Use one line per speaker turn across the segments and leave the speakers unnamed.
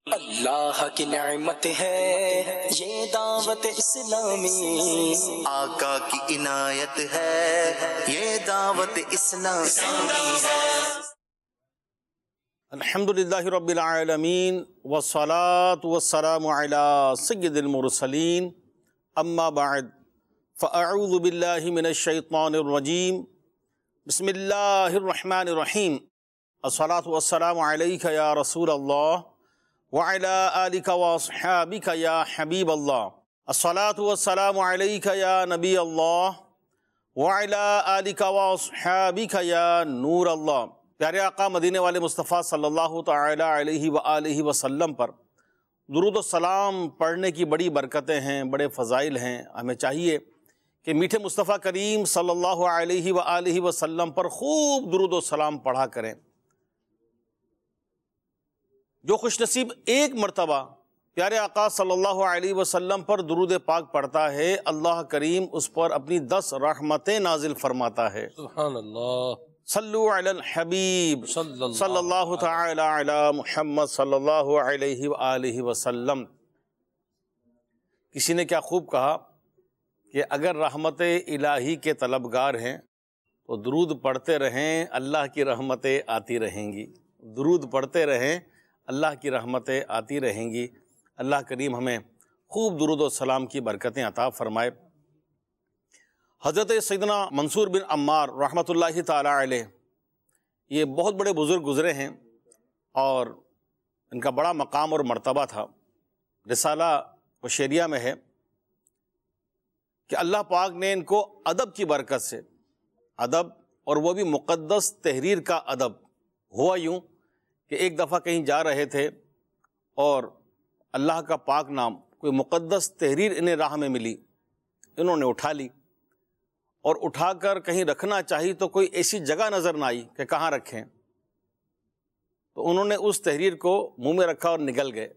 اللہ کی نعمت ہے یہ دعوت اسلامی،
آقا کی عنایت ہے یہ دعوت اسلامی ہے۔
الحمدللہ رب العالمین والصلاة والسلام علی سید المرسلین، اما بعد فاعوذ باللہ من الشیطان الرجیم، بسم اللہ الرحمن الرحیم، الصلاة والسلام علیک یا رسول اللہ وعلی آلک واصحابک یا حبیب اللہ، الصلاة والسلام علیک یا نبی اللہ وعلی آلک واصحابک یا نور اللہ۔ پیارے آقا مدینے والے مصطفیٰ صلی اللہ تعالی علیہ وآلہ وسلم پر درود و سلام پڑھنے کی بڑی برکتیں ہیں، بڑے فضائل ہیں۔ ہمیں چاہیے کہ میٹھے مصطفیٰ کریم صلی اللہ علیہ وآلہ وسلم پر خوب درود و سلام پڑھا کریں۔ جو خوش نصیب ایک مرتبہ پیارے آقا صلی اللہ علیہ وسلم پر درود پاک پڑھتا ہے، اللہ کریم اس پر اپنی 10 رحمتیں نازل فرماتا ہے۔
سبحان اللہ،
صلو علی الحبیب صلی اللہ تعالی علی محمد صلی اللہ علیہ وآلہ وسلم۔ کسی نے کیا خوب کہا کہ اگر رحمت الہی کے طلبگار ہیں تو درود پڑھتے رہیں، اللہ کی رحمتیں آتی رہیں گی۔ درود پڑھتے رہیں، اللہ کی رحمتیں آتی رہیں گی۔ اللہ کریم ہمیں خوب درود و سلام کی برکتیں عطا فرمائے۔ حضرت سیدنا منصور بن عمار رحمۃ اللہ تعالی علیہ، یہ بہت بڑے بزرگ گزرے ہیں اور ان کا بڑا مقام اور مرتبہ تھا۔ رسالہ قشیریہ میں ہے کہ اللہ پاک نے ان کو ادب کی برکت سے، ادب اور وہ بھی مقدس تحریر کا ادب، ہوا یوں کہ ایک دفعہ کہیں جا رہے تھے اور اللہ کا پاک نام کوئی مقدس تحریر انہیں راہ میں ملی، انہوں نے اٹھا لی اور اٹھا کر کہیں رکھنا چاہی تو کوئی ایسی جگہ نظر نہ آئی کہ کہاں رکھیں، تو انہوں نے اس تحریر کو منہ میں رکھا اور نکل گئے۔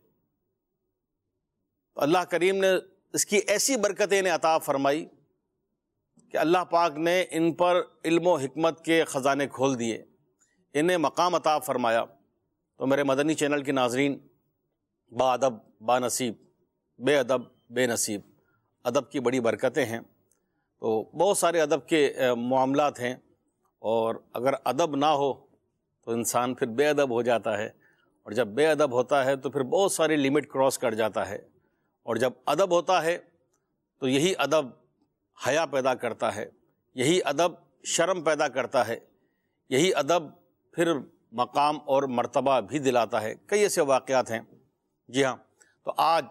تو اللہ کریم نے اس کی ایسی برکتیں انہیں عطا فرمائی کہ اللہ پاک نے ان پر علم و حکمت کے خزانے کھول دیے، انہیں مقام عطا فرمایا۔ تو میرے مدنی چینل کے ناظرین، با ادب با نصیب، بے ادب بے نصیب، ادب کی بڑی برکتیں ہیں۔ تو بہت سارے ادب کے معاملات ہیں، اور اگر ادب نہ ہو تو انسان پھر بے ادب ہو جاتا ہے، اور جب بے ادب ہوتا ہے تو پھر بہت ساری لمٹ کراس کر جاتا ہے، اور جب ادب ہوتا ہے تو یہی ادب حیا پیدا کرتا ہے، یہی ادب شرم پیدا کرتا ہے، یہی ادب پھر مقام اور مرتبہ بھی دلاتا ہے۔ کئی ایسے واقعات ہیں۔ جی ہاں، تو آج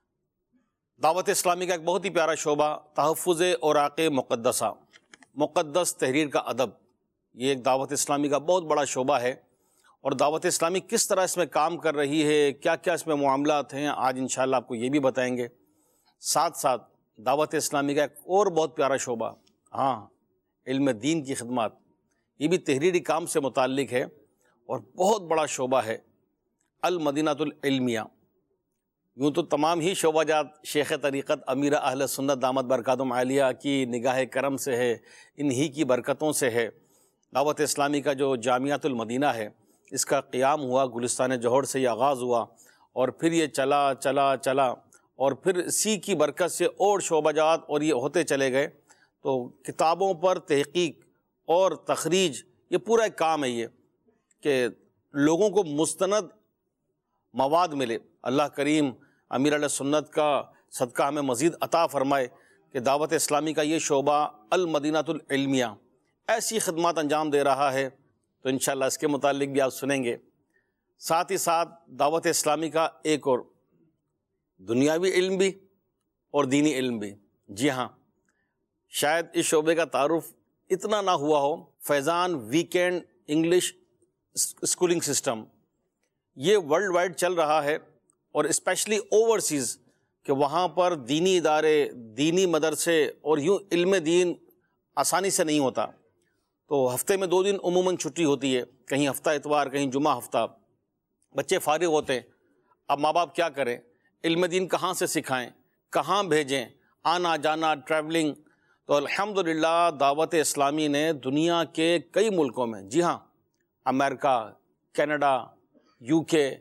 دعوت اسلامی کا ایک بہت ہی پیارا شعبہ تحفظ اوراق مقدسہ، مقدس تحریر کا ادب، یہ ایک دعوت اسلامی کا بہت بڑا شعبہ ہے، اور دعوت اسلامی کس طرح اس میں کام کر رہی ہے، کیا کیا اس میں معاملات ہیں، آج انشاءاللہ آپ کو یہ بھی بتائیں گے۔ ساتھ ساتھ دعوت اسلامی کا ایک اور بہت پیارا شعبہ، ہاں، علم دین کی خدمات، یہ بھی تحریری کام سے متعلق ہے اور بہت بڑا شعبہ ہے، المدینۃ العلمیہ۔ یوں تو تمام ہی شعبہ جات شیخ طریقت امیر اہل سنت دامت برکاتہم عالیہ کی نگاہ کرم سے ہے، انہی کی برکتوں سے ہے۔ دعوت اسلامی کا جو جامعۃ المدینہ ہے، اس کا قیام ہوا، گلستان جوہر سے یہ آغاز ہوا، اور پھر یہ چلا چلا چلا، اور پھر اسی کی برکت سے اور شعبہ جات اور یہ ہوتے چلے گئے۔ تو کتابوں پر تحقیق اور تخریج، یہ پورا ایک کام ہے یہ، کہ لوگوں کو مستند مواد ملے۔ اللہ کریم امیر علیہ سنت کا صدقہ ہمیں مزید عطا فرمائے کہ دعوت اسلامی کا یہ شعبہ المدینۃ العلمیہ ایسی خدمات انجام دے رہا ہے، تو انشاءاللہ اس کے متعلق بھی آپ سنیں گے۔ ساتھ ہی ساتھ دعوت اسلامی کا ایک اور دنیاوی علم بھی اور دینی علم بھی۔ جی ہاں، شاید اس شعبے کا تعارف اتنا نہ ہوا ہو، Faizan weekend English schooling system, یہ ورلڈ وائڈ چل رہا ہے، اور اسپیشلی اوورسیز، کہ وہاں پر دینی ادارے، دینی مدرسے، اور یوں علم دین آسانی سے نہیں ہوتا۔ تو ہفتے میں 2 دن عموماً چھٹی ہوتی ہے، کہیں ہفتہ اتوار، کہیں جمعہ ہفتہ، بچے فارغ ہوتے ہیں۔ اب ماں باپ کیا کریں، علم دین کہاں سے سکھائیں، کہاں بھیجیں، آنا جانا، ٹریولنگ۔ تو الحمدللہ دعوت اسلامی نے دنیا کے کئی ملکوں میں، جی ہاں، امریکہ، کینیڈا، UK،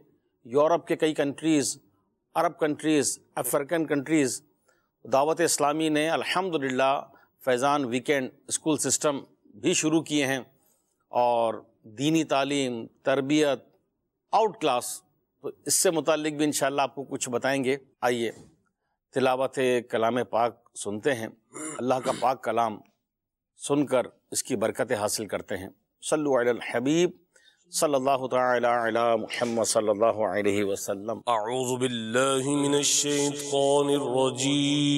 یورپ کے کئی کنٹریز، عرب countries, African countries, Dawat Islami نے الحمدللہ فیضان ویکینڈ اسکول سسٹم بھی شروع کیے ہیں، اور دینی تعلیم، تربیت آؤٹ کلاس، تو اس سے متعلق بھی انشاءاللہ آپ کو کچھ بتائیں گے۔ آئیے تلاوت کلام پاک سنتے ہیں، اللہ کا پاک کلام سن کر اس کی برکتیں حاصل کرتے ہیں۔ صلو علی الحبیب صلی اللہ تعالی علی محمد صلی اللہ علیہ وسلم۔
اعوذ باللہ من الشیطان الرجیم،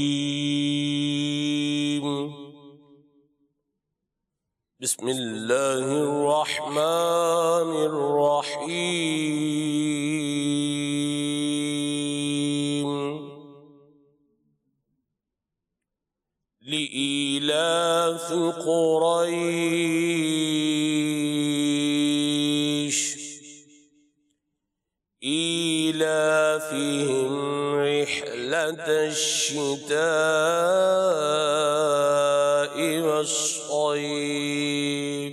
بسم اللہ الرحمن الرحیم، لإیلاف قریش إيلافهم رحلة الشتاء والصيف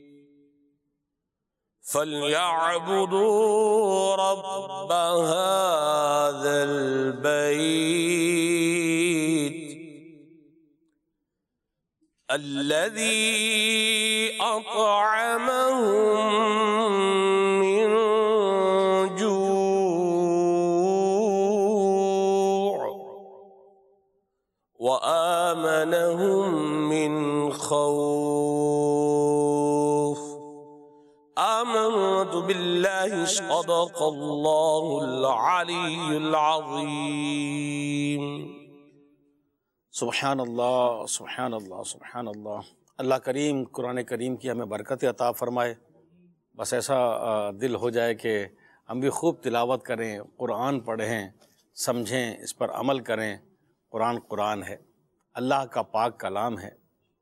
فليعبدوا رب هذا البيت الذي أطعمهم من وآمنهم من خوف۔ آمنت بالله صدق الله العلي العظيم۔
سبحان اللہ، سبحان اللہ، سبحان اللہ۔ اللہ کریم قرآن کریم کی ہمیں برکت عطا فرمائے، بس ایسا دل ہو جائے کہ ہم بھی خوب تلاوت کریں، قرآن پڑھیں، سمجھیں، اس پر عمل کریں۔ قرآن ہے، اللہ کا پاک کلام ہے،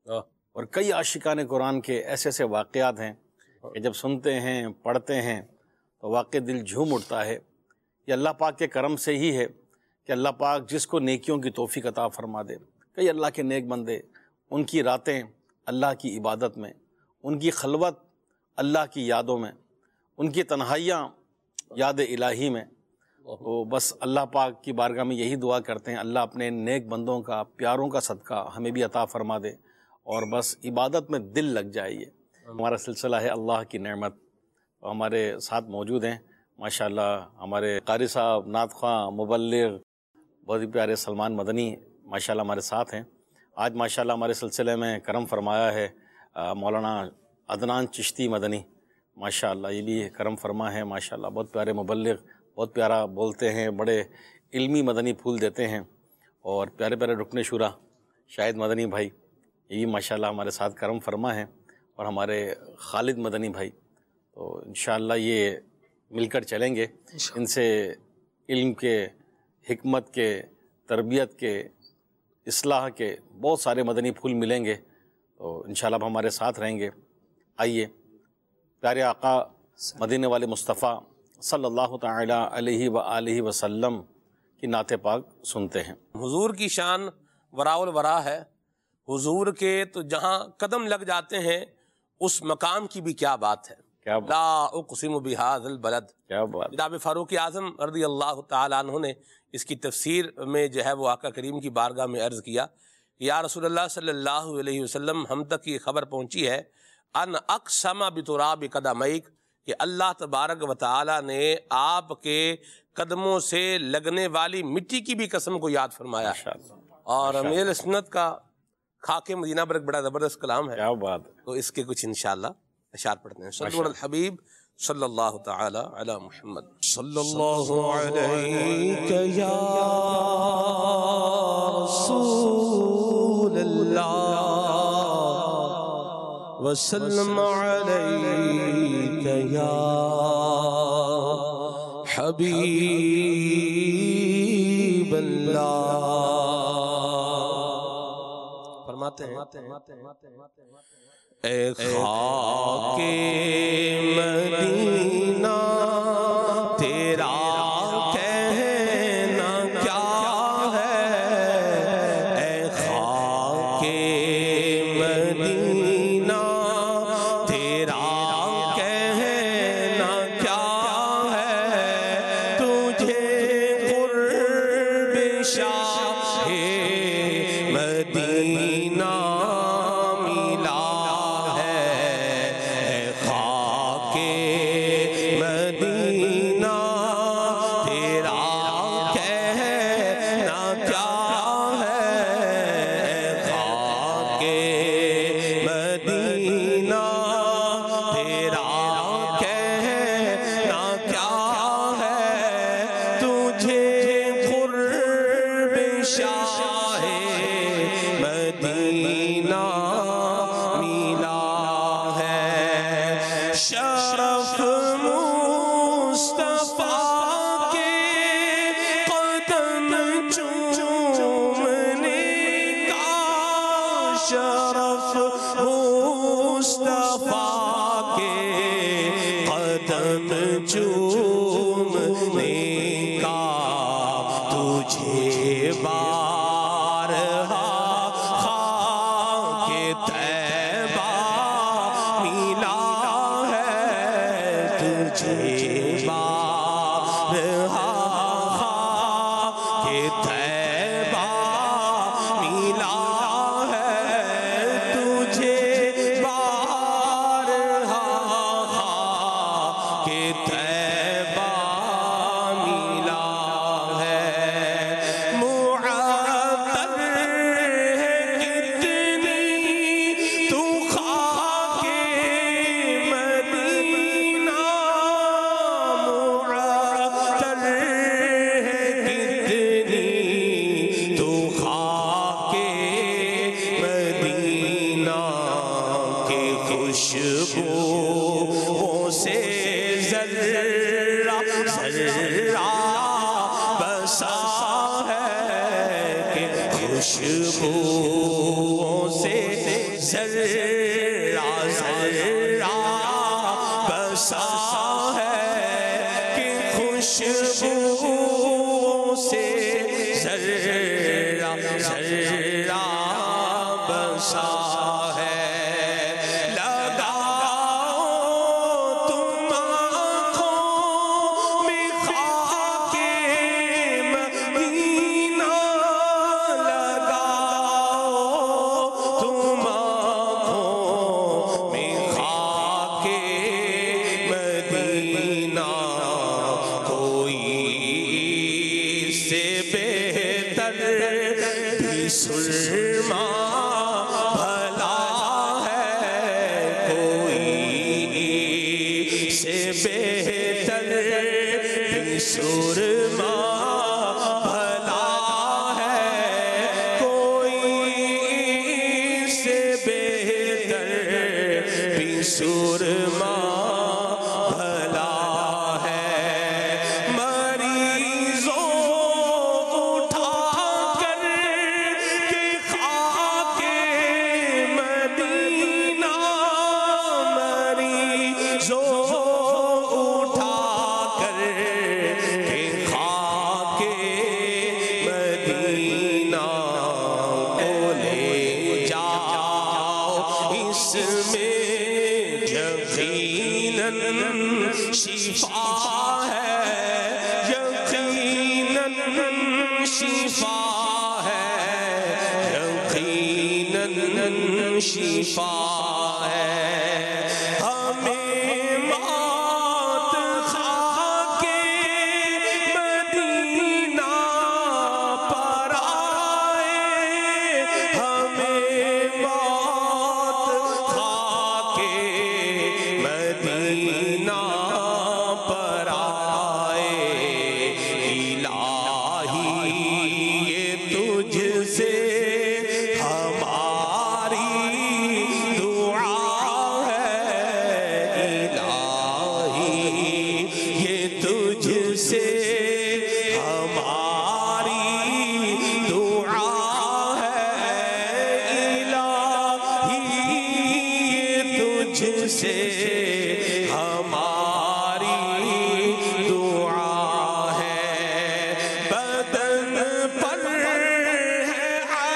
اور کئی عاشقان قرآن کے ایسے ایسے واقعات ہیں کہ جب سنتے ہیں، پڑھتے ہیں تو واقع دل جھوم اٹھتا ہے۔ یہ اللہ پاک کے کرم سے ہی ہے کہ اللہ پاک جس کو نیکیوں کی توفیق عطا فرما دے۔ کئی اللہ کے نیک بندے، ان کی راتیں اللہ کی عبادت میں، ان کی خلوت اللہ کی یادوں میں، ان کی تنہائیاں یاد الہی میں، تو بس اللہ پاک کی بارگاہ میں یہی دعا کرتے ہیں، اللہ اپنے نیک بندوں کا، پیاروں کا صدقہ ہمیں بھی عطا فرما دے، اور بس عبادت میں دل لگ جائے۔ یہ ہمارا سلسلہ ہے اللہ کی نعمت، تو ہمارے ساتھ موجود ہیں ماشاءاللہ ہمارے قاری صاحب، نعت خواں، مبلغ، بہت ہی پیارے سلمان مدنی ماشاءاللہ ہمارے ساتھ ہیں۔ آج ماشاءاللہ ہمارے سلسلے میں کرم فرمایا ہے مولانا عدنان چشتی مدنی، ماشاءاللہ یہ بھی کرم فرما ہے ماشاءاللہ، بہت پیارے مبلغ، بہت پیارا بولتے ہیں، بڑے علمی مدنی پھول دیتے ہیں، اور پیارے پیارے رکن شورا شاہد مدنی بھائی یہ بھی ماشاءاللہ ہمارے ساتھ کرم فرما ہیں، اور ہمارے خالد مدنی بھائی، تو انشاءاللہ یہ مل کر چلیں گے، ان سے علم کے، حکمت کے، تربیت کے، اصلاح کے بہت سارے مدنی پھول ملیں گے، تو انشاءاللہ آپ ہمارے ساتھ رہیں گے۔ آئیے پیارے آقا مدینے والے مصطفیٰ صلی اللہ تعالی علیہ وآلہ وسلم کی نعت پاک سنتے ہیں۔
حضور کی شان وراء الورا ہے، حضور کے تو جہاں قدم لگ جاتے ہیں اس مقام کی بھی کیا بات ہے۔
کیا بات،
لا اقسم بہذا البلد،
کیا بات۔
جناب فاروق اعظم رضی اللہ تعالیٰ عنہ نے اس کی تفسیر میں جو ہے وہ آقا کریم کی بارگاہ میں عرض کیا، یا رسول اللہ صلی اللہ علیہ وسلم، ہم تک یہ خبر پہنچی ہے ان اقسم بتراب قدمیک، کہ اللہ تبارک و تعالیٰ نے آپ کے قدموں سے لگنے والی مٹی کی بھی قسم کو یاد فرمایا، اور امیر سنت کا خاک مدینہ پر ایک بڑا زبردست کلام ہے،
کیا بات ہے۔
تو اس کے کچھ انشاءاللہ اشعار پڑھتے ہیں۔ صلی اللہ الحبیب صلی اللہ تعالی علی محمد، صلی اللہ علیک یا رسول اللہ، وسلم علیک یا حبیب اللہ۔ فرماتے ہیں اے خاک مدینہ تیرا کہنا کیا ہے، اے خاک مدینہ تیرا کہنا کیا ہے، بارہا کہ طیبہ ملا ہے تجھے، بارہا کہ طیبہ ملا ہے، معطر ہے کتنی تو خاک مدینہ، معطر ہے کتنی تو خاک مدینہ، کی خوشبو سے ذرہ ذرہ بسا ہے، کہ خوشبو سے ذرہ ذرہ بسا ہے، کہ خوشبو سے ذرہ ذرہ بسا ہے، سرما بھلا ہے، کوئی سے بہتر بھی سرما بھلا ہے، کوئی سے بہتر بھی سرما بھلا ہے، مریضوں شفا ہے، یقیناً شفا ہے، یقیناً شفا ہے، ہمیں موت خاک مدینہ پر آئے، ہمیں موت خاک مدینہ پر آئے، الہی یہ تجھ سے ہماری دعا ہے، الہی یہ تجھ سے ہماری دعا ہے، الہی یہ تجھ سے ہماری دعا ہے، بدن پر ہے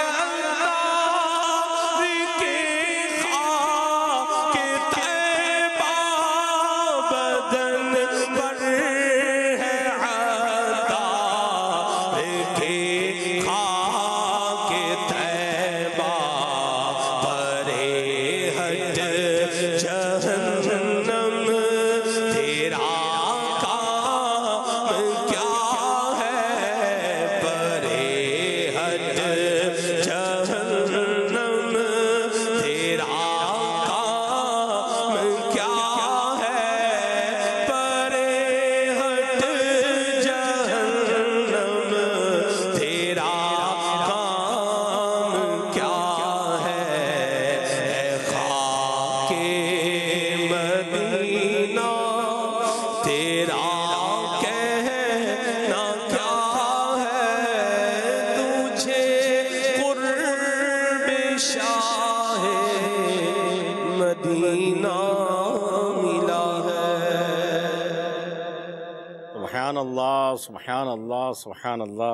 عطار کے خاک طیبہ، بدن پر ہے عطار کے خاک طیبہ، پرے ہٹ جہنم تیرا کام کیا ہے، پرے ہٹ جہنم تیرا کام کیا ہے، پرے ہٹ جہنم تیرا کام کیا ہے، خاک مدینہ تیرا کہنا کیا ہے، تجھے قرب شاہ مدینہ ملا ہے۔
سبحان اللہ سبحان اللہ سبحان اللہ۔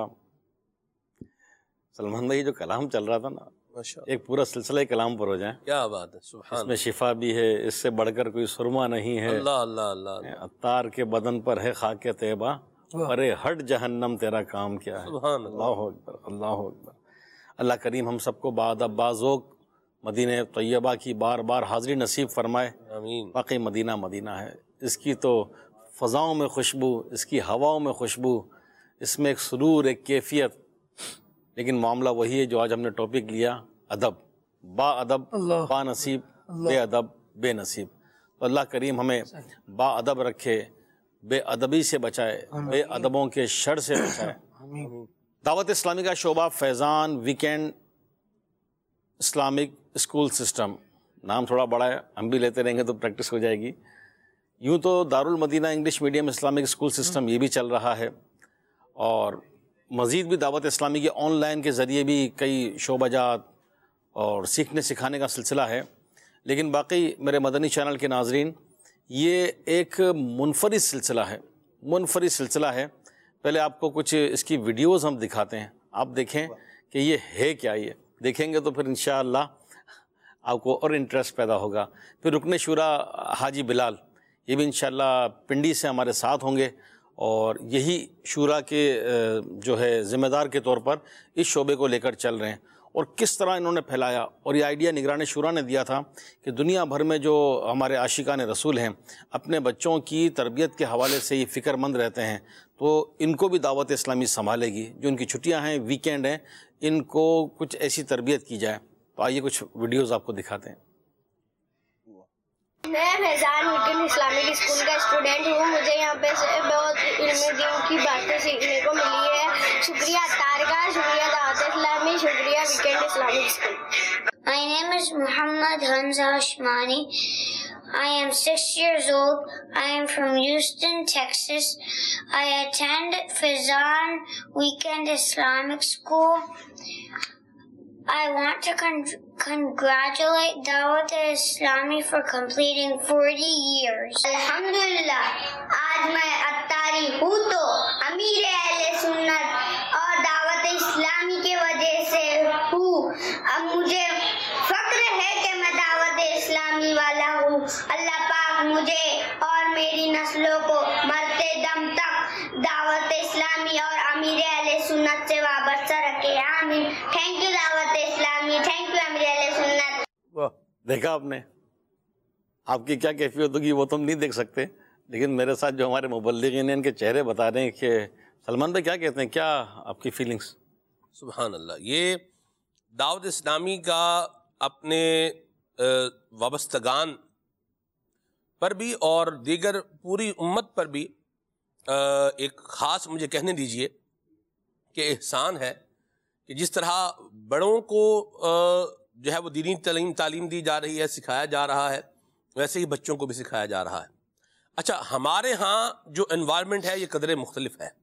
سلمان بھائی جو کلام چل رہا تھا نا، ایک پورا سلسلہ کلام پر ہو جائیں،
کیا بات ہے،
اس
سبحان
میں شفا بھی ہے، اس سے بڑھ کر کوئی سرما نہیں ہے،
اللہ اللہ اللہ،
عطار کے بدن پر ہے خاک طیبہ، ارے ہٹ جہنم تیرا کام کیا ہے.
سبحان اللہ.
اللہ اکبر، اللہ اکبر. اللہ کریم ہم سب کو بادب بازوق مدینہ طیبہ کی بار بار حاضری نصیب فرمائے.
آمین.
واقعی مدینہ مدینہ ہے. اس کی تو فضاؤں میں خوشبو، اس کی ہواؤں میں خوشبو، اس میں ایک سرور، ایک کیفیت. لیکن معاملہ وہی ہے جو آج ہم نے ٹاپک لیا، ادب. با ادب با نصیب، بے ادب بے نصیب. تو اللہ کریم ہمیں با ادب رکھے، بے ادبی سے بچائے، بے ادبوں کے شر سے بچائے. دعوت اسلامی کا شعبہ Faizan weekend Islamic school system, نام تھوڑا بڑا ہے، ہم بھی لیتے رہیں گے تو پریکٹس ہو جائے گی. یوں تو Darulmadinah English medium Islamic school system یہ بھی چل رہا ہے، اور مزید بھی دعوت اسلامی کے آن لائن کے ذریعے بھی کئی شعبہ جات اور سیکھنے سکھانے کا سلسلہ ہے. لیکن باقی میرے مدنی چینل کے ناظرین، یہ ایک منفرد سلسلہ ہے. پہلے آپ کو کچھ اس کی ویڈیوز ہم دکھاتے ہیں، آپ دیکھیں کہ یہ ہے کیا. یہ دیکھیں گے تو پھر انشاءاللہ آپ کو اور انٹرسٹ پیدا ہوگا. پھر رکن شورا حاجی بلال یہ بھی انشاءاللہ پنڈی سے ہمارے ساتھ ہوں گے، اور یہی شورا کے جو ہے ذمہ دار کے طور پر اس شعبے کو لے کر چل رہے ہیں. اور کس طرح انہوں نے پھیلایا، اور یہ آئیڈیا نگران شورا نے دیا تھا کہ دنیا بھر میں جو ہمارے عاشقان رسول ہیں اپنے بچوں کی تربیت کے حوالے سے یہ فکر مند رہتے ہیں، تو ان کو بھی دعوت اسلامی سنبھالے گی. جو ان کی چھٹیاں ہیں، ویکینڈ ہیں، ان کو کچھ ایسی تربیت کی جائے. تو آئیے کچھ ویڈیوز آپ کو دکھاتے ہیں.
میں فیضان ویکینڈ اسلامک اسکول کا اسٹوڈنٹ ہوں. مجھے یہاں پہ بہت علم دین کی باتیں سیکھنے کو ملی ہے. شکریہ اطار کا، شکریہ دعوت اسلامی، شکریہ weekend Islamic school. My name is Muhammad Hamza Hashmani. I am 6 years old. I am from Houston, Texas. I attend Faizan Weekend Islamic School. I want to congratulate Dawat Islami for completing 40 years. Alhamdulillah, آج میں اتاری ہوں تو امیر اہل سنت اور دعوت اسلامی کی وجہ سے ہوں. اب مجھے فخر ہے کہ میں دعوت اسلامی والا ہوں. اللہ پاک مجھے اور میری نسلوں کو مرتے دم تک دعوت اسلامی اور امیر اہل سنت سے وابستہ رکھے. آمین. تھینک یو دعوت اسلامی، تھینک یو امیر اہل سنت.
دیکھا آپ نے، آپ کی کیا کیفیت ہوگی وہ تو ہم نہیں دیکھ سکتے، لیکن میرے ساتھ جو ہمارے مبلغین ہیں ان کے چہرے بتا رہے ہیں کہ سلمان بھائی کیا کہتے ہیں، کیا آپ کی فیلنگس؟
سبحان اللہ. یہ دعوت اسلامی کا اپنے وابستگان پر بھی اور دیگر پوری امت پر بھی ایک خاص مجھے کہنے دیجئے کہ احسان ہے کہ جس طرح بڑوں کو جو ہے وہ دینی تعلیم دی جا رہی ہے، سکھایا جا رہا ہے، ویسے ہی بچوں کو بھی سکھایا جا رہا ہے. اچھا، ہمارے ہاں جو انوائرمنٹ ہے یہ قدرے مختلف ہے.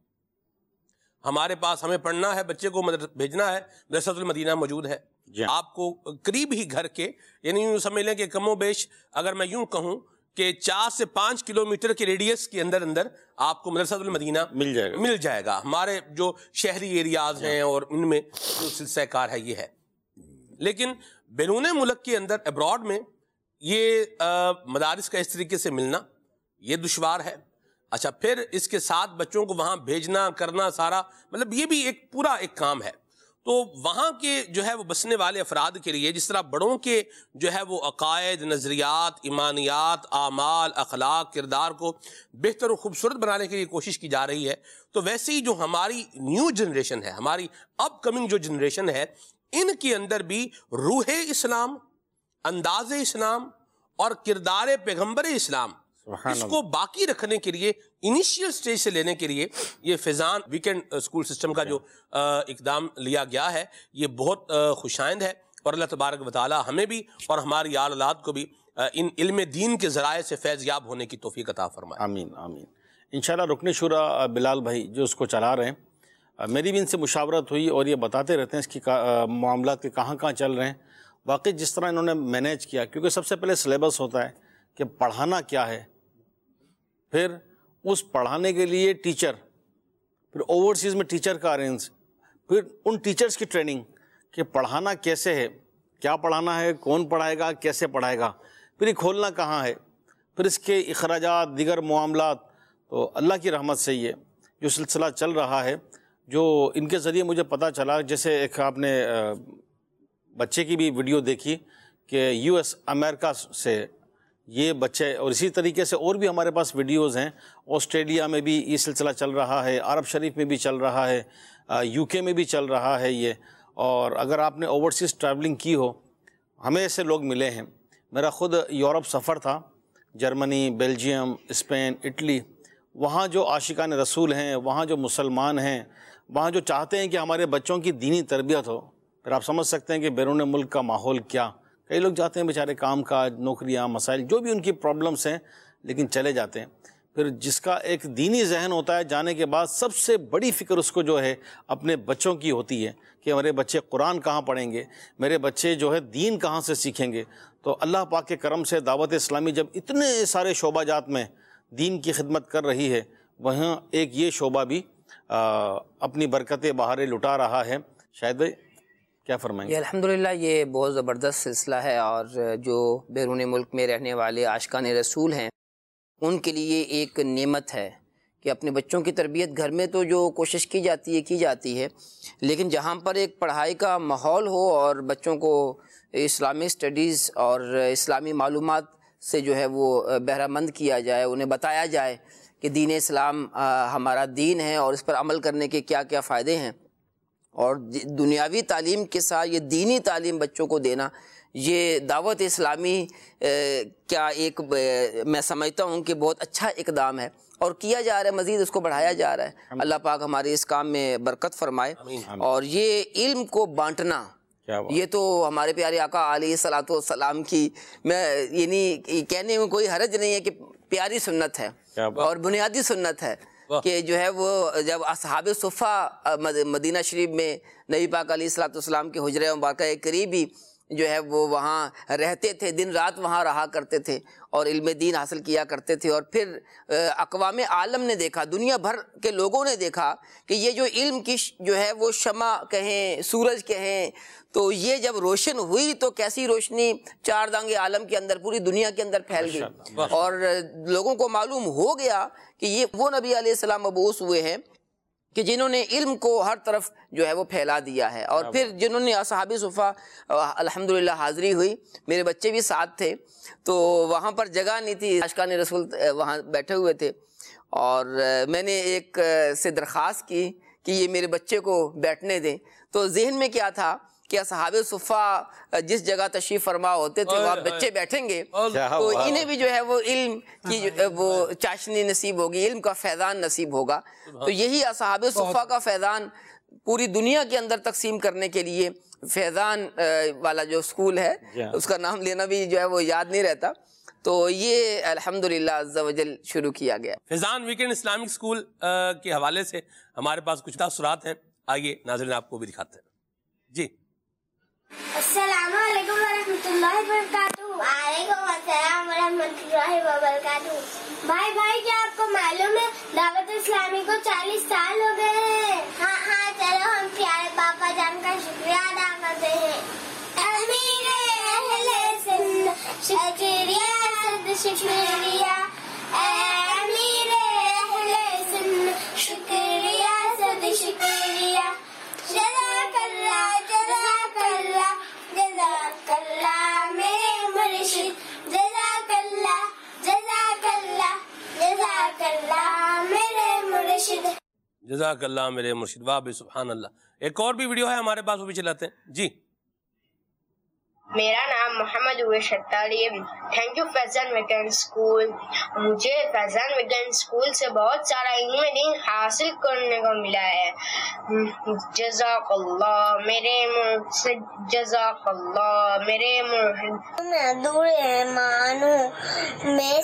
ہمارے پاس ہمیں پڑھنا ہے، بچے کو بھیجنا ہے، مدرسۃ المدینہ موجود ہے آپ کو قریب ہی گھر کے، یعنی یوں سمجھ لیں کہ کم و بیش اگر میں یوں کہوں کہ 4 سے 5 کلومیٹر کے ریڈیس کے اندر آپ کو مدرسۃ المدینہ مل جائے گا. ہمارے جو شہری ایریاز ہیں اور ان میں جو سلسلہ کار ہے یہ ہے. لیکن بیرون ملک کے اندر ابراڈ میں یہ مدارس کا اس طریقے سے ملنا یہ دشوار ہے. اچھا، پھر اس کے ساتھ بچوں کو وہاں بھیجنا کرنا سارا، مطلب یہ بھی ایک پورا ایک کام ہے. تو وہاں کے جو ہے وہ بسنے والے افراد کے لیے جس طرح بڑوں کے جو ہے وہ عقائد، نظریات، ایمانیات، اعمال، اخلاق، کردار کو بہتر و خوبصورت بنانے کے لیے کوشش کی جا رہی ہے، تو ویسے ہی جو ہماری نیو جنریشن ہے، ہماری اپ کمنگ جو جنریشن ہے، ان کے اندر بھی روح اسلام، انداز اسلام اور کردار پیغمبر اسلام اس کو باقی رکھنے کے لیے، انیشیل سٹیج سے لینے کے لیے یہ فیضان ویکینڈ اسکول سسٹم کا جو اقدام لیا گیا ہے یہ بہت خوشائند ہے. اور اللہ تبارک و تعالی ہمیں بھی اور ہماری آل اولاد کو بھی ان علم دین کے ذرائع سے فیض یاب ہونے کی توفیق عطا فرمائے.
آمین آمین. انشاءاللہ رکن شورا بلال بھائی جو اس کو چلا رہے ہیں، میری بھی ان سے مشاورت ہوئی اور یہ بتاتے رہتے ہیں اس کی معاملات کے کہاں کہاں چل رہے ہیں. واقعی جس طرح انہوں نے مینیج کیا، کیونکہ سب سے پہلے سلیبس ہوتا ہے کہ پڑھانا کیا ہے، پھر اس پڑھانے کے لیے ٹیچر، پھر اوورسیز میں ٹیچر کا ارینج، پھر ان ٹیچرز کی ٹریننگ کہ پڑھانا کیسے ہے، کیا پڑھانا ہے، کون پڑھائے گا، کیسے پڑھائے گا، پھر یہ کھولنا کہاں ہے، پھر اس کے اخراجات، دیگر معاملات. تو اللہ کی رحمت سے یہ جو سلسلہ چل رہا ہے، جو ان کے ذریعے مجھے پتہ چلا، جیسے ایک آپ نے بچے کی بھی ویڈیو دیکھی کہ US امریکہ سے یہ بچے، اور اسی طریقے سے اور بھی ہمارے پاس ویڈیوز ہیں، آسٹریلیا میں بھی یہ سلسلہ چل رہا ہے، عرب شریف میں بھی چل رہا ہے، UK میں بھی چل رہا ہے یہ. اور اگر آپ نے اوورسیز ٹریولنگ کی ہو، ہمیں ایسے لوگ ملے ہیں. میرا خود یورپ سفر تھا، جرمنی، بیلجیم، اسپین، اٹلی. وہاں جو عاشقان رسول ہیں، وہاں جو مسلمان ہیں، وہاں جو چاہتے ہیں کہ ہمارے بچوں کی دینی تربیت ہو، پھر آپ سمجھ سکتے ہیں کہ بیرون ملک کا ماحول کیا. کئی لوگ جاتے ہیں بیچارے، کام کاج، نوکریاں، مسائل، جو بھی ان کی پرابلمس ہیں، لیکن چلے جاتے ہیں. پھر جس کا ایک دینی ذہن ہوتا ہے، جانے کے بعد سب سے بڑی فکر اس کو جو ہے اپنے بچوں کی ہوتی ہے کہ میرے بچے قرآن کہاں پڑھیں گے، میرے بچے جو ہے دین کہاں سے سیکھیں گے. تو اللہ پاک کے کرم سے دعوت اسلامی جب اتنے سارے شعبہ جات میں دین کی خدمت کر رہی ہے، وہاں ایک یہ شعبہ بھی اپنی برکتیں بہاریں لٹا رہا ہے. شاید بھائی کیا فرمائیں گے؟
الحمدللہ یہ بہت زبردست سلسلہ ہے، اور جو بیرون ملک میں رہنے والے عاشقان رسول ہیں ان کے لیے ایک نعمت ہے کہ اپنے بچوں کی تربیت گھر میں تو جو کوشش کی جاتی ہے، لیکن جہاں پر ایک پڑھائی کا ماحول ہو اور بچوں کو اسلامی اسٹڈیز اور اسلامی معلومات سے جو ہے وہ بہرہ مند کیا جائے، انہیں بتایا جائے کہ دین اسلام ہمارا دین ہے اور اس پر عمل کرنے کے کیا کیا فائدے ہیں، اور دنیاوی تعلیم کے ساتھ یہ دینی تعلیم بچوں کو دینا، یہ دعوت اسلامی کیا ایک میں سمجھتا ہوں کہ بہت اچھا اقدام ہے، اور کیا جا رہا ہے، مزید اس کو بڑھایا جا رہا ہے. اللہ پاک ہمارے اس کام میں برکت فرمائے. اور یہ علم کو بانٹنا، یہ تو ہمارے پیارے آقا علیہ الصلوۃ والسلام کی، میں یعنی کہنے میں کوئی حرج نہیں ہے کہ پیاری سنت ہے اور بنیادی سنت ہے کہ جو ہے وہ جب اصحاب صفہ مدینہ شریف میں نبی پاک علیہ الصلوۃ والسلام کے حجرہ مبارکہ قریبی جو ہے وہ وہاں رہتے تھے، دن رات وہاں رہا کرتے تھے اور علم دین حاصل کیا کرتے تھے. اور پھر اقوام عالم نے دیکھا، دنیا بھر کے لوگوں نے دیکھا کہ یہ جو علم کی جو ہے وہ شمع کہیں، سورج کہیں، تو یہ جب روشن ہوئی تو کیسی روشنی چار دانگ عالم کے اندر، پوری دنیا کے اندر پھیل گئی، اور لوگوں کو معلوم ہو گیا کہ یہ وہ نبی علیہ السلام مبعوث ہوئے ہیں کہ جنہوں نے علم کو ہر طرف جو ہے وہ پھیلا دیا ہے. اور پھر جنہوں نے اصحاب صفہ الحمدللہ حاضری ہوئی، میرے بچے بھی ساتھ تھے، تو وہاں پر جگہ نہیں تھی، عاشقان رسول وہاں بیٹھے ہوئے تھے، اور میں نے ایک سے درخواست کی کہ یہ میرے بچے کو بیٹھنے دیں. تو ذہن میں کیا تھا کہ اصحاب صفہ جس جگہ تشریف فرما ہوتے تھے وہاں بچے بیٹھیں گے تو انہیں بھی جو ہے وہ علم کی وہ چاشنی نصیب ہوگی، علم کا فیضان نصیب ہوگا. تو یہی اصحاب صفہ کا فیضان پوری دنیا کے اندر تقسیم کرنے کے لیے فیضان والا جو اسکول ہے، اس کا نام لینا بھی جو ہے وہ یاد نہیں رہتا، تو یہ الحمدللہ عز و جل شروع کیا گیا.
فیضان ویکینڈ اسلامک اسکول کے حوالے سے ہمارے پاس کچھ تاثرات ہیں، آئیے ناظرین آپ کو بھی دکھاتے ہیں. جی
السلام علیکم ورحمۃ اللہ وبرکاتہ. وعلیکم السلام ورحمۃ اللہ وبرکاتہ. بھائی کیا آپ کو معلوم ہے دعوت اسلامی کو 40 سال ہو گئے ہیں؟ ہاں چلو ہم پیارے پاپا جان کا شکریہ ادا کرتے ہیں. امیر اہل سنت شکریہ صد شکریہ، امیر اہل سنت شکریہ صد شکریہ. جزاک اللہ جزاک اللہ جزاک اللہ میرے مرشد، جزاک اللہ جزاک اللہ جزاک اللہ میرے مرشد.
جزاک اللہ میرے مرشد. واہ بے سبحان اللہ. ایک اور بھی ویڈیو ہے ہمارے پاس، وہ بھی چلاتے ہیں. جی
میرا نام محمد اویس شتاری ہے. Thank you Faizan weekend school. مجھے فیضان ویکینڈ اسکول سے بہت سارا علم دین حاصل کرنے کو ملا ہے. جزاک اللہ میرے مرشد، جزاک اللہ میرے مرشد. میں عبدالرحمان رحمان ہوں، میں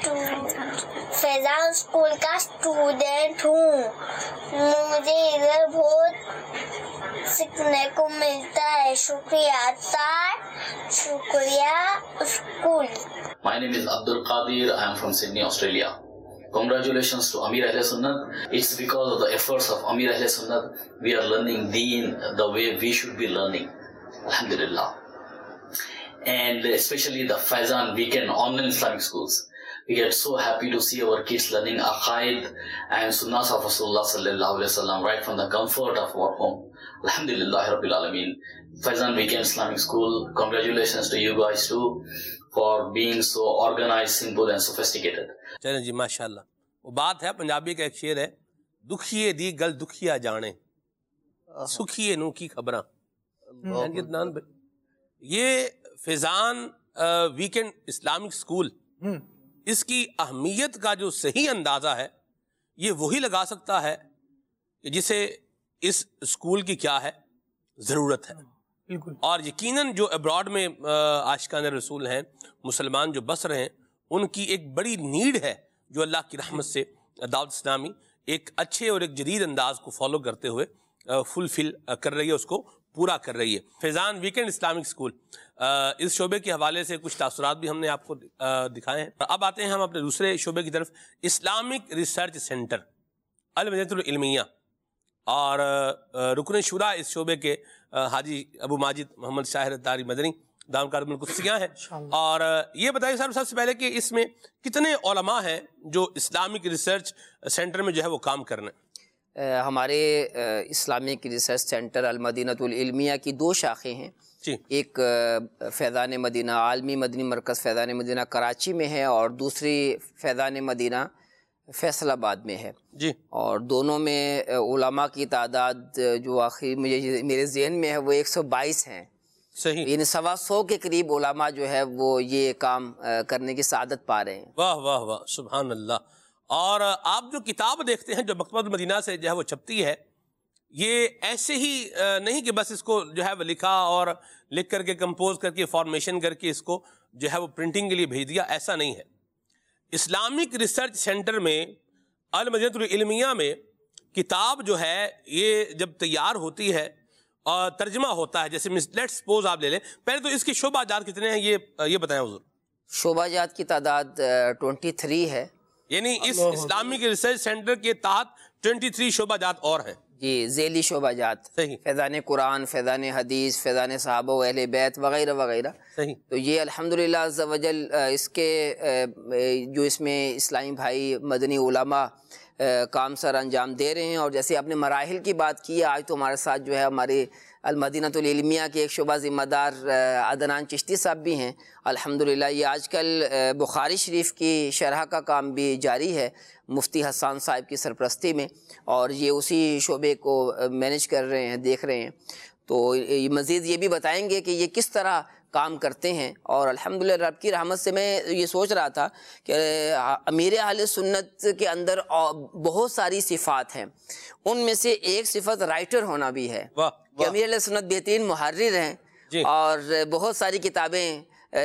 فیضان اسکول کا اسٹوڈینٹ ہوں. مجھے ادھر بہت سیکھنے کو ملتا ہے. شکریہ سار، شکریہ school.
My name is Abdul Qadir. I am from Sydney, Australia. Congratulations to Amir Ahle Sunnat. It's because of the efforts of Amir Ahle Sunnat we are learning Deen the way we should be learning. Alhamdulillah. And especially the Faizan Weekend online Islamic schools. We get so happy to see our kids learning aqaid and sunnahs of Rasulullah sallallahu alaihi wasallam right from the comfort of our home. Alhamdulillah Rabbil Alameen. Faizan Weekend Islamic School, congratulations to you guys too for being so organized, simple and sophisticated.
چلیں جی ماشاءاللہ. وہ بات ہے پنجابی کا ایک شعر ہے، دکھیے دی گل دکھیا جانے سکھیے نو کی خبراں. یہ فیضان ویکینڈ اسلامک اسکول، اس کی اہمیت کا جو صحیح اندازہ ہے یہ وہی لگا سکتا ہے کہ جسے اس اسکول کی کیا ہے ضرورت ہے. اور یقیناً جو ابراڈ میں عاشقان رسول ہیں، مسلمان جو بس رہے ہیں، ان کی ایک بڑی نیڈ ہے جو اللہ کی رحمت سے دعوت اسلامی ایک اچھے اور ایک جدید انداز کو فالو کرتے ہوئے فلفل کر رہی ہے، اس کو پورا کر رہی ہے. فیضان ویکینڈ اسلامک اسکول، اس شعبے کے حوالے سے کچھ تاثرات بھی ہم نے آپ کو دکھائے ہیں. اب آتے ہیں ہم اپنے دوسرے شعبے کی طرف، اسلامک ریسرچ سینٹر المدینہ العلمیہ، اور رکن شورا اس شعبے کے حاجی ابو ماجد محمد شاہر اتاری مدنی دام کارم القدسیہ ہیں. اور یہ بتائیے صاحب سب سے پہلے کہ اس میں کتنے علماء ہیں جو اسلامک ریسرچ سینٹر میں جو ہے وہ کام کرنے؟
ہمارے اسلامک ریسرچ سینٹر المدینہ العلمیہ کی دو شاخیں ہیں
جی.
ایک فیضان مدینہ عالمی مدنی مرکز فیضان مدینہ کراچی میں ہے، اور دوسری فیضان مدینہ فیصل آباد میں ہے
جی.
اور دونوں میں علماء کی تعداد جو آخری میرے ذہن میں ہے وہ 122 ہیں.
صحیح،
یعنی 125 کے قریب علماء جو ہے وہ یہ کام کرنے کی سعادت پا رہے ہیں.
واہ واہ واہ، سبحان اللہ. اور آپ جو کتاب دیکھتے ہیں جو مکتبۃ المدینہ سے جو ہے وہ چھپتی ہے، یہ ایسے ہی نہیں کہ بس اس کو جو ہے وہ لکھا اور لکھ کر کے کمپوز کر کے فارمیشن کر کے اس کو جو ہے وہ پرنٹنگ کے لیے بھیج دیا، ایسا نہیں ہے. اسلامک ریسرچ سینٹر میں المدینہ العلمیہ میں کتاب جو ہے یہ جب تیار ہوتی ہے اور ترجمہ ہوتا ہے، جیسے لیٹس سپوز آپ لے لیں، پہلے تو اس کے شعبہ جات کتنے ہیں یہ بتائیں حضور.
شعبہ جات کی تعداد 23 ہے.
یعنی اس اسلامک ریسرچ سینٹر کے تحت 23 شعبہ جات اور ہیں
جی، ذیلی شعبہ جات،
صحیح،
فیضان قرآن، فیضان حدیث، فیضان صحابہ و اہل بیت وغیرہ وغیرہ.
صحیح.
تو یہ الحمدللہ عز و جل اس کے جو اس میں اسلامی بھائی مدنی علماء کام سر انجام دے رہے ہیں. اور جیسے آپ نے مراحل کی بات کی ہے، آج تو ہمارے ساتھ جو ہے ہمارے المدینہ العلمیہ کے ایک شعبہ ذمہ دار عدنان چشتی صاحب بھی ہیں الحمدللہ. یہ آج کل بخاری شریف کی شرح کا کام بھی جاری ہے مفتی حسان صاحب کی سرپرستی میں، اور یہ اسی شعبے کو مینیج کر رہے ہیں، دیکھ رہے ہیں. تو مزید یہ بھی بتائیں گے کہ یہ کس طرح کام کرتے ہیں. اور الحمدللہ رب کی رحمت سے میں یہ سوچ رہا تھا کہ امیر اہل سنت کے اندر بہت ساری صفات ہیں، ان میں سے ایک صفت رائٹر ہونا بھی ہے کہ امیر اہل سنت بہترین محرر ہیں اور بہت ساری کتابیں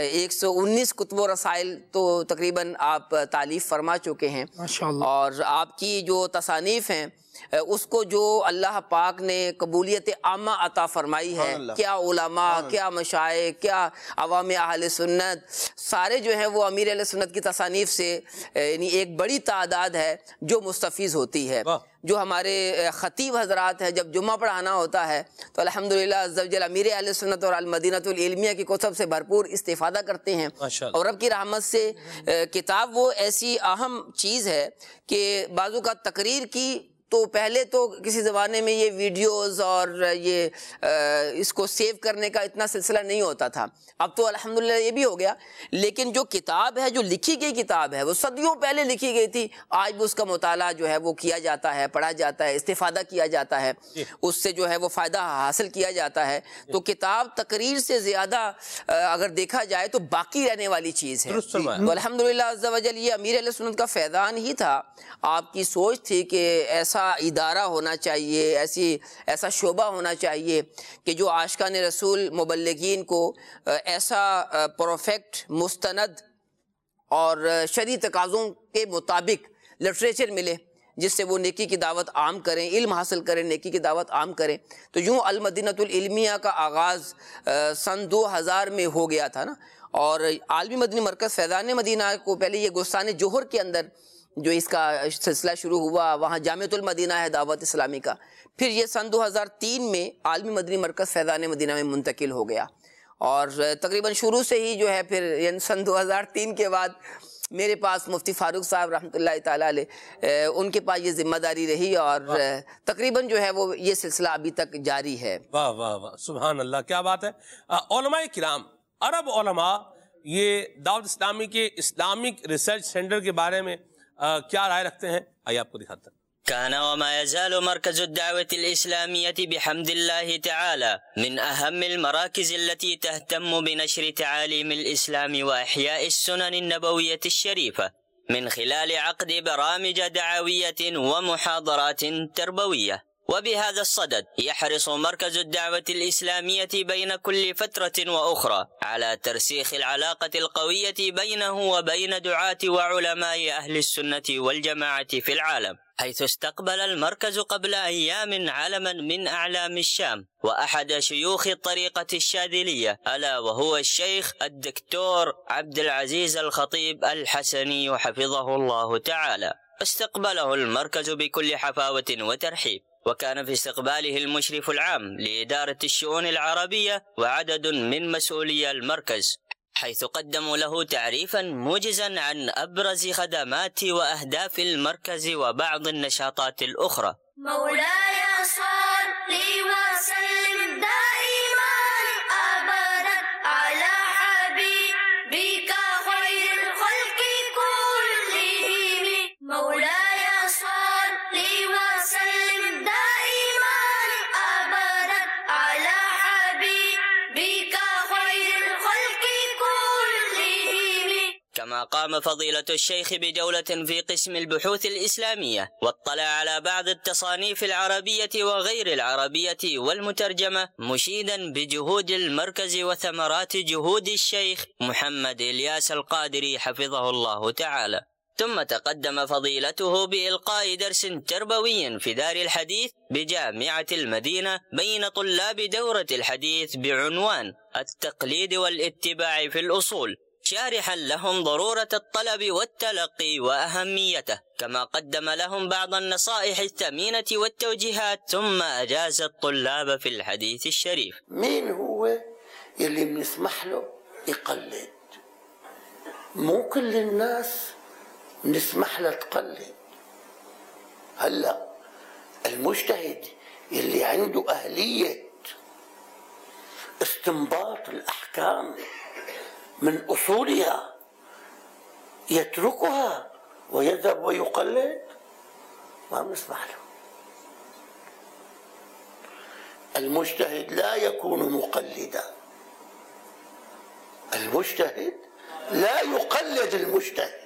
119 کتب و رسائل تو تقریباً آپ تالیف فرما چکے ہیں. اور آپ کی جو تصانیف ہیں اس کو جو اللہ پاک نے قبولیت عامہ عطا فرمائی ہے، کیا علماء، کیا مشائخ، کیا عوام اہل سنت، سارے جو ہیں وہ امیر اہل سنت کی تصانیف سے یعنی ایک بڑی تعداد ہے جو مستفیض ہوتی ہے. جو ہمارے خطیب حضرات ہیں جب جمعہ پڑھانا ہوتا ہے تو الحمدللہ عز و جل امیر اہل سنت اور المدینہ العلمیہ کی کتب سے بھرپور استفادہ کرتے ہیں. اور رب کی رحمت سے کتاب وہ ایسی اہم چیز ہے کہ بعضوں کا تقریر کی تو پہلے تو کسی زمانے میں یہ ویڈیوز اور یہ اس کو سیو کرنے کا اتنا سلسلہ نہیں ہوتا تھا. اب تو الحمدللہ یہ بھی ہو گیا، لیکن جو کتاب ہے، جو لکھی گئی کتاب ہے، وہ صدیوں پہلے لکھی گئی تھی. آج بھی اس کا مطالعہ جو ہے وہ کیا جاتا ہے، پڑھا جاتا ہے، استفادہ کیا جاتا ہے، اس سے جو ہے وہ فائدہ حاصل کیا جاتا ہے. تو کتاب تقریر سے زیادہ اگر دیکھا جائے تو باقی رہنے والی چیز ہے. تو الحمدللہ عز و جل یہ امیر اہل سنت کا فیضان ہی تھا. آپ کی سوچ تھی کہ ایسا ادارہ ہونا چاہیے، ایسا شعبہ ہونا چاہیے کہ جو عاشقان رسول مبلغین کو ایسا پرفیکٹ، مستند اور شرعی تقاضوں کے مطابق لٹریچر ملے جس سے وہ نیکی کی دعوت عام کریں، علم حاصل کریں، نیکی کی دعوت عام کریں. تو یوں المدینہ العلمیہ کا آغاز سن 2000 میں ہو گیا تھا نا. اور عالمی مدنی مرکز فیضان مدینہ کو پہلے یہ گوستان جوہر کے اندر جو اس کا سلسلہ شروع ہوا، وہاں جامعۃ المدینہ ہے دعوت اسلامی کا. پھر یہ سن 2003 میں عالمی مدنی مرکز فیضان مدینہ میں منتقل ہو گیا. اور تقریباً شروع سے ہی جو ہے پھر یعنی سن 2003 کے بعد मेरे पास मुफ्ती फ़ारूक साहब रहमतुल्लाहि ताला अलैह उनके पास ये जिम्मेदारी रही और तकरीबन जो है वो ये सिलसिला अभी तक जारी है।
वाह वाह वाह, सुभान अल्लाह, क्या बात है। उलमाए किराम, अरब उलमा ये दावत इस्लामी के इस्लामिक रिसर्च सेंटर के बारे में क्या राय रखते हैं, आइए आपको दिखाते हैं।
كان وما يزال مركز الدعوة الإسلامية بحمد الله تعالى من أهم المراكز التي تهتم بنشر تعاليم الإسلام وإحياء السنن النبوية الشريفة من خلال عقد برامج دعوية ومحاضرات تربوية. وبهذا الصدد يحرص مركز الدعوة الإسلامية بين كل فترة وأخرى على ترسيخ العلاقة القوية بينه وبين دعاة وعلماء أهل السنة والجماعة في العالم، حيث استقبل المركز قبل أيام علما من أعلام الشام وأحد شيوخ الطريقة الشاذلية، ألا وهو الشيخ الدكتور عبد العزيز الخطيب الحسني حفظه الله تعالى. استقبله المركز بكل حفاوة وترحيب، وكان في استقباله المشرف العام لإدارة الشؤون العربية وعدد من مسؤولي المركز، حيث قدموا له تعريفا موجزا عن أبرز خدمات وأهداف المركز وبعض النشاطات الأخرى.
مولاي صل وسلم دائما أبدا على حبيبك خير الخلق كلهم. مولاي صل وسلم دائما أبدا على حبيبك خير الخلق كلهم.
كما قام فضيلة الشيخ بجولة في قسم البحوث الإسلامية واطلع على بعض التصانيف العربية وغير العربية والمترجمة، مشيدا بجهود المركز وثمرات جهود الشيخ محمد إلياس القادري حفظه الله تعالى. ثم تقدم فضيلته بإلقاء درس تربوي في دار الحديث بجامعة المدينة بين طلاب دورة الحديث بعنوان التقليد والاتباع في الأصول، شارحا لهم ضرورة الطلب والتلقي وأهميته، كما قدم لهم بعض النصائح الثمينة والتوجيهات، ثم أجاز الطلاب في الحديث الشريف.
مين هو اللي بنسمح له يقلد؟ مو كل الناس بنسمح له تقلد. هلا المجتهد اللي عنده أهلية استنباط الأحكام من أصولها يتركها ويذهب ويقلد، ما بنسمح له. المجتهد لا يكون مقلدا، المجتهد لا يقلد المجتهد.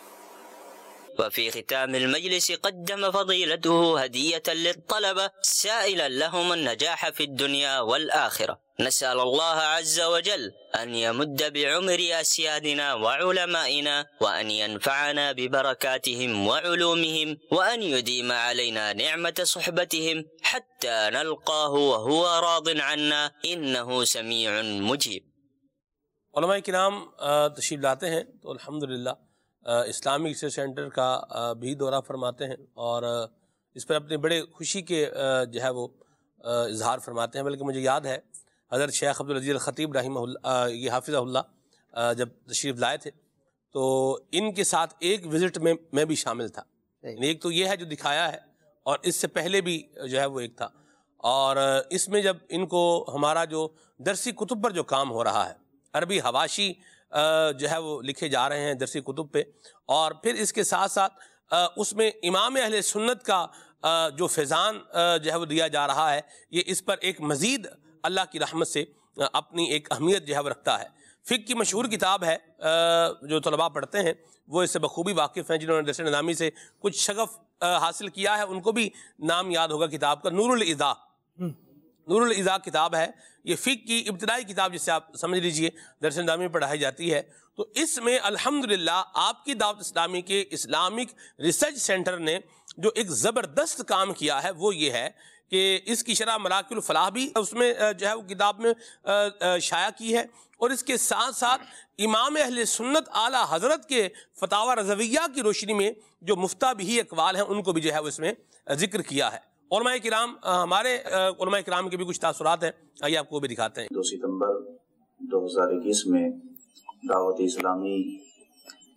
وفي ختام المجلس قدم فضيلته هدية للطلبة سائلا لهم النجاح في الدنيا والآخرة. نسأل الله عز وجل أن يمد بعمر أسيادنا وعلمائنا، وأن ينفعنا ببركاتهم وعلومهم، وأن يديم علينا نعمة صحبتهم حتى نلقاه وهو راض عنا إنه سميع مجيب.
उलमा किराम तशरीफ़ लाते हैं तो अल्हम्दुलिल्लाह इस्लामिक रिसर्च सेंटर का भी दौरा फरमाते हैं और इस पर अपने बड़े खुशी के जो है वो इजहार फरमाते हैं। बल्कि मुझे याद है हज़रत शेख अब्दुल अज़ीज़ ख़तीब रहिमहुल्लाह ये हाफिज़हुल्लाह जब तशरीफ़ लाए थे तो इनके साथ एक विज़िट में मैं भी शामिल था। एक तो ये है जो दिखाया है और इससे पहले भी जो है वो एक था, और इसमें जब इनको हमारा जो दरसी कुतुब पर जो काम हो रहा है, अरबी हवाशी जो है वो लिखे जा रहे हैं दरसी कुतुब पे, और फिर इसके साथ साथ उसमें इमाम अहले सुन्नत का जो फैज़ान जो है वो दिया जा रहा है, ये इस पर एक मज़ीद अल्लाह की रहमत से अपनी एक अहमियत जो है वो रखता है। फ़िक़्ह की मशहूर किताब है, जो तलबा पढ़ते हैं वो इससे बखूबी वाकिफ़ हैं, जिन्होंने दरस निज़ामी से कुछ शगफ़ हासिल किया है उनको भी नाम याद होगा किताब का, नूरुल इज़ा। नूरुल इज़ा किताब है, ये फ़िक़्ह की इब्तिदाई किताब जिससे आप समझ लीजिए दरस निज़ामी में पढ़ाई जाती है। तो इसमें अल्हम्दुलिल्लाह आपकी दावत इस्लामी के इस्लामिक रिसर्च सेंटर ने जो एक ज़बरदस्त काम किया है वो ये है कि इसकी शरह मराकिल फलाह भी उसमें जो है वो किताब में शाया की है, और इसके साथ साथ इमाम अहले सुन्नत आला हज़रत के फतावा रज़विया की रोशनी में जो मुफ्ताबिही अक़वाल हैं उनको भी जो है वो इसमें ज़िक्र किया है। उलमाए किराम, हमारे उलमाए किराम के भी कुछ तासुरात हैं, आइए आपको भी दिखाते हैं।
2 सितंबर 2021 में दावत इस्लामी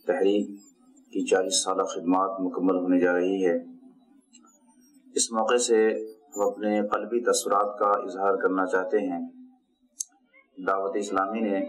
تحریک کی 40 سالہ خدمات مکمل ہونے جا رہی ہے۔ اس موقع سے ہم اپنے قلبی تاثرات کا اظہار کرنا چاہتے ہیں۔ دعوت اسلامی نے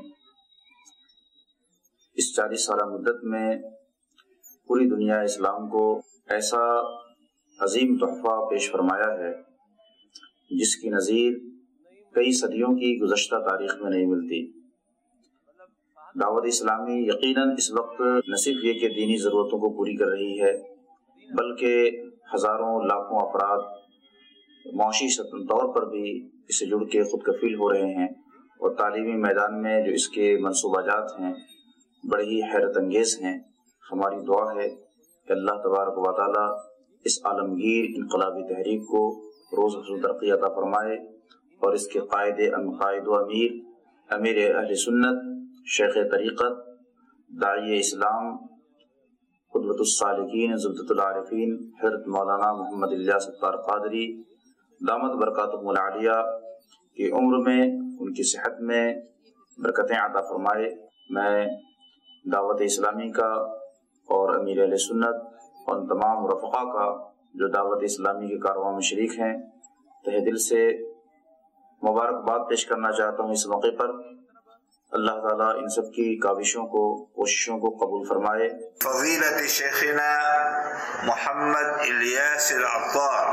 اس 40 سالہ مدت میں پوری دنیا اسلام کو ایسا عظیم تحفہ پیش فرمایا ہے جس کی نظیر کئی صدیوں کی گزشتہ تاریخ میں نہیں ملتی۔ دعوت اسلامی یقیناً اس وقت نہ صرف یہ کہ دینی ضرورتوں کو پوری کر رہی ہے بلکہ ہزاروں لاکھوں افراد معاشی طور پر بھی اس سے جڑ کے خود کفیل ہو رہے ہیں، اور تعلیمی میدان میں جو اس کے منصوبہ جات ہیں بڑے ہی حیرت انگیز ہیں۔ ہماری دعا ہے کہ اللہ تبارک و تعالی اس عالمگیر انقلابی تحریک کو روز افزوں ترقی عطا فرمائے، اور اس کے قائد و امیر اہل سنت، شیخ طریقت، داعی اسلام، قدوۃ السالکین، زبدۃ العارفین حضرت مولانا محمد الیاس ستار قادری دامت برکاتہم العالیہ کی عمر میں، ان کی صحت میں برکتیں عطا فرمائے۔ میں دعوت اسلامی کا اور امیر اہل سنت اور تمام رفقا کا جو دعوت اسلامی کے کارواں میں شریک ہیں تہ دل سے مبارکباد پیش کرنا چاہتا ہوں اس موقع پر۔ اللہ تعالیٰ ان سب کی کاوشوں کو، کوششوں کو قبول فرمائے۔
فضیلت شیخنا محمد الیاس العطار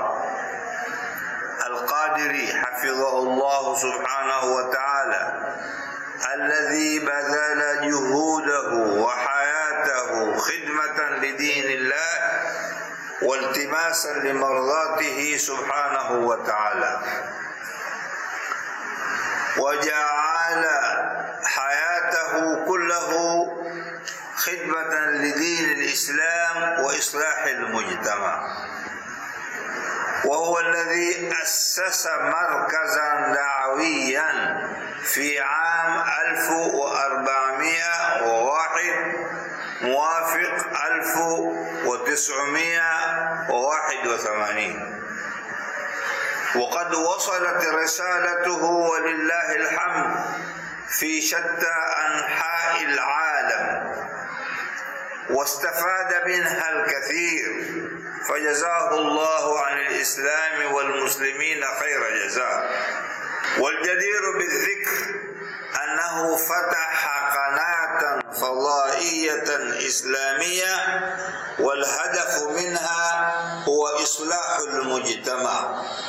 القادری حفظه اللہ سبحانہ وتعالی الذي بذل جهوده وحياته خدمة لدين الله والتماسا لمرضاته سبحانه وتعالى، وجعل حياته كله خدمة لدين الإسلام وإصلاح المجتمع، وهو الذي أسس مركزا دعويا في عام 1401 موافق 1981، وقد وصلت رسالته ولله الحمد في شتى أنحاء العالم واستفاد منها الكثير، فجزاه الله عن الإسلام والمسلمين خير جزاء. والجدير بالذكر أنه فتح قناة فضائية إسلامية والهدف منها هو إصلاح المجتمع.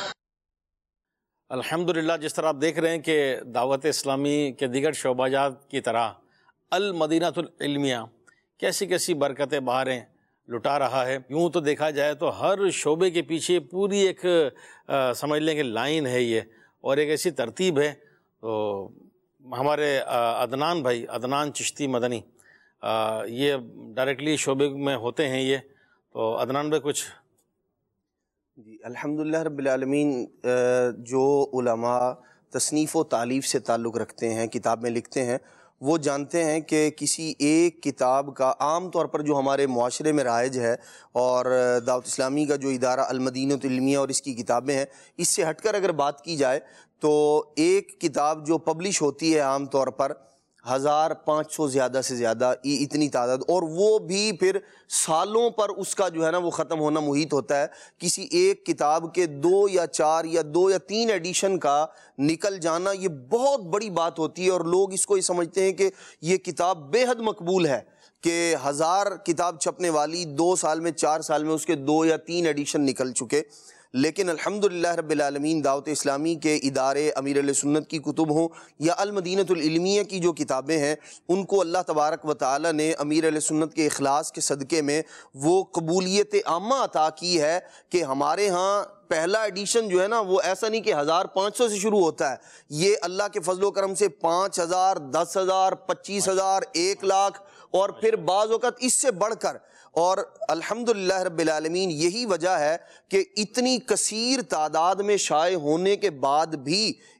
الحمدللہ، جس طرح آپ دیکھ رہے ہیں کہ دعوت اسلامی کے دیگر شعبہ جات کی طرح المدینہ العلمیہ کیسی کیسی برکتیں بہاریں لٹا رہا ہے۔ یوں تو دیکھا جائے تو ہر شعبے کے پیچھے پوری ایک سمجھ لیں کہ لائن ہے یہ، اور ایک ایسی ترتیب ہے۔ تو ہمارے عدنان بھائی، عدنان چشتی مدنی، یہ ڈائریکٹلی شعبے میں ہوتے ہیں یہ، تو عدنان بھائی کچھ۔
جی الحمدللہ رب العالمین، جو علماء تصنیف و تالیف سے تعلق رکھتے ہیں، کتاب میں لکھتے ہیں، وہ جانتے ہیں کہ کسی ایک کتاب کا عام طور پر جو ہمارے معاشرے میں رائج ہے، اور دعوت اسلامی کا جو ادارہ المدینہ العلمیہ اور اس کی کتابیں ہیں، اس سے ہٹ کر اگر بات کی جائے تو ایک کتاب جو پبلش ہوتی ہے عام طور پر 1500 زیادہ سے زیادہ اتنی تعداد، اور وہ بھی پھر سالوں پر اس کا جو ہے نا وہ ختم ہونا محیط ہوتا ہے۔ کسی ایک کتاب کے 2 یا 4 یا 2 یا 3 ایڈیشن کا نکل جانا یہ بہت بڑی بات ہوتی ہے، اور لوگ اس کو یہ سمجھتے ہیں کہ یہ کتاب بے حد مقبول ہے کہ 1000 کتاب چھپنے والی 2 سال میں 4 سال میں اس کے 2 یا 3 ایڈیشن نکل چکے۔ لیکن الحمدللہ رب العالمین دعوت اسلامی کے ادارے، امیر اہل سنت کی کتب ہوں یا المدینہ العلمیہ کی جو کتابیں ہیں، ان کو اللہ تبارک و تعالی نے امیر اہل سنت کے اخلاص کے صدقے میں وہ قبولیت عامہ عطا کی ہے کہ ہمارے ہاں پہلا ایڈیشن جو ہے نا وہ ایسا نہیں کہ 1500 سے شروع ہوتا ہے، یہ اللہ کے فضل و کرم سے 5000، 10,000، 25,000، 1 لاکھ اور پھر بعض وقت اس سے بڑھ کر، اور الحمدللہ رب العالمین یہی وجہ ہے کہ اتنی کثیر تعداد میں شائع ہونے کے بعد بھی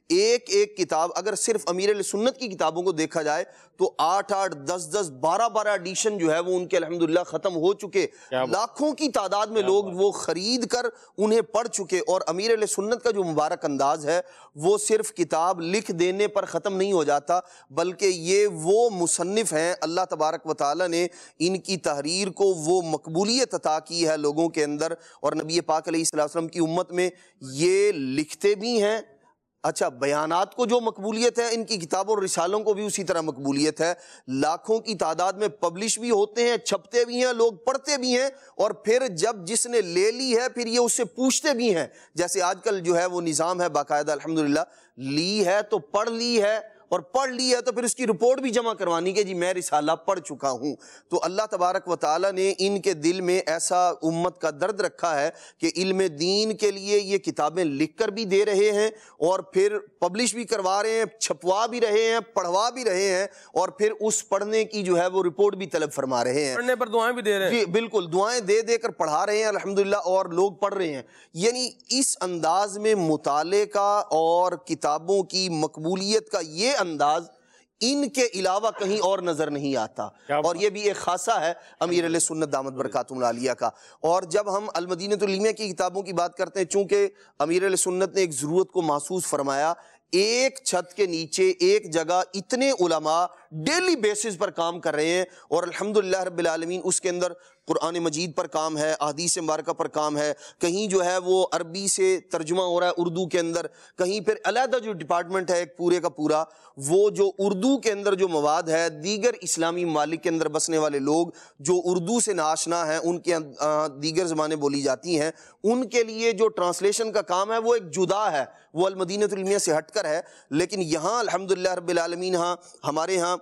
ایک ایک کتاب اگر صرف امیر اہل سنت کی کتابوں کو دیکھا جائے تو 8-8, 10-10, 12-12 ایڈیشن جو ہے وہ ان کے الحمدللہ ختم ہو چکے، لاکھوں کی تعداد میں لوگ وہ خرید کر انہیں پڑھ چکے. اور امیر اہل سنت کا جو مبارک انداز ہے وہ صرف کتاب لکھ دینے پر ختم نہیں ہو جاتا، بلکہ یہ وہ مصنف ہیں، اللہ تبارک و تعالیٰ نے ان کی تحریر کو وہ مقبولیت عطا کی ہے لوگوں کے اندر، اور نبی پاک علیہ الصلوۃ والسلام کی امت میں یہ لکھتے بھی ہیں. اچھا، بیانات کو جو مقبولیت ہے ان کی کتابوں اور رسالوں کو بھی اسی طرح مقبولیت ہے، لاکھوں کی تعداد میں پبلش بھی ہوتے ہیں، چھپتے بھی ہیں، لوگ پڑھتے بھی ہیں، اور پھر جب جس نے لے لی ہے پھر یہ اس سے پوچھتے بھی ہیں. جیسے آج کل جو ہے وہ نظام ہے باقاعدہ، الحمدللہ لی ہے تو پڑھ لی ہے، اور پڑھ لی ہے تو پھر اس کی رپورٹ بھی جمع کروانی کہ جی میں رسالہ پڑھ چکا ہوں. تو اللہ تبارک و تعالیٰ نے ان کے دل میں ایسا امت کا درد رکھا ہے کہ علم دین کے لیے یہ کتابیں لکھ کر بھی دے رہے ہیں، اور پھر پبلش بھی کروا رہے ہیں، چھپوا بھی رہے ہیں، پڑھوا بھی رہے ہیں، اور پھر اس پڑھنے کی جو ہے وہ رپورٹ بھی طلب فرما رہے ہیں،
پڑھنے پر دعائیں بھی دے رہے ہیں.
جی بالکل، دعائیں دے دے کر پڑھا رہے ہیں الحمدللہ، اور لوگ پڑھ رہے ہیں. یعنی اس انداز میں مطالعے کا اور کتابوں کی مقبولیت کا یہ انداز ان کے علاوہ کہیں اور نظر نہیں آتا، اور یہ بھی ایک خاصہ ہے امیر علیہ سنت دامت برکاتہم العالیہ کا. اور جب ہم المدینۃ العلمیہ کی کتابوں کی بات کرتے ہیں، چونکہ امیر علیہ سنت نے ایک ضرورت کو محسوس فرمایا، ایک چھت کے نیچے ایک جگہ اتنے علماء ڈیلی بیسز پر کام کر رہے ہیں، اور الحمدللہ رب العالمین اس کے اندر قرآن مجید پر کام ہے، احادیث مبارکہ پر کام ہے، کہیں جو ہے وہ عربی سے ترجمہ ہو رہا ہے اردو کے اندر، کہیں پھر علیحدہ جو ڈپارٹمنٹ ہے ایک پورے کا پورا، وہ جو اردو کے اندر جو مواد ہے، دیگر اسلامی ممالک کے اندر بسنے والے لوگ جو اردو سے ناآشنا ہیں، ان کے دیگر زبانیں بولی جاتی ہیں، ان کے لیے جو ٹرانسلیشن کا کام ہے وہ ایک جدا ہے، وہ المدینۃ العلمیہ سے ہٹ کر ہے. لیکن یہاں الحمدللہ رب العالمین ہمارے ہاں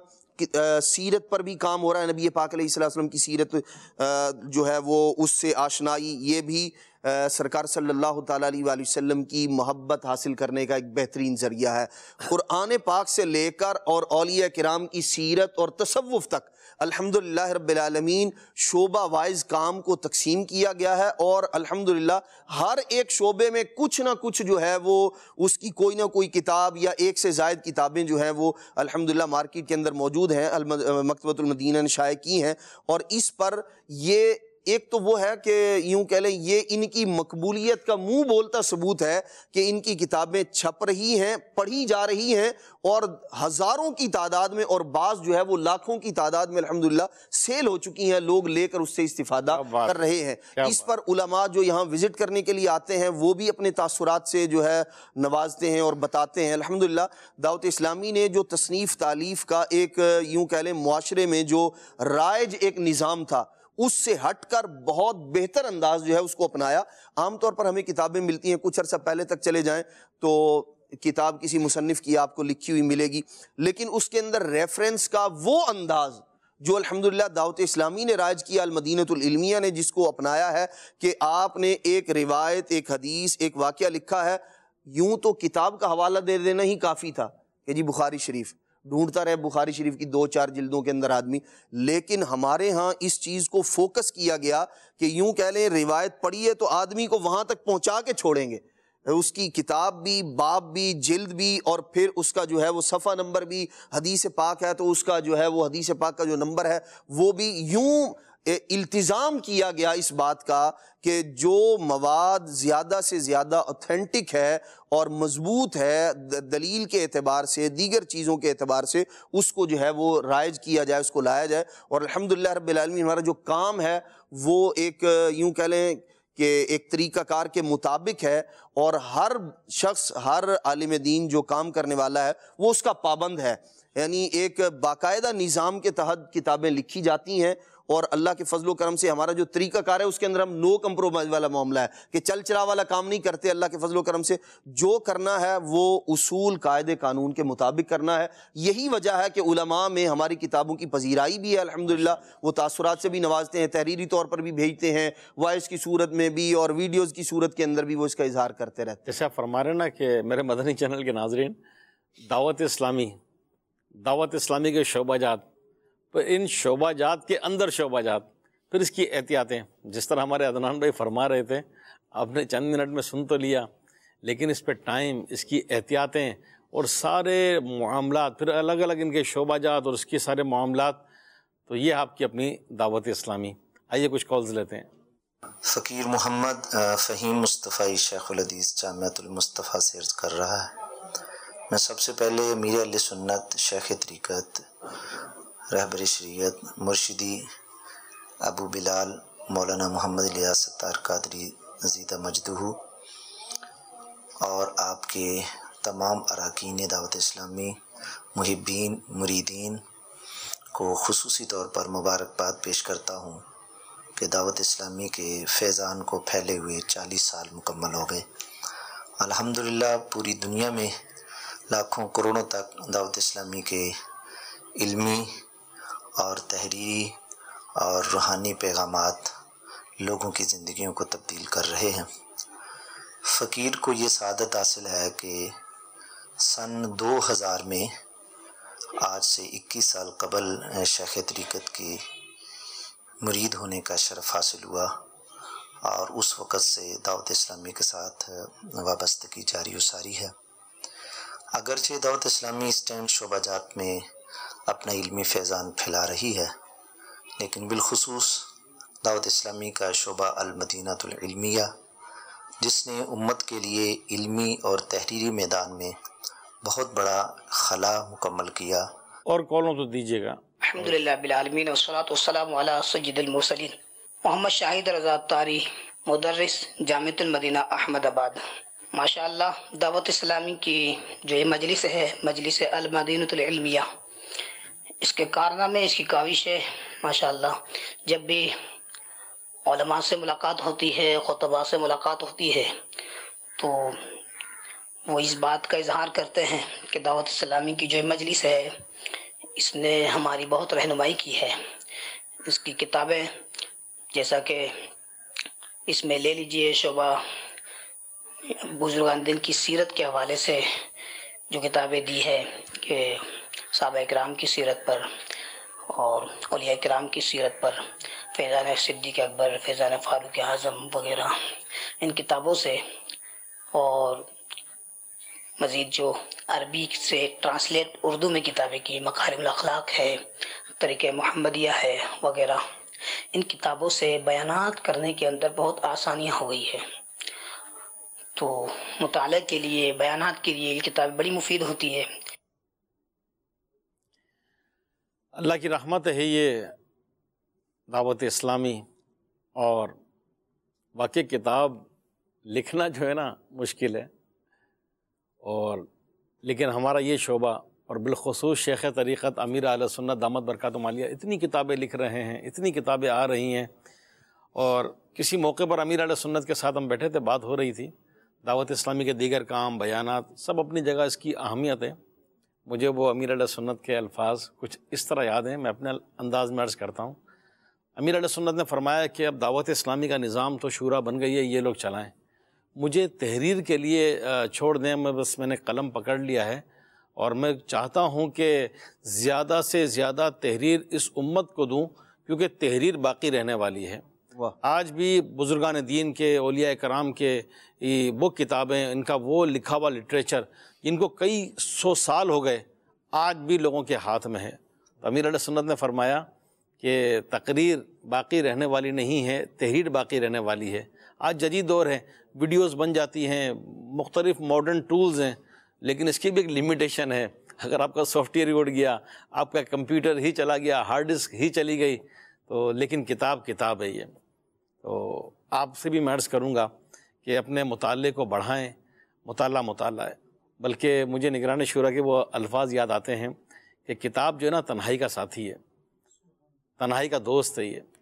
سیرت پر بھی کام ہو رہا ہے، نبی پاک علیہ الصلوۃ والسلام کی سیرت جو ہے وہ اس سے آشنائی، یہ بھی سرکار صلی اللہ تعالیٰ علیہ وآلہ وسلم کی محبت حاصل کرنے کا ایک بہترین ذریعہ ہے. قرآن پاک سے لے کر اور اولیاء کرام کی سیرت اور تصوف تک الحمدللہ رب العالمین شعبہ وائز کام کو تقسیم کیا گیا ہے، اور الحمدللہ ہر ایک شعبے میں کچھ نہ کچھ جو ہے وہ اس کی کوئی نہ کوئی کتاب یا ایک سے زائد کتابیں جو ہیں وہ الحمدللہ مارکیٹ کے اندر موجود ہیں، مکتبۃ المدینہ نے شائع کی ہیں. اور اس پر یہ ایک تو وہ ہے کہ یوں کہہ لیں یہ ان کی مقبولیت کا منہ بولتا ثبوت ہے کہ ان کی کتابیں چھپ رہی ہیں، پڑھی جا رہی ہیں، اور ہزاروں کی تعداد میں، اور بعض جو ہے وہ لاکھوں کی تعداد میں الحمدللہ سیل ہو چکی ہیں، لوگ لے کر اس سے استفادہ کر رہے ہیں. اس پر علماء جو یہاں وزٹ کرنے کے لیے آتے ہیں وہ بھی اپنے تاثرات سے جو ہے نوازتے ہیں اور بتاتے ہیں. الحمدللہ دعوت اسلامی نے جو تصنیف تالیف کا ایک یوں کہہ لیں معاشرے میں جو رائج ایک نظام تھا، اس سے ہٹ کر بہت بہتر انداز جو ہے اس کو اپنایا. عام طور پر ہمیں کتابیں ملتی ہیں، کچھ عرصہ پہلے تک چلے جائیں تو کتاب کسی مصنف کی آپ کو لکھی ہوئی ملے گی، لیکن اس کے اندر ریفرنس کا وہ انداز جو الحمدللہ دعوت اسلامی نے رائج کیا، المدینۃ العلمیہ نے جس کو اپنایا ہے کہ آپ نے ایک روایت، ایک حدیث، ایک واقعہ لکھا ہے، یوں تو کتاب کا حوالہ دے دینا ہی کافی تھا کہ جی بخاری شریف، ڈھونڈتا رہے بخاری شریف کی 2-4 جلدوں کے اندر آدمی. لیکن ہمارے ہاں اس چیز کو فوکس کیا گیا کہ یوں کہہ لیں روایت پڑھی ہے تو آدمی کو وہاں تک پہنچا کے چھوڑیں گے، اس کی کتاب بھی، باب بھی، جلد بھی، اور پھر اس کا جو ہے وہ صفحہ نمبر بھی، حدیث پاک ہے تو اس کا جو ہے وہ حدیث پاک کا جو نمبر ہے وہ بھی. یوں التزام کیا گیا اس بات کا کہ جو مواد زیادہ سے زیادہ اوتھینٹک ہے اور مضبوط ہے دلیل کے اعتبار سے، دیگر چیزوں کے اعتبار سے، اس کو جو ہے وہ رائج کیا جائے، اس کو لایا جائے. اور الحمدللہ رب العالمین ہمارا جو کام ہے وہ ایک یوں کہہ لیں کہ ایک طریقہ کار کے مطابق ہے، اور ہر شخص، ہر عالم دین جو کام کرنے والا ہے وہ اس کا پابند ہے. یعنی ایک باقاعدہ نظام کے تحت کتابیں لکھی جاتی ہیں، اور اللہ کے فضل و کرم سے ہمارا جو طریقہ کار ہے اس کے اندر ہم نو کمپرومائز والا معاملہ ہے کہ چل چلا والا کام نہیں کرتے. اللہ کے فضل و کرم سے جو کرنا ہے وہ اصول قاعدے قانون کے مطابق کرنا ہے. یہی وجہ ہے کہ علماء میں ہماری کتابوں کی پذیرائی بھی ہے الحمدللہ، وہ تاثرات سے بھی نوازتے ہیں، تحریری طور پر بھی بھیجتے ہیں، وائس کی صورت میں بھی اور ویڈیوز کی صورت کے اندر بھی وہ اس کا اظہار کرتے رہتے ہیں.
جیسے آپ فرما رہے ہیں نا کہ میرے مدنی چینل کے ناظرین، دعوت اسلامی کے شعبہ جات، پر ان شعبہ جات کے اندر شعبہ جات، پھر اس کی احتیاطیں، جس طرح ہمارے عدنان بھائی فرما رہے تھے، آپ نے چند منٹ میں سن تو لیا، لیکن اس پہ ٹائم، اس کی احتیاطیں، اور سارے معاملات پھر الگ الگ ان کے شعبہ جات اور اس کے سارے معاملات. تو یہ آپ کی اپنی دعوت اسلامی. آئیے کچھ کالز لیتے ہیں.
فقیر محمد فہیم مصطفی شیخ الحدیث جامعۃ المصطفیٰ سے عرض کر رہا ہے. میں سب سے پہلے امیر اہل سنت شیخ طریقت رہبر شریعت مرشدی ابو بلال مولانا محمد الیاس ستار قادری زیدہ مجدہ اور آپ کے تمام اراکین دعوت اسلامی محبین مریدین کو خصوصی طور پر مبارکباد پیش کرتا ہوں کہ دعوت اسلامی کے فیضان کو پھیلے ہوئے 40 سال مکمل ہو گئے. الحمدللہ پوری دنیا میں لاکھوں کروڑوں تک دعوت اسلامی کے علمی اور تحریری اور روحانی پیغامات لوگوں کی زندگیوں کو تبدیل کر رہے ہیں. فقیر کو یہ سعادت حاصل ہے کہ سن 2000 میں آج سے 21 سال قبل شیخ طریقت کے مرید ہونے کا شرف حاصل ہوا اور اس وقت سے دعوت اسلامی کے ساتھ وابستگی جاری و ساری ہے. اگرچہ دعوت اسلامی اسٹینڈ شعبہ جات میں اپنا علمی فیضان پھیلا رہی ہے، لیکن بالخصوص دعوت اسلامی کا شعبہ المدینہ العلمیہ جس نے امت کے لیے علمی اور تحریری میدان میں بہت بڑا خلا مکمل کیا.
اور کالوں تو دیجیے گا.
الحمدللہ رب العالمین والصلاۃ والسلام علی سید المرسلین. محمد شاہد رضا طاری مدرس جامعۃ المدینہ احمد آباد. ماشاءاللہ دعوت اسلامی کی جو یہ مجلس ہے مجلس المدینہ العلمیہ، اس کے کارنامے اس کی کاوش ہے. ماشاءاللہ جب بھی علماء سے ملاقات ہوتی ہے خطباء سے ملاقات ہوتی ہے تو وہ اس بات کا اظہار کرتے ہیں کہ دعوت اسلامی کی جو مجلس ہے اس نے ہماری بہت رہنمائی کی ہے. اس کی کتابیں جیسا کہ اس میں لے لیجئے شعبہ بزرگان دین کی سیرت کے حوالے سے جو کتابیں دی ہے کہ صحابہ کرام کی سیرت پر اور اولیاء کرام کی سیرت پر، فیضان صدیق اکبر، فیضان فاروق اعظم وغیرہ، ان کتابوں سے، اور مزید جو عربی سے ٹرانسلیٹ اردو میں کتابیں کی مکارم الاخلاق ہے، طریقہ محمدیہ ہے وغیرہ، ان کتابوں سے بیانات کرنے کے اندر بہت آسانیاں ہو گئی ہے. تو مطالعہ کے لیے بیانات کے لیے یہ کتاب بڑی مفید ہوتی ہے.
اللہ کی رحمت ہے یہ دعوت اسلامی. اور واقعی کتاب لکھنا جو ہے نا مشکل ہے، اور لیکن ہمارا یہ شعبہ اور بالخصوص شیخ طریقت امیر اہل سنت دامت برکاتہم عالیہ اتنی کتابیں لکھ رہے ہیں، اتنی کتابیں آ رہی ہیں. اور کسی موقع پر امیر اہل سنت کے ساتھ ہم بیٹھے تھے، بات ہو رہی تھی دعوت اسلامی کے دیگر کام بیانات سب اپنی جگہ، اس کی اہمیت ہے. مجھے وہ امیر اہل سنت کے الفاظ کچھ اس طرح یاد ہیں، میں اپنے انداز میں عرض کرتا ہوں. امیر اہل سنت نے فرمایا کہ اب دعوت اسلامی کا نظام تو شورا بن گئی ہے، یہ لوگ چلائیں، مجھے تحریر کے لیے چھوڑ دیں. میں نے قلم پکڑ لیا ہے اور میں چاہتا ہوں کہ زیادہ سے زیادہ تحریر اس امت کو دوں، کیونکہ تحریر باقی رہنے والی ہے. آج بھی بزرگان دین کے، اولیاء کرام کے وہ کتابیں، ان کا وہ لکھا ہوا لٹریچر جن کو کئی 100 سال ہو گئے، آج بھی لوگوں کے ہاتھ میں ہے. تو امیر علیہ سنت نے فرمایا کہ تقریر باقی رہنے والی نہیں ہے، تحریر باقی رہنے والی ہے. آج جدید دور ہے، ویڈیوز بن جاتی ہیں، مختلف ماڈرن ٹولز ہیں، لیکن اس کی بھی ایک لمیٹیشن ہے. اگر آپ کا سافٹ ویئر اڑ گیا، آپ کا کمپیوٹر ہی چلا گیا، ہارڈ ڈسک ہی چلی گئی، تو لیکن کتاب ہے یہ. تو آپ سے بھی میں عرض کروں گا کہ اپنے مطالعے کو بڑھائیں. مطالعہ ہے، بلکہ مجھے نگران شورا کے وہ الفاظ یاد آتے ہیں کہ کتاب جو ہے نا تنہائی کا ساتھی ہے، تنہائی کا دوست ہے.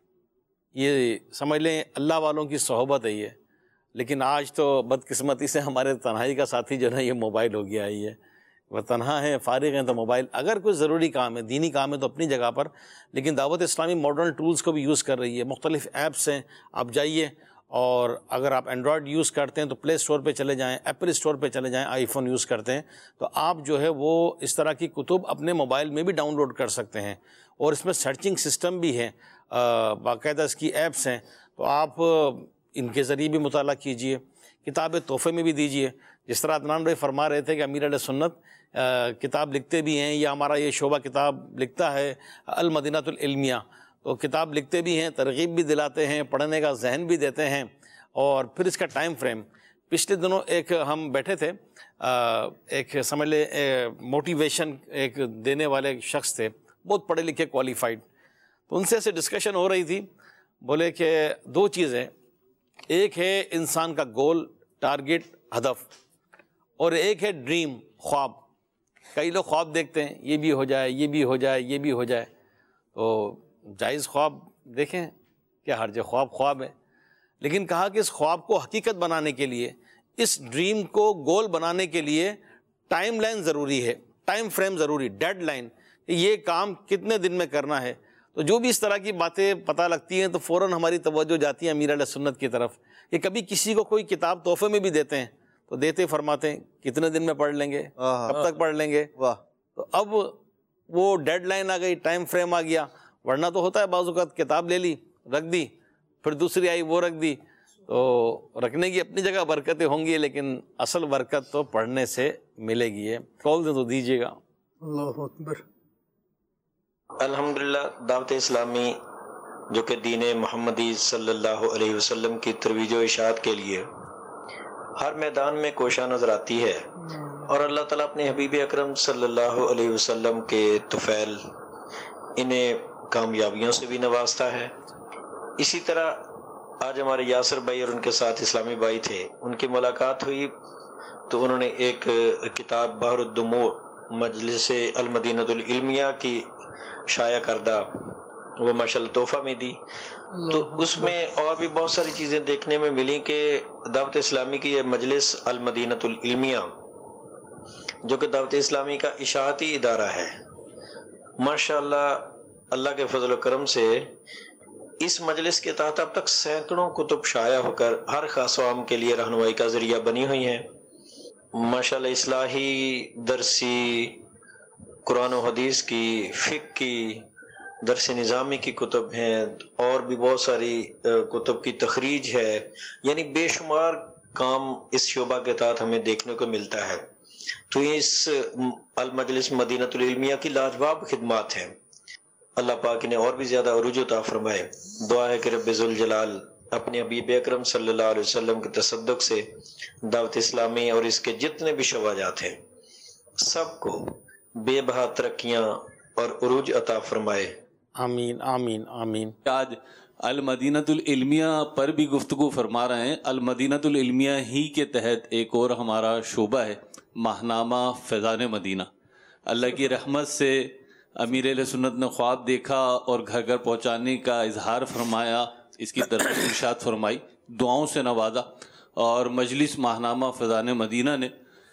یہ سمجھ لیں اللہ والوں کی صحبت ہے یہ. لیکن آج تو بدقسمتی سے ہمارے تنہائی کا ساتھی جو ہے نا یہ موبائل ہو گیا ہے. یہ وہ تنہا ہیں، فارغ ہیں تو موبائل. اگر کوئی ضروری کام ہے، دینی کام ہے تو اپنی جگہ پر، لیکن دعوت اسلامی ماڈرن ٹولز کو بھی یوز کر رہی ہے. مختلف ایپس ہیں، آپ جائیے، اور اگر آپ اینڈرائڈ یوز کرتے ہیں تو پلے اسٹور پہ چلے جائیں، ایپل اسٹور پہ چلے جائیں. آئی فون یوز کرتے ہیں تو آپ جو ہے وہ اس طرح کی کتب اپنے موبائل میں بھی ڈاؤن لوڈ کر سکتے ہیں. اور اس میں سرچنگ سسٹم بھی ہے، باقاعدہ اس کی ایپس ہیں، تو آپ ان کے ذریعے بھی مطالعہ کیجئے. کتابیں تحفے میں بھی دیجئے. جس طرح عدنان بھائی فرما رہے تھے کہ امیر علیہ سنت کتاب لکھتے بھی ہیں، یا ہمارا یہ شعبہ کتاب لکھتا ہے المدینۃ العلمیہ، تو کتاب لکھتے بھی ہیں، ترغیب بھی دلاتے ہیں، پڑھنے کا ذہن بھی دیتے ہیں، اور پھر اس کا ٹائم فریم۔ پچھلے دنوں ایک ہم بیٹھے تھے، ایک سمجھ لے موٹیویشن ایک دینے والے شخص تھے، بہت پڑھے لکھے کوالیفائڈ، تو ان سے ایسے ڈسکشن ہو رہی تھی، بولے کہ دو چیزیں، ایک ہے انسان کا گول، ٹارگٹ، ہدف، اور ایک ہے ڈریم، خواب۔ کئی لوگ خواب دیکھتے ہیں، یہ بھی ہو جائے، یہ بھی ہو جائے، یہ بھی ہو جائے، تو جائز خواب دیکھیں، کیا حرج ہے، خواب خواب ہے، لیکن کہا کہ اس خواب کو حقیقت بنانے کے لیے، اس ڈریم کو گول بنانے کے لیے ٹائم لائن ضروری ہے، ٹائم فریم ضروری، ڈیڈ لائن، یہ کام کتنے دن میں کرنا ہے۔ تو جو بھی اس طرح کی باتیں پتہ لگتی ہیں تو فوراً ہماری توجہ جاتی ہے امیر علیہ سنت کی طرف، کہ کبھی کسی کو کوئی کتاب تحفے میں بھی دیتے ہیں تو دیتے فرماتے ہیں کتنے دن میں پڑھ لیں گے، کب تک پڑھ لیں گے، تو اب وہ ڈیڈ لائن آ گئی، ٹائم فریم آ گیا، ورنہ تو ہوتا ہے بعض اوقات کتاب لے لی رکھ دی، پھر دوسری آئی وہ رکھ دی، تو رکھنے کی اپنی جگہ برکتیں ہوں گی، لیکن اصل برکت تو پڑھنے سے ملے گی ہے۔ کال دیں تو دیجیے گا۔
اللہ اکبر۔
الحمدللہ دعوت اسلامی جو کہ دین محمدی صلی اللہ علیہ وسلم کی ترویج و اشاعت کے لیے ہر میدان میں کوشاں نظر آتی ہے، اور اللہ تعالیٰ اپنے حبیب اکرم صلی اللہ علیہ وسلم کے طفیل انہیں کامیابیوں سے بھی نوازتا ہے۔ اسی طرح آج ہمارے یاسر بھائی اور ان کے ساتھ اسلامی بھائی تھے، ان کی ملاقات ہوئی تو انہوں نے ایک کتاب بحر الدموع مجلس المدینۃ العلمیہ کی شائع کردہ وہ ماشاءاللہ تحفہ میں دی، تو اس میں اور بھی بہت ساری چیزیں دیکھنے میں ملی کہ دعوت اسلامی کی یہ مجلس المدینۃ العلمیہ جو کہ دعوت اسلامی کا اشاعتی ادارہ ہے، ماشاءاللہ اللہ کے فضل و کرم سے اس مجلس کے تحت اب تک سینکڑوں کتب شائع ہو کر ہر خاص و عام کے لیے رہنمائی کا ذریعہ بنی ہوئی ہیں۔ ماشاءاللہ اصلاحی، درسی، قرآن و حدیث کی، فقہ کی، درس نظامی کی کتب ہیں، اور بھی بہت ساری کتب کی تخریج ہے، یعنی بے شمار کام اس شعبہ کے تحت ہمیں دیکھنے کو ملتا ہے۔ تو اس المجلس مدینۃ العلمیہ کی لاجواب خدمات ہیں، اللہ پاک انہیں اور بھی زیادہ عروج عطا فرمائے۔ دعا ہے کہ رب ذوالجلال اپنے حبیب اکرم صلی اللہ علیہ وسلم کے تصدق سے دعوت اسلامی اور اس کے جتنے بھی شعبات ہیں سب کو بے بہا ترقیاں اور عروج عطا فرمائے۔
آمین آمین آمین۔
آج المدینۃ العلمیہ پر بھی گفتگو فرما رہے ہیں۔ المدینۃ العلمیہ ہی کے تحت ایک اور ہمارا شعبہ ہے ماہنامہ فیضان مدینہ۔ اللہ کی رحمت سے امیر علیہ سنت نے خواب دیکھا اور گھر گھر پہنچانے کا اظہار فرمایا، اس کی طرف ارشاد فرمائی، دعاؤں سے نوازا، اور مجلس ماہنامہ فیضان مدینہ نے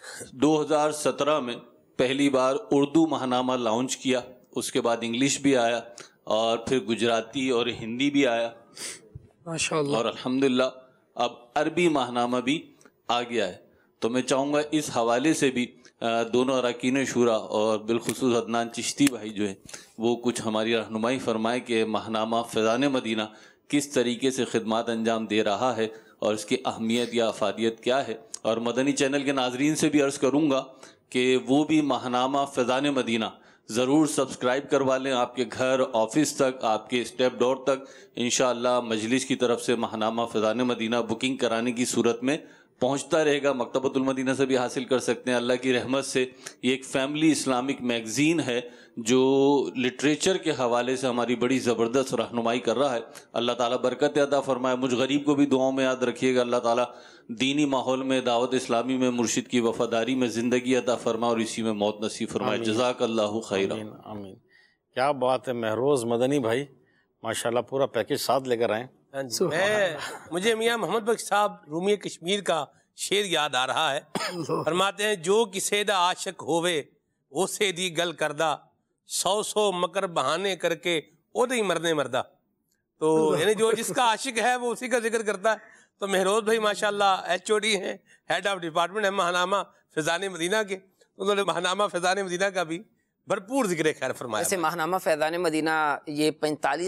2017 میں پہلی بار اردو ماہنامہ لانچ کیا، اس کے بعد انگلش بھی آیا اور پھر گجراتی اور ہندی بھی آیا
ماشاءاللہ،
اور الحمدللہ اب عربی ماہنامہ بھی آ گیا ہے۔ تو میں چاہوں گا اس حوالے سے بھی دونوں اراکین شورا اور بالخصوص عدنان چشتی بھائی جو ہیں وہ کچھ ہماری رہنمائی فرمائے کہ ماہنامہ فیضان مدینہ کس طریقے سے خدمات انجام دے رہا ہے اور اس کی اہمیت یا افادیت کیا ہے۔ اور مدنی چینل کے ناظرین سے بھی عرض کروں گا کہ وہ بھی ماہنامہ فیضان مدینہ ضرور سبسکرائب کروا لیں، آپ کے گھر، آفس تک، آپ کے اسٹیپ ڈور تک انشاءاللہ مجلس کی طرف سے ماہنامہ فیضان مدینہ بکنگ کرانے کی صورت میں پہنچتا رہے گا۔ مکتبۃ المدینہ سے بھی حاصل کر سکتے ہیں۔ اللہ کی رحمت سے یہ ایک فیملی اسلامک میگزین ہے جو لٹریچر کے حوالے سے ہماری بڑی زبردست رہنمائی کر رہا ہے۔ اللہ تعالیٰ برکت عطا فرمائے۔ مجھ غریب کو بھی دعاؤں میں یاد رکھیے گا، اللہ تعالیٰ دینی ماحول میں، دعوت اسلامی میں، مرشد کی وفاداری میں زندگی عطا فرمائے اور اسی میں موت نصیب فرمائے۔ جزاک اللہ خیرا۔
آمین آمین۔ کیا بات ہے مہروز مدنی بھائی، ماشاءاللہ پورا پیکج ساتھ لے کر آئیں۔
مجھے میاں محمد بخش صاحب رومی کشمیر کا شعر یاد آ رہا ہے، فرماتے ہیں جو کسے دا عاشق ہووے اسے دی گل کردہ، 100 مکر بہانے کر کے او دے مرنے مردہ۔ تو یعنی جو جس کا عاشق ہے وہ اسی کا ذکر کرتا ہے۔ تو مہروز بھائی ماشاءاللہ HOD ہیں، ہیڈ آف ڈپارٹمنٹ ہے ماہنامہ فیضان مدینہ کے، انہوں نے ماہنامہ فیضان مدینہ کا بھی بھرپور ذکر خیر فرمایا۔
ایسے ماہنامہ فیضان مدینہ یہ 45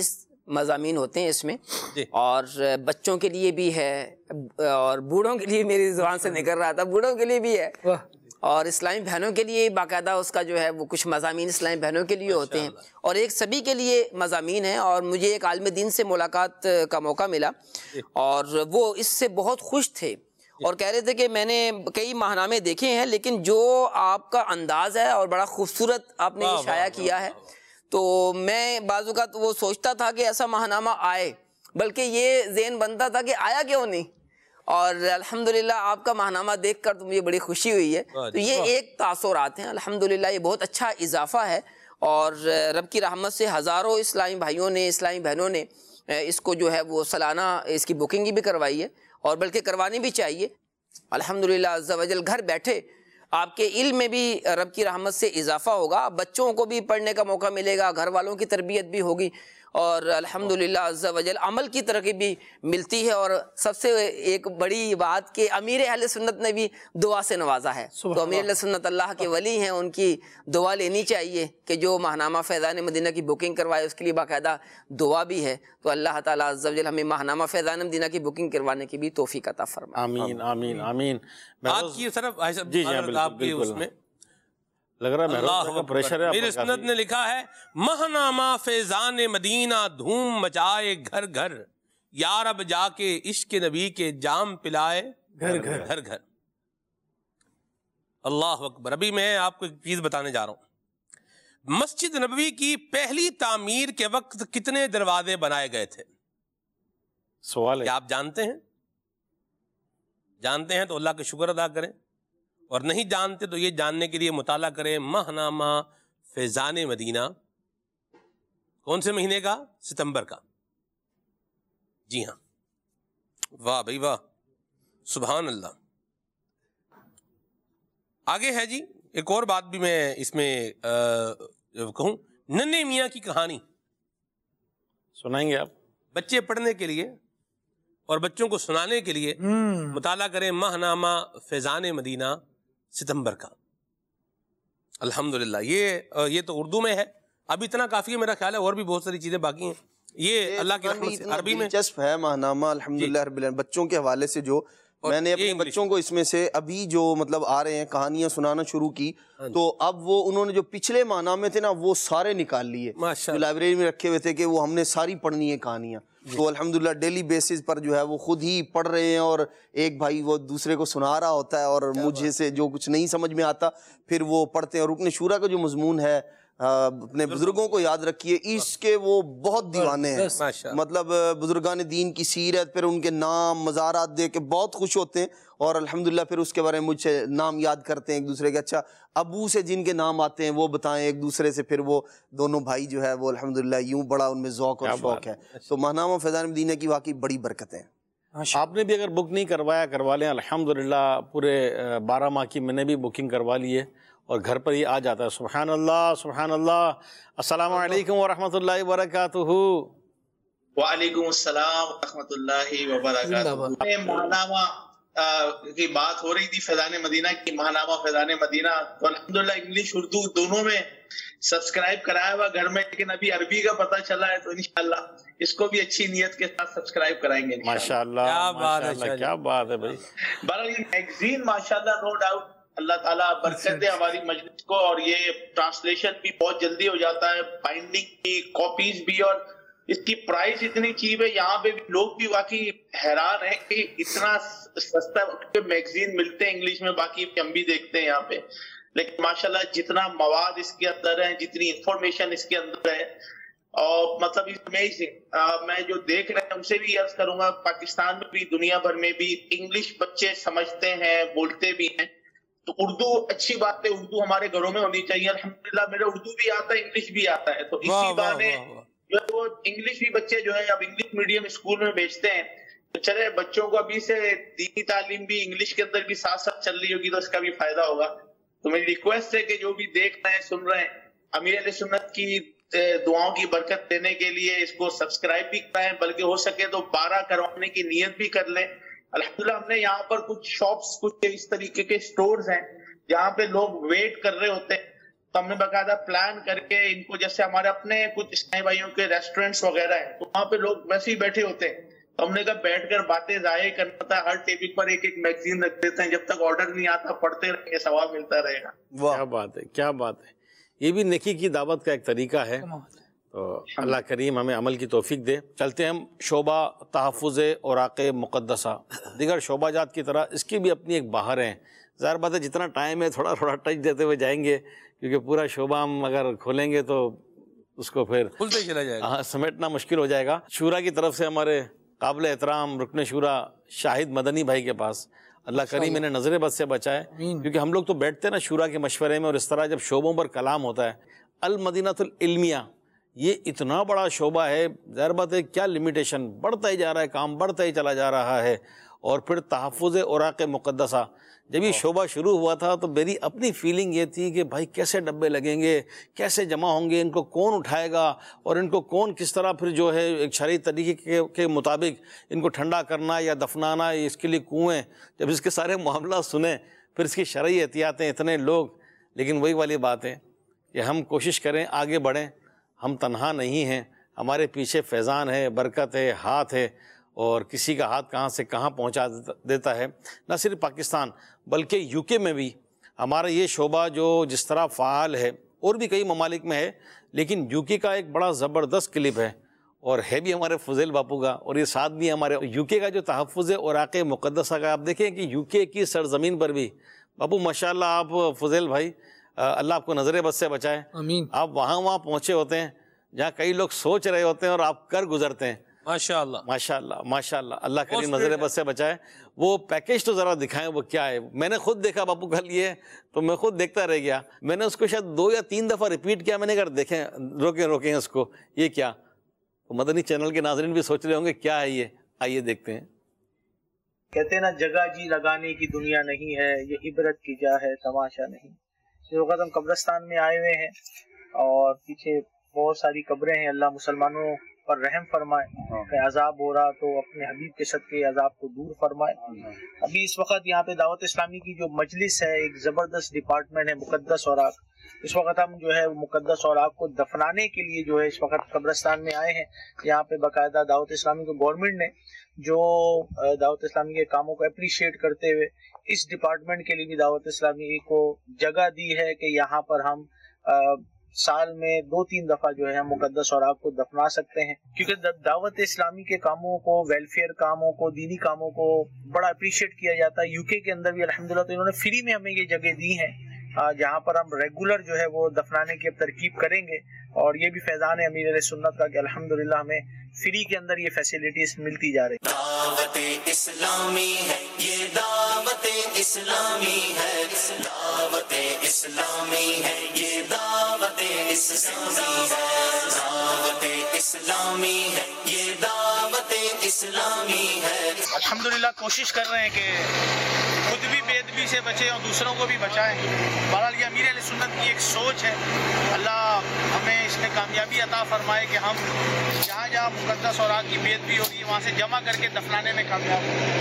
مضامین ہوتے ہیں اس میں، اور بچوں کے لیے بھی ہے اور بوڑھوں کے لیے، میری زبان سے نکل رہا تھا، بوڑھوں کے لیے بھی ہے، اور اسلامی بہنوں کے لیے باقاعدہ اس کا جو ہے وہ کچھ مضامین اسلامی بہنوں کے لیے ہوتے ہیں، اور ایک سبھی کے لیے مضامین ہیں۔ اور مجھے ایک عالم دین سے ملاقات کا موقع ملا اور وہ اس سے بہت خوش تھے اور کہہ رہے تھے کہ میں نے کئی ماہنامے دیکھے ہیں لیکن جو آپ کا انداز ہے اور بڑا خوبصورت آپ نے شائع کیا ہے، تو میں بعض اوقات وہ سوچتا تھا کہ ایسا ماہنامہ آئے، بلکہ یہ ذہن بنتا تھا کہ آیا کیوں نہیں، اور الحمدللہ آپ کا ماہنامہ دیکھ کر تو مجھے بڑی خوشی ہوئی ہے۔ تو یہ ایک تاثرات ہیں، الحمدللہ یہ بہت اچھا اضافہ ہے، اور رب کی رحمت سے ہزاروں اسلامی بھائیوں نے، اسلامی بہنوں نے اس کو جو ہے وہ سالانہ اس کی بکنگ بھی کروائی ہے، اور بلکہ کروانی بھی چاہیے۔ الحمدللہ عز و جل گھر بیٹھے آپ کے علم میں بھی رب کی رحمت سے اضافہ ہوگا، بچوں کو بھی پڑھنے کا موقع ملے گا، گھر والوں کی تربیت بھی ہوگی، اور الحمدللہ عز و جل عمل کی ترقی بھی ملتی ہے۔ اور سب سے ایک بڑی بات کہ امیر اہل سنت نے بھی دعا سے نوازا ہے، تو امیر اہل سنت اللہ کے ولی ہیں، ان کی دعا لینی چاہیے کہ جو ماہنامہ فیضان مدینہ کی بکنگ کروائے اس کے لیے باقاعدہ دعا بھی ہے، تو اللہ تعالیٰ عز و جل ہمیں ماہنامہ فیضان مدینہ کی بکنگ کروانے کی بھی توفیق عطا فرمائے۔
آمین آمین آمین۔
آج کی طرف
جی جی
آپ کی اس میں
لگ رہا ہے اللہ کا پریشر ہے۔
میرے سنت نے لکھا ہے ماہنامہ فیضان مدینہ دھوم مچائے گھر گھر، یا رب جا کے عشق نبی کے جام پلائے گھر گھر گھر گھر۔ اللہ اکبر۔ ابھی میں آپ کو ایک چیز بتانے جا رہا ہوں، مسجد نبوی کی پہلی تعمیر کے وقت کتنے دروازے بنائے گئے تھے؟
سوال ہے،
کیا آپ جانتے ہیں؟ جانتے ہیں تو اللہ کا شکر ادا کریں، اور نہیں جانتے تو یہ جاننے کے لیے مطالعہ کریں ماہنامہ فیضان مدینہ کون سے مہینے کا؟ ستمبر کا۔ جی ہاں، واہ بھائی واہ، سبحان اللہ۔ آگے ہے جی ایک اور بات بھی میں اس میں کہوں، ننھے میاں کی کہانی
سنائیں گے آپ؟
بچے پڑھنے کے لیے اور بچوں کو سنانے کے لیے مطالعہ کریں ماہنامہ فیضان مدینہ ستمبر کا۔ الحمدللہ یہ تو اردو میں ہے، اب اتنا کافی ہے، میرا خیال ہے اور بھی بہت ساری چیزیں باقی ہیں۔ یہ اللہ کی رحمت سے عربی میں
دلچسپ ہے ماہنامہ الحمدللہ رب العالمین۔ بچوں کے حوالے سے جو میں نے اپنے بچوں کو اس میں سے ابھی جو مطلب آ رہے ہیں کہانیاں سنانا شروع کی، تو اب وہ انہوں نے جو پچھلے ماہنامے تھے نا وہ سارے نکال لیے، جو لائبریری میں رکھے ہوئے تھے کہ وہ ہم نے ساری پڑھنی ہے کہانیاں، تو الحمدللہ ڈیلی بیسز پر جو ہے وہ خود ہی پڑھ رہے ہیں، اور ایک بھائی وہ دوسرے کو سنا رہا ہوتا ہے، اور مجھے سے جو کچھ نہیں سمجھ میں آتا پھر وہ پڑھتے ہیں۔ رکن شورا کا جو مضمون ہے اپنے بزرگوں کو یاد رکھیے، اس کے وہ بہت دیوانے ہیں، مطلب بزرگان دین کی سیرت، پھر ان کے نام مزارات دے کے بہت خوش ہوتے ہیں، اور الحمدللہ پھر اس کے بارے میں مجھ سے نام یاد کرتے ہیں ایک دوسرے کے، اچھا ابو سے جن کے نام آتے ہیں وہ بتائیں ایک دوسرے سے، پھر وہ دونوں بھائی جو ہے وہ الحمدللہ یوں بڑا ان میں ذوق اور شوق ہے۔ تو ماہنامہ فیضان مدینہ کی واقعی بڑی برکتیں ہیں۔
آپ نے بھی اگر بک نہیں کروایا کروا لیں، الحمدللہ پورے 12 ماہ کی میں نے بھی بکنگ کروا لی ہے، اور گھر پر ہی آ جاتا ہے۔ سبحان اللہ سبحان اللہ۔ السلام علیکم ورحمۃ اللہ وبرکاتہ۔
وعلیکم السلام ورحمۃ اللہ وبرکاتہ۔ ماہنامہ کی بات ہو رہی تھی فیضان مدینہ کی، ماہنامہ فیضان مدینہ، تو الحمدللہ انگلش اردو دونوں میں سبسکرائب کرایا ہوا گھر میں، لیکن ابھی عربی کا پتہ چلا ہے، تو انشاءاللہ اس کو بھی اچھی نیت کے ساتھ سبسکرائب کرائیں گے۔
ماشاءاللہ کیا بات ہے بھائی۔
بہرحال یہ میگزین ماشاءاللہ نو ڈاؤٹ اللہ تعالیٰ برکت دے ہماری مجلس کو، اور یہ ٹرانسلیشن بھی بہت جلدی ہو جاتا ہے، بائنڈنگ کی کاپیز بھی، اور اس کی پرائس اتنی چیپ ہے، یہاں پہ بھی لوگ بھی واقعی حیران ہیں کہ اتنا سستا میگزین ملتے ہیں انگلش میں، باقی ہم بھی دیکھتے ہیں یہاں پہ، لیکن ماشاءاللہ جتنا مواد اس کے اندر ہے، جتنی انفارمیشن اس کے اندر ہے، اور مطلب میں جو دیکھ رہے ہیں ان سے بھی عرض کروں گا، پاکستان میں بھی دنیا بھر میں بھی انگلش بچے سمجھتے ہیں، بولتے بھی ہیں، تو اردو اچھی بات ہے، اردو ہمارے گھروں میں ہونی چاہیے۔ الحمدللہ میرے اردو بھی آتا ہے، انگلش بھی آتا ہے، تو اسی بہانے جو ہے وہ انگلش بھی بچے جو ہے اب انگلش میڈیم اسکول میں بھیجتے ہیں، تو چلے بچوں کو ابھی سے دینی تعلیم بھی انگلش کے اندر بھی ساتھ ساتھ چل رہی ہوگی، تو اس کا بھی فائدہ ہوگا۔ تو میری ریکویسٹ ہے کہ جو بھی دیکھ رہے ہیں سن رہے ہیں، امیر اہل سنت کی دعاؤں کی برکت دینے کے لیے اس کو سبسکرائب بھی کرائیں، بلکہ ہو سکے تو 12 کروانے کی نیت بھی کر لیں۔ الحمدللہ ہم نے یہاں پر کچھ شاپس، کچھ اس طریقے کے سٹورز ہیں جہاں پہ لوگ ویٹ کر رہے ہوتے ہیں، تو ہم نے باقاعدہ پلان کر کے ان کو، جیسے ہمارے اپنے کچھ اسلامی بھائیوں کے ریسٹورینٹس وغیرہ ہیں تو وہاں پہ لوگ ویسے ہی بیٹھے ہوتے ہیں، تو ہم نے کہا بیٹھ کر باتیں ظاہر کرنا تھا، ہر ٹیبل پر ایک ایک میگزین رکھ دیتے ہیں، جب تک آرڈر نہیں آتا پڑھتے رہیں گے، ثواب ملتا رہے گا۔
کیا بات ہے، کیا بات ہے، یہ بھی نیکی کی دعوت کا ایک طریقہ ہے، تو اللہ کریم ہمیں عمل کی توفیق دے۔ چلتے ہیں ہم شعبہ تحفظ اوراق مقدسہ، دیگر شعبہ جات کی طرح اس کی بھی اپنی ایک بہار ہیں۔ ظاہر بات ہے جتنا ٹائم ہے تھوڑا تھوڑا ٹچ دیتے ہوئے جائیں گے، کیونکہ پورا شعبہ ہم اگر کھولیں گے تو اس کو پھر
کھلتے چلا جائے گا،
سمیٹنا مشکل ہو جائے گا۔ شورا کی طرف سے ہمارے قابل احترام رکن شورا شاہد مدنی بھائی کے پاس، اللہ کریم انہیں نظر بد سے بچائے، کیونکہ ہم لوگ تو بیٹھتے ہیں نا شورا کے مشورے میں، اور اس طرح جب شعبوں پر کلام ہوتا ہے، المدینۃ العلمیہ یہ اتنا بڑا شعبہ ہے، ظاہر بات ہے کیا لمیٹیشن، بڑھتا ہی جا رہا ہے، کام بڑھتا ہی چلا جا رہا ہے۔ اور پھر تحفظ اوراق مقدسہ، جب یہ شعبہ شروع ہوا تھا تو میری اپنی فیلنگ یہ تھی کہ بھائی کیسے ڈبے لگیں گے، کیسے جمع ہوں گے، ان کو کون اٹھائے گا، اور ان کو کون کس طرح پھر جو ہے ایک شرعی طریقے کے مطابق ان کو ٹھنڈا کرنا یا دفنانا، اس کے لیے کنویں، جب اس کے سارے معاملات سنیں، پھر اس کی شرعی احتیاطیں، اتنے لوگ، لیکن وہی والی بات ہے کہ ہم کوشش کریں، آگے بڑھیں، ہم تنہا نہیں ہیں، ہمارے پیچھے فیضان ہے، برکت ہے، ہاتھ ہے، اور کسی کا ہاتھ کہاں سے کہاں پہنچا دیتا ہے۔ نہ صرف پاکستان بلکہ یو کے میں بھی ہمارا یہ شعبہ جو جس طرح فعال ہے، اور بھی کئی ممالک میں ہے، لیکن یو کے کا ایک بڑا زبردست کلپ ہے، اور ہے بھی ہمارے فضیل باپو کا، اور یہ ساتھ بھی ہمارے یو کے کا جو تحفظ اوراق مقدسہ کا۔ آپ دیکھیں کہ یو کے کی سرزمین پر بھی باپو ماشاءاللہ، آپ فضیل بھائی اللہ آپ کو نظر بد سے بچائے،
آمین،
آپ وہاں پہنچے ہوتے ہیں جہاں کئی لوگ سوچ رہے ہوتے ہیں اور آپ کر گزرتے ہیں۔
ماشاءاللہ
ماشاءاللہ ماشاءاللہ، اللہ کریم نظر بد سے بچائے۔ وہ پیکیج تو ذرا دکھائیں وہ کیا ہے، میں نے خود دیکھا باپو کل یہ، تو میں خود دیکھتا رہ گیا، میں نے اس کو شاید 2 یا 3 دفعہ ریپیٹ کیا، میں نے کہا دیکھیں روکیں اس کو، یہ کیا؟ تو مدنی چینل کے ناظرین بھی سوچ رہے ہوں گے کیا ہے یہ، آئیے دیکھتے ہیں۔
کہتے ہیں نا جگہ جی لگانے کی دنیا نہیں ہے، یہ عبرت کی جا ہے تماشا نہیں۔ اس وقت ہم قبرستان میں آئے ہوئے ہیں اور پیچھے بہت ساری قبریں ہیں، اللہ مسلمانوں پر رحم فرمائے، کہ عذاب ہو رہا تو اپنے حبیب کے صدقے عذاب کو دور فرمائے۔ ابھی اس وقت یہاں پہ دعوت اسلامی کی جو مجلس ہے، ایک زبردست ڈپارٹمنٹ ہے مقدس اوراق، اس وقت ہم جو ہے مقدس اوراق کو دفنانے کے لیے جو ہے اس وقت قبرستان میں آئے ہیں۔ یہاں پہ باقاعدہ دعوت اسلامی کو گورنمنٹ نے جو دعوت اسلامی کے کاموں کو اپریشیٹ کرتے ہوئے اس ڈپارٹمنٹ کے لیے بھی دعوت اسلامی کو جگہ دی ہے کہ یہاں پر ہم سال میں 2-3 دفعہ جو ہے ہم مقدس اوراق کو دفنا سکتے ہیں، کیونکہ دعوت اسلامی کے کاموں کو، ویلفیئر کاموں کو، دینی کاموں کو بڑا اپریشیٹ کیا جاتا ہے۔ یو کے اندر بھی الحمدللہ تو انہوں نے فری میں ہمیں یہ جگہ دی ہیں، جہاں پر ہم ریگولر جو ہے وہ دفنانے کی اب ترکیب کریں گے، اور یہ بھی فیضان ہے امیر علیہ سنت کا کہ الحمدللہ ہمیں فری کے اندر یہ فیسیلیٹیز ملتی جا رہی۔
دعوت اسلامی ہے یہ، دعوت اسلامی ہے، دعوت اسلامی ہے یہ، دعوت اسلامی ہے، دعوت اسلامی ہے یہ، دعوت اسلامی ہے۔
الحمدللہ کوشش کر رہے ہیں کہ خود بھی بے ادبی سے بچیں اور دوسروں کو بھی بچائیں۔ بہرحال یہ امیر علیہ سنت کی ایک سوچ ہے، اللہ ہمیں اس میں کامیابی عطا فرمائے کہ ہم جہاں جہاں مقدس اوراق کی بے ادبی ہو رہی ہے وہاں سے جمع کر کے دفنانے میں کامیاب ہوں۔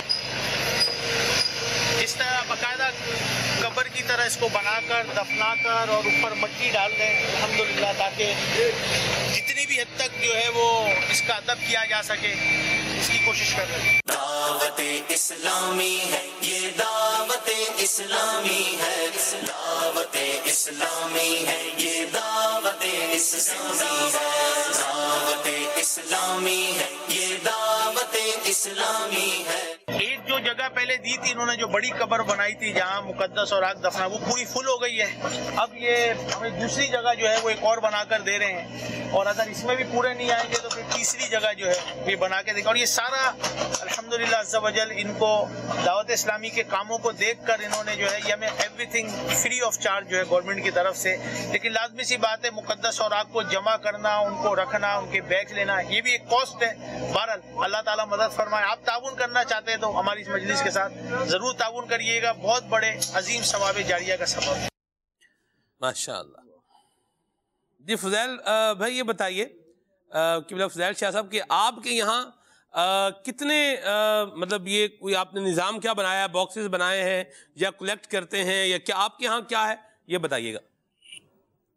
اس طرح باقاعدہ قبر کی طرح اس کو بنا کر دفنا کر اور اوپر مٹی ڈال دیں الحمدللہ، تاکہ جتنی بھی حد تک جو ہے وہ اس کا ادب کیا جا سکے، اس کی کوشش کر رہے ہیں۔
دعوت اسلامی ہے یہ، دعوت اسلامی ہے، دعوت اسلامی ہے یہ، دعوت اسلامی ہے، دعوت اسلامی ہے یہ، دعوت اسلامی ہے۔
ایک جو جگہ پہلے دی تھی انہوں نے، جو بڑی قبر بنائی تھی جہاں مقدس اوراق دفنا، وہ پوری فل ہو گئی ہے۔ اب یہ ہمیں دوسری جگہ جو ہے وہ ایک اور بنا کر دے رہے ہیں، اور اگر اس میں بھی پورے نہیں آئیں گے تو پھر تیسری جگہ جو ہے یہ بنا کے دے گا۔ اور یہ سارا الحمدللہ عز و جل ان کو دعوت اسلامی کے کاموں کو دیکھ کر انہوں نے جو ہے یہ ہمیں everything free of charge جو ہے گورنمنٹ کی طرف سے، لیکن لازمی سی بات ہے مقدس اوراق کو جمع کرنا، ان کو رکھنا، ان کے بیگ لینا، یہ بھی ایک کاسٹ ہے۔ بہرحال اللہ تعالیٰ مدد فرمائے۔ آپ تعاون کرنا چاہتے ہیں تو ہماری اس مجلس کے ساتھ ضرور تعاون کریے گا، بہت بڑے عظیم ثواب جاریہ کا سبب ہے۔
ماشاءاللہ۔ جی فضیل بھائی یہ بتائیے کہ فضیل شاہ صاحب کہ آپ کے یہاں کتنے مطلب یہ کوئی آپ نے نظام کیا بنایا ہے، باکسز بنائے ہیں یا کلیکٹ کرتے ہیں، یا کیا آپ کے یہاں کیا ہے یہ بتائیے گا۔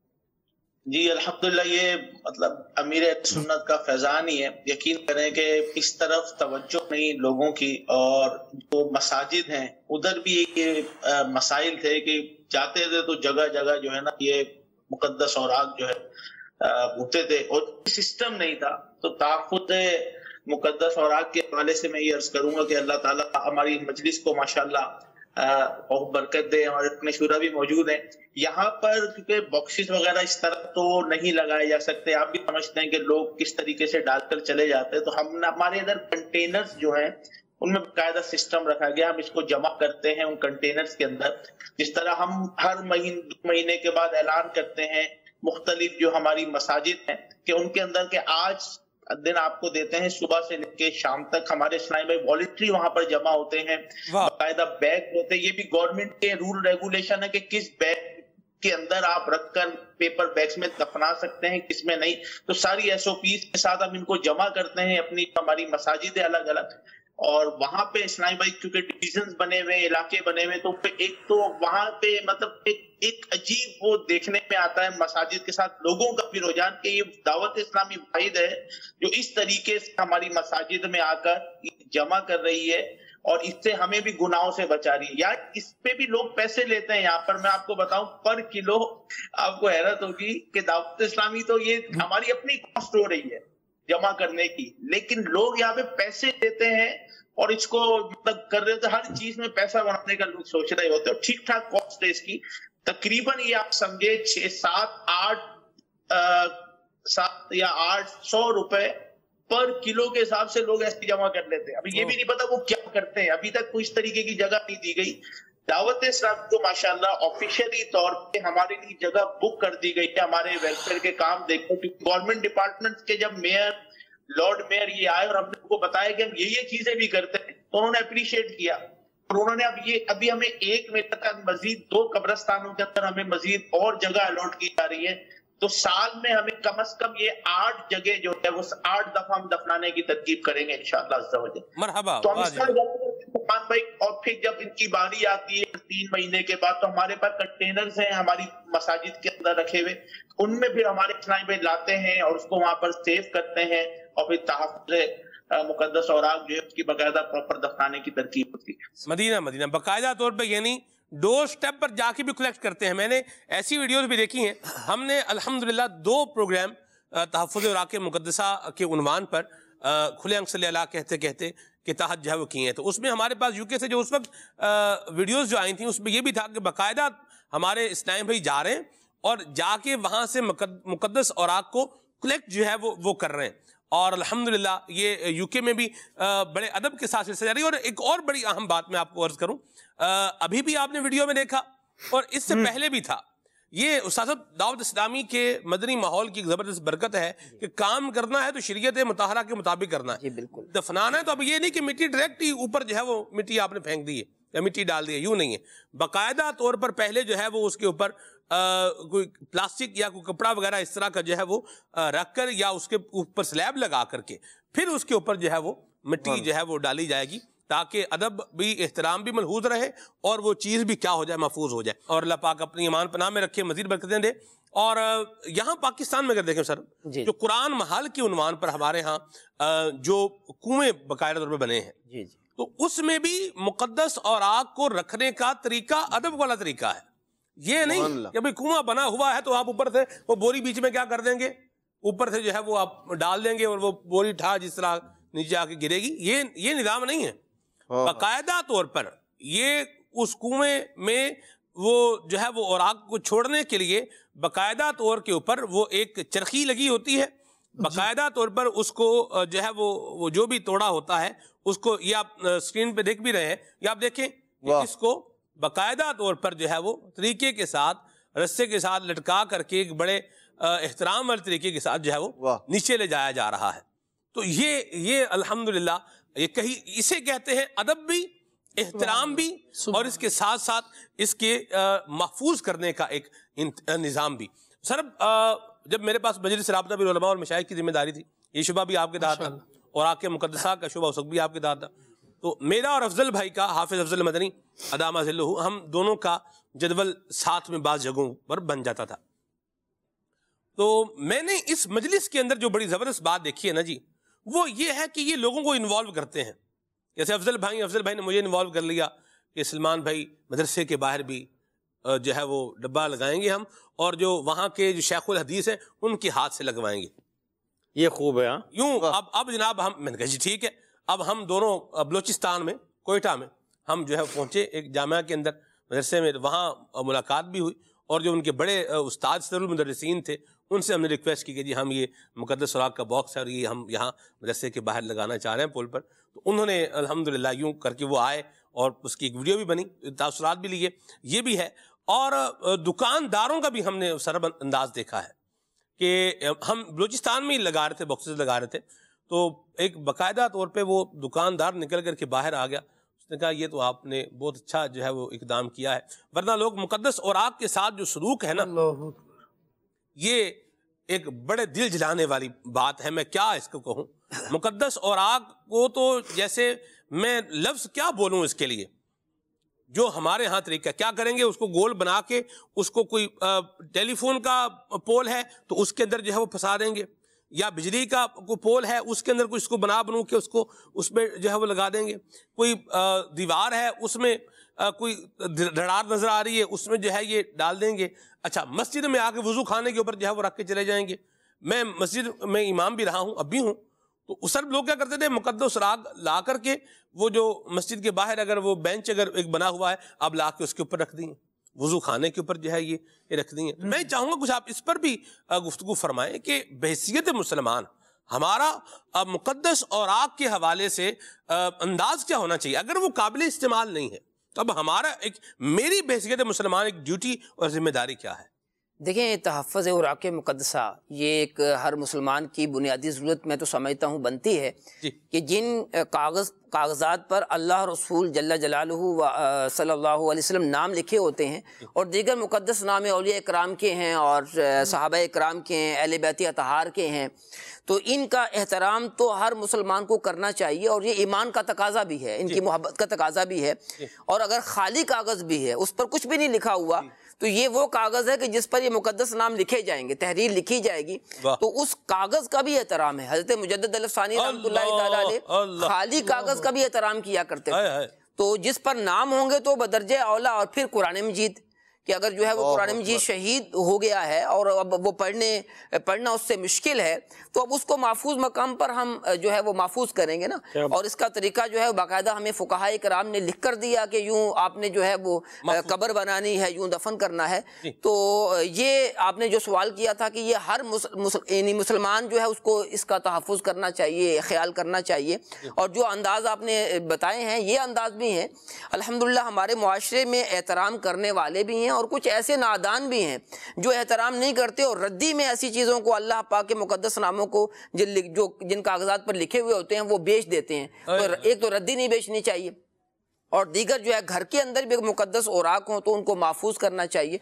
جی الحمدللہ یہ مطلب امیر سنت کا فیضان ہی ہے. یقین کریں کہ اس طرف توجہ نہیں لوگوں کی، اور جو مساجد ہیں ادھر بھی یہ مسائل تھے کہ جاتے تھے تو جگہ جگہ جو ہے نا یہ مقدس اوراق جو ہے ہوتے تھے اور سسٹم نہیں تھا. تو تحفظ مقدس اوراق کے حوالے سے میں یہ عرض کروں گا کہ اللہ تعالیٰ ہماری مجلس کو ماشاءاللہ اور برکت دے. ہمارے اپنے شورا بھی موجود ہیں یہاں پر، کیونکہ باکسز وغیرہ اس طرح تو نہیں لگائے جا سکتے. آپ بھی سمجھتے ہیں کہ لوگ کس طریقے سے ڈال کر چلے جاتے ہیں. تو ہمارے ادھر کنٹینرز جو ہیں ان میں باقاعدہ سسٹم رکھا گیا. ہم اس کو جمع کرتے ہیں ان کنٹینرز کے اندر، جس طرح ہم ہر مہینے کے بعد اعلان کرتے ہیں مختلف جو ہماری مساجد ہیں کہ ان کے اندر کہ آج دن آپ کو دیتے ہیں صبح سے لے کے شام تک. ہمارے اسلامی بھائی والنٹری وہاں پر جمع ہوتے ہیں، باقاعدہ بیگ ہوتے ہیں. یہ بھی گورنمنٹ کے رول ریگولیشن ہے کہ کس بیگ کے اندر آپ رکھ کر پیپر بیگز میں دفنا سکتے ہیں، کس میں نہیں. تو ساری ایس او پیز کے ساتھ ہم ان کو جمع کرتے ہیں اپنی ہماری مساجد الگ الگ. اور وہاں پہ اسلامی بھائی کیونکہ ڈویژنز بنے ہوئے علاقے بنے ہوئے، تو ایک تو وہاں پہ مطلب ایک عجیب وہ دیکھنے میں آتا ہے مساجد کے ساتھ لوگوں کا بھی رجحان کہ یہ دعوت اسلامی واحد ہے جو اس طریقے سے ہماری مساجد میں آ کر جمع کر رہی ہے اور اس سے ہمیں بھی گناہوں سے بچا رہی ہے. یار اس پہ بھی لوگ پیسے لیتے ہیں. یہاں پر میں آپ کو بتاؤں پر کلو آپ کو حیرت ہوگی کہ دعوت اسلامی تو یہ ہماری اپنی کاسٹ ہو رہی ہے جمع کرنے کی، لیکن لوگ یہاں پہ پیسے دیتے ہیں اور اس کو مطلب کر رہے ہوتے. ہر چیز میں پیسہ بنانے کا لوگ سوچ رہے ہوتے ہیں. ٹھیک ٹھاک کاسٹ ہے اس کی، تقریباً یہ آپ سمجھے 7 یا 800 روپے پر کلو کے حساب سے لوگ ایسے جمع کر لیتے ہیں. ابھی یہ بھی نہیں پتا وہ کیا کرتے ہیں. ابھی تک کوئی اس طریقے کی جگہ نہیں دی گئی. دعوت اسلام کو ماشاءاللہ آفیشیلی طور پہ ہمارے لیے جگہ بک کر دی گئی ہے ہمارے ویلفیئر کے کام دیکھو. کیونکہ گورنمنٹ ڈپارٹمنٹ کے جب میئر لارڈ میئر یہ آئے اور ہم نے ان کو بتایا کہ ہم یہ چیزیں بھی کرتے ہیں تو انہوں نے اپریشیٹ کیا. اور انہوں نے ابھی ہمیں ایک مہینے تک مزید 2 قبرستانوں کے اندر ہمیں مزید اور جگہ الاٹ کی جا رہی ہے. تو سال میں ہمیں کم از کم یہ 8 جگہ جو ہے وہ 8 دفعہ ہم دفنانے کی ترکیب کریں گے انشاءاللہ عز و جل.
مرحبا.
تو ہم اس کا بھائی، اور پھر جب ان کی باری آتی ہے 3 مہینے کے بعد تو ہمارے پاس کنٹینرز ہیں ہماری مساجد کے اندر رکھے ہوئے. ان میں پھر ہمارے اسلامی بھائی لاتے ہیں اور اس کو وہاں پر سیو کرتے ہیں اور پھر تحفظ مقدس اوراق جو ہے اس کی باقاعدہ پراپر دفنانے کی ترکیب ہوتی ہے.
مدینہ باقاعدہ طور پہ یعنی ڈور سٹیپ پر جا کے بھی کلیکٹ کرتے ہیں. میں نے ایسی ویڈیوز بھی دیکھی ہیں. ہم نے الحمدللہ 2 پروگرام تحفظ اوراق مقدسہ کے عنوان پر کھلے آنکھ صلی اللہ کہتے کہتے کے تحت جو ہے وہ کیے ہیں. تو اس میں ہمارے پاس یو کے سے جو اس وقت ویڈیوز جو آئی تھیں اس میں یہ بھی تھا کہ باقاعدہ ہمارے اسلامی بھائی جا رہے ہیں اور جا کے وہاں سے مقدس اوراق کو کلیکٹ جو ہے وہ کر رہے ہیں. اور الحمدللہ یہ یو کے میں بھی بڑے ادب کے ساتھ سلسلہ جاری. اور ایک اور بڑی اہم بات میں آپ کو عرض کروں، ابھی بھی آپ نے ویڈیو میں دیکھا اور اس سے پہلے بھی تھا، یہ استاد دعوت اسلامی کے مدنی ماحول کی زبردست برکت ہے کہ کام کرنا ہے تو شریعت مطہرہ کے مطابق کرنا ہے. دفنانا ہے تو اب یہ نہیں کہ مٹی ڈائریکٹ ہی اوپر جو ہے وہ مٹی آپ نے پھینک دی ہے یا مٹی ڈال دی ہے، یوں نہیں ہے. باقاعدہ طور پر پہلے جو ہے وہ اس کے اوپر کوئی پلاسٹک یا کوئی کپڑا وغیرہ اس طرح کا جو ہے وہ رکھ کر یا اس کے اوپر سلیب لگا کر کے پھر اس کے اوپر جو ہے وہ مٹی جو ہے وہ ڈالی جائے گی تاکہ ادب بھی احترام بھی ملحوظ رہے اور وہ چیز بھی کیا ہو جائے، محفوظ ہو جائے. اور اللہ پاک اپنی ایمان پناہ میں رکھے، مزید برکتیں دے. اور یہاں پاکستان میں اگر دیکھیں سر جو قرآن محل کے عنوان پر ہمارے ہاں جو کنویں باقاعدہ طور پہ بنے ہیں تو اس میں بھی مقدس اوراق کو رکھنے کا طریقہ ادب والا طریقہ ہے. یہ نہیں کہ بھئی کنواں بنا ہوا ہے تو آپ اوپر سے وہ بوری بیچ میں کیا کر دیں گے، اوپر سے جو ہے وہ آپ ڈال دیں گے اور وہ بوری ٹھا جس طرح نیچے آ کے گرے گی. یہ نظام نہیں ہے. باقاعدہ طور پر یہ اس کنویں میں وہ جو ہے وہ اوراق کو چھوڑنے کے لیے باقاعدہ طور کے اوپر وہ ایک چرخی لگی ہوتی ہے. باقاعدہ طور پر اس کو جو ہے وہ جو بھی توڑا ہوتا ہے اس کو، یہ آپ اسکرین پہ دیکھ بھی رہے ہیں، یہ آپ دیکھیں اس کو باقاعدہ طور پر جو ہے وہ طریقے کے ساتھ رسے کے ساتھ لٹکا کر کے ایک بڑے احترام والے طریقے کے ساتھ جو ہے وہ نیچے لے جایا جا رہا ہے. تو یہ الحمدللہ یہ کہیں اسے کہتے ہیں ادب بھی، احترام بھی، اور اس کے ساتھ ساتھ اس کے محفوظ کرنے کا ایک نظام بھی. سر جب میرے پاس مجلس رابطہ بین العلماء اور مشائخ کی ذمہ داری تھی، یہ شعبہ بھی آپ کے تحت تھا اور آقِ مقدسہ کا شعبہ اس وقت بھی آپ کے تحت تھا، تو میرا اور افضل بھائی کا، حافظ افضل مدنی ادامہ ذلہ، ہم دونوں کا جدول ساتھ میں بعض جگہوں پر بن جاتا تھا. تو میں نے اس مجلس کے اندر جو بڑی زبردست بات دیکھی ہے نا جی، وہ یہ ہے کہ یہ لوگوں کو انوالو کرتے ہیں. جیسے افضل بھائی نے مجھے انوالو کر لیا کہ سلمان بھائی مدرسے کے باہر بھی جو ہے وہ ڈبہ لگائیں گے ہم، اور جو وہاں کے جو شیخ الحدیث ہیں ان کے ہاتھ سے لگوائیں گے.
یہ خوب ہے.
یوں اب جناب میں نے کہا جی ٹھیک ہے. اب ہم دونوں بلوچستان میں کوئٹہ میں ہم جو ہے پہنچے ایک جامعہ کے اندر مدرسے میں، وہاں ملاقات بھی ہوئی، اور جو ان کے بڑے استاد صدر المدرسین تھے ان سے ہم نے ریکویسٹ کی کہ جی ہم یہ مقدس اوراق کا باکس ہے اور یہ ہم یہاں مدرسے کے باہر لگانا چاہ رہے ہیں پول پر. تو انہوں نے الحمدللہ یوں کر کے وہ آئے اور اس کی ایک ویڈیو بھی بنی، تاثرات بھی لیے. یہ بھی ہے. اور دکانداروں کا بھی ہم نے سرب انداز دیکھا ہے کہ ہم بلوچستان میں ہی لگا رہے تھے، باکسز لگا رہے تھے، تو ایک باقاعدہ طور پہ وہ دکاندار نکل کر کے باہر آ گیا. اس نے کہا یہ تو آپ نے بہت اچھا جو ہے وہ اقدام کیا ہے، ورنہ لوگ مقدس اوراق کے ساتھ جو سلوک ہے نا، یہ ایک بڑے دل جلانے والی بات ہے. میں کیا اس کو کہوں، مقدس اوراق کو تو جیسے میں لفظ کیا بولوں اس کے لیے. جو ہمارے ہاں طریقہ کیا کریں گے، اس کو گول بنا کے اس کو کوئی ٹیلی فون کا پول ہے تو اس کے اندر جو ہے وہ پھنسا دیں گے، یا بجلی کا کوئی پول ہے اس کے اندر کوئی اس کو بنو کے اس کو اس میں جو ہے وہ لگا دیں گے. کوئی دیوار ہے اس میں کوئی دھڑار نظر آ رہی ہے اس میں جو ہے یہ ڈال دیں گے. اچھا مسجد میں آ کے وضو خانے کے اوپر جو ہے وہ رکھ کے چلے جائیں گے. میں مسجد میں امام بھی رہا ہوں، اب بھی ہوں، تو اس وقت لوگ کیا کرتے تھے، مقدس اوراق لا کر کے وہ جو مسجد کے باہر اگر وہ بینچ اگر ایک بنا ہوا ہے اب لا کے اس کے اوپر رکھ دیں، وضو خانے کے اوپر جو ہے یہ رکھ دیں. میں چاہوں گا کچھ آپ اس پر بھی گفتگو فرمائیں کہ بحیثیت مسلمان ہمارا مقدس اوراق کے حوالے سے انداز کیا ہونا چاہیے. اگر وہ قابل استعمال نہیں ہے تو اب ہمارا میری بحیثیت مسلمان ایک ڈیوٹی اور ذمہ داری کیا ہے؟
دیکھیں، تحفظ اوراق مقدسہ یہ ایک ہر مسلمان کی بنیادی ضرورت میں تو سمجھتا ہوں بنتی ہے کہ جن کاغذات پر اللہ رسول جل جلالہ و صلی اللہ علیہ وسلم نام لکھے ہوتے ہیں اور دیگر مقدس نام اولیاء اکرام کے ہیں اور صحابہ اکرام کے ہیں، اہل بیت اطہار کے ہیں، تو ان کا احترام تو ہر مسلمان کو کرنا چاہیے، اور یہ ایمان کا تقاضا بھی ہے، ان کی محبت کا تقاضا بھی ہے. اور اگر خالی کاغذ بھی ہے، اس پر کچھ بھی نہیں لکھا ہوا، تو یہ وہ کاغذ ہے کہ جس پر یہ مقدس نام لکھے جائیں گے، تحریر لکھی جائے گی، تو اس کاغذ کا بھی احترام ہے. حضرت مجدد الفسانی رحمۃ اللہ تعالیٰ علیہ خالی کاغذ کا بھی احترام کیا کرتے تھے. تو جس پر نام ہوں گے تو بدرجہ اولا. اور پھر قرآن مجید کہ اگر جو ہے وہ قرآن مجید شہید ہو گیا ہے اور اب وہ پڑھنا اس سے مشکل ہے، تو اب اس کو محفوظ مقام پر ہم جو ہے وہ محفوظ کریں گے نا. اور اس کا طریقہ جو ہے باقاعدہ ہمیں فقہاء کرام نے لکھ کر دیا کہ یوں آپ نے جو ہے وہ قبر بنانی ہے، یوں دفن کرنا ہے. تو یہ آپ نے جو سوال کیا تھا کہ یہ ہر مسلمان جو ہے اس کو اس کا تحفظ کرنا چاہیے، خیال کرنا چاہیے. اور جو انداز آپ نے بتائے ہیں یہ انداز بھی ہیں الحمدللہ. ہمارے معاشرے میں احترام کرنے والے بھی ہیں اور کچھ ایسے نادان بھی ہیں جو احترام نہیں کرتے اور ردی میں ایسی چیزوں کو اللہ پاک کے مقدس ناموں کو جو جن کاغذات پر لکھے ہوئے ہوتے ہیں وہ بیچ دیتے ہیں. تو ایک تو ردی نہیں بیچنی چاہیے، اور دیگر جو ہے گھر کے اندر بھی مقدس اوراق ہوں تو ان کو محفوظ کرنا چاہیے.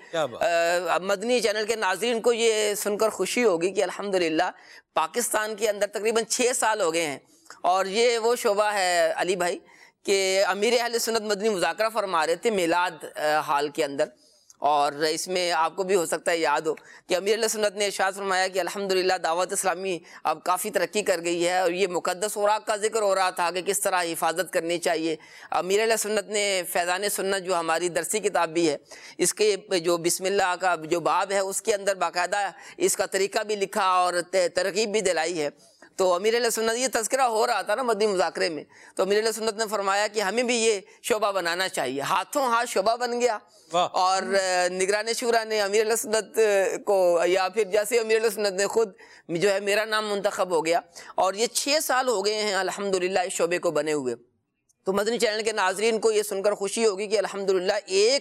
مدنی چینل کے ناظرین کو یہ سن کر خوشی ہوگی کہ الحمدللہ پاکستان کے اندر تقریباً 6 سال ہو گئے ہیں، اور یہ وہ شعبہ ہے علی بھائی کہ امیر اہل سنت مدنی مذاکرہ فرما رہے تھے میلاد ہال کے اندر. اور اس میں آپ کو بھی ہو سکتا ہے یاد ہو کہ امیر علیہ سنت نے ارشاد فرمایا کہ الحمدللہ دعوت اسلامی اب کافی ترقی کر گئی ہے، اور یہ مقدس اوراق کا ذکر ہو رہا تھا کہ کس طرح حفاظت کرنی چاہیے. امیر علیہ سنت نے فیضان سنت جو ہماری درسی کتاب بھی ہے، اس کے جو بسم اللہ کا جو باب ہے اس کے اندر باقاعدہ اس کا طریقہ بھی لکھا اور ترغیب بھی دلائی ہے. تو امیر علیہ سنت یہ تذکرہ ہو رہا تھا نا مدنی مذاکرے میں، تو امیر علیہ سنت نے فرمایا کہ ہمیں بھی یہ شعبہ بنانا چاہیے. ہاتھوں ہاتھ شعبہ بن گیا، اور نگران شورا نے امیر علیہ سنت کو، یا پھر جیسے امیر علیہ سنت نے خود جو ہے میرا نام منتخب ہو گیا، اور یہ 6 سال ہو گئے ہیں الحمدللہ اس شعبے کو بنے ہوئے. تو مدنی چینل کے ناظرین کو یہ سن کر خوشی ہوگی کہ الحمدللہ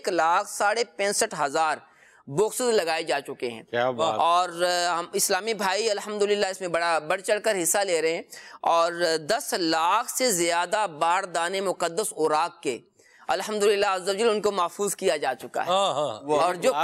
1,65,000 باکسز لگائے جا چکے ہیں، اور ہم اسلامی بھائی الحمدللہ اس میں بڑھ چڑھ کر حصہ لے رہے ہیں. اور 10 لاکھ سے زیادہ باردان مقدس اوراق کے الحمدللہ عزوجل ان کو محفوظ کیا جا چکا ہے. اور جو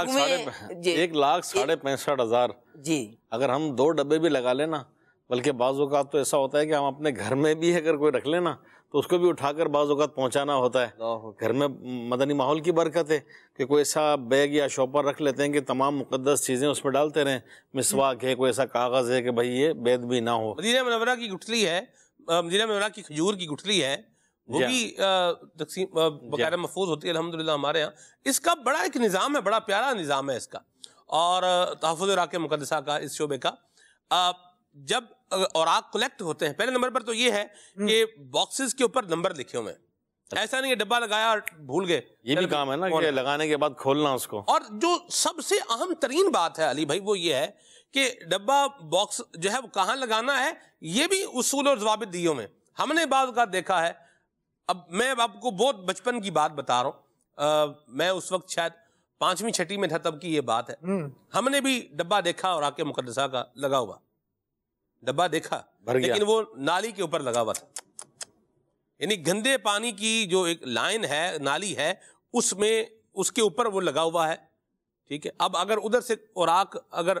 1,65,000
جی
اگر ہم 2 ڈبے بھی لگا لینا، بلکہ بعض اوقات تو ایسا ہوتا ہے کہ ہم اپنے گھر میں بھی اگر کوئی رکھ لینا تو اس کو بھی اٹھا کر بعض اوقات پہنچانا ہوتا ہے. گھر میں مدنی ماحول کی برکت ہے کہ کوئی ایسا بیگ یا شاپر رکھ لیتے ہیں کہ تمام مقدس چیزیں اس میں ڈالتے رہیں. مسواک ہے، کوئی ایسا کاغذ ہے کہ بھائی یہ بید بھی نہ ہو.
مدینہ منورہ کی گٹھلی ہے، مدینہ منورہ کی کھجور کی گٹھلی ہے، وہ بھی تقسیم بقاعدہ محفوظ ہوتی ہے الحمدللہ ہمارے ہاں. اس کا بڑا ایک نظام ہے، بڑا پیارا نظام ہے اس کا، اور تحفظ اوراق مقدسہ کا، اس شعبے کا. جب اوراق کلیکٹ ہوتے ہیں، پہلے نمبر پر تو یہ ہے کہ باکسز کے اوپر نمبر لکھے ہوئے ہیں. ایسا نہیں ہے ڈبہ لگایا اور بھول گئے.
یہ بھی کام ہے نا کہ لگانے کے بعد کھولنا اس کو.
اور جو سب سے اہم ترین بات ہے علی بھائی وہ یہ ہے کہ ڈبہ باکس جو ہے وہ کہاں لگانا ہے، یہ بھی اصول اور ضوابط دیے ہوئے. ہم نے بعض اوقات دیکھا ہے، اب میں آپ کو بہت بچپن کی بات بتا رہا ہوں، میں اس وقت شاید 5ویں 6ٹھی میں تھا، تب کی یہ بات ہے. ہم نے بھی ڈبہ دیکھا اوراق مقدسہ کا لگا ہوا، ڈبہ دیکھا لیکن وہ نالی کے اوپر لگا ہوا تھا. یعنی گندے پانی کی جو ایک لائن ہے، نالی ہے، اس میں اس کے اوپر وہ لگا ہوا ہے. ٹھیک ہے، اب اگر ادھر سے اوراق اگر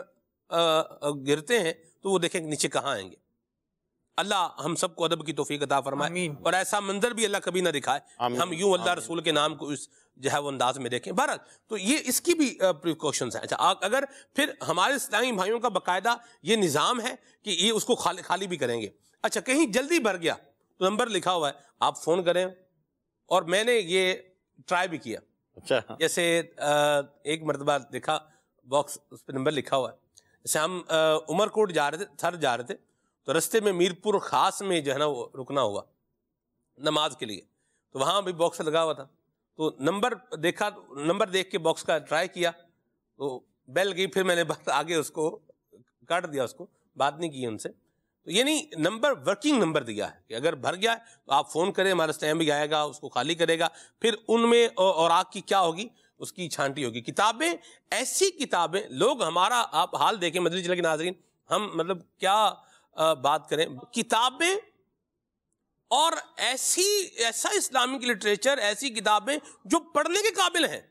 گرتے ہیں تو وہ دیکھیں نیچے کہاں آئیں گے. اللہ ہم سب کو ادب کی توفیق عطا فرمائے، اور ایسا منظر بھی اللہ کبھی نہ دکھائے ہم یوں اللہ رسول کے نام کو اس جو ہے وہ انداز میں دیکھیں. بہرحال تو یہ اس کی بھی پریکاشنز ہیں. اچھا، اگر پھر ہمارے اسلامی بھائیوں کا باقاعدہ یہ نظام ہے کہ یہ اس کو خالی بھی کریں گے. اچھا، کہیں جلدی بھر گیا تو نمبر لکھا ہوا ہے، آپ فون کریں. اور میں نے یہ ٹرائی بھی کیا.
اچھا،
جیسے ایک مرتبہ دیکھا باکس، اس پہ نمبر لکھا ہوا ہے. جیسے ہم عمر کوٹ جا رہے تھے تو رستے میں میرپور خاص میں جو ہے نا وہ رکنا ہوا نماز کے لیے، تو وہاں بھی باکس لگا ہوا تھا. تو نمبر دیکھا، نمبر دیکھ کے باکس کا ٹرائی کیا تو بیل گئی. پھر میں نے آگے اس کو کاٹ دیا، اس کو بات نہیں کی ان سے. تو یعنی نمبر ورکنگ نمبر دیا ہے کہ اگر بھر گیا ہے تو آپ فون کریں، ہمارا اسٹیمپ بھی آئے گا، اس کو خالی کرے گا. پھر ان میں اوراق کی کیا ہوگی، اس کی چھانٹی ہوگی. کتابیں، ایسی کتابیں، لوگ ہمارا آپ حال دیکھیں مدنی چینل کے ناظرین، ہم مطلب کیا بات کریں. کتابیں اور ایسا اسلامک لٹریچر، ایسی کتابیں جو پڑھنے کے قابل ہیں،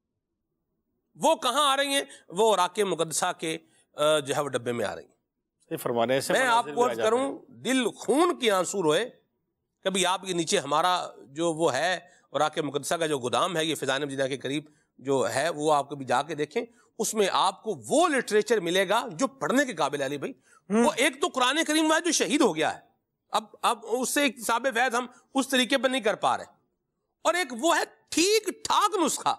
وہ کہاں آ رہی ہیں؟ وہ اوراق مقدسہ کے جو ہے وہ ڈبے میں آ رہی ہیں. میں آپ کو عرض کروں، دل خون کی آنسو روئے. کبھی آپ کے نیچے ہمارا جو وہ ہے اوراق مقدسہ کا جو گودام ہے، یہ فیضان مدینہ کے قریب جو ہے، وہ آپ کبھی جا کے دیکھیں. اس میں آپ کو وہ لٹریچر ملے گا جو پڑھنے کے قابل ہے. علی بھائی، وہ ایک تو قرآن کریم ہے جو شہید ہو گیا ہے، اب اس سے اکتساب فیض ہم اس طریقے پر نہیں کر پا رہے. اور ایک وہ ہے ٹھیک ٹھاک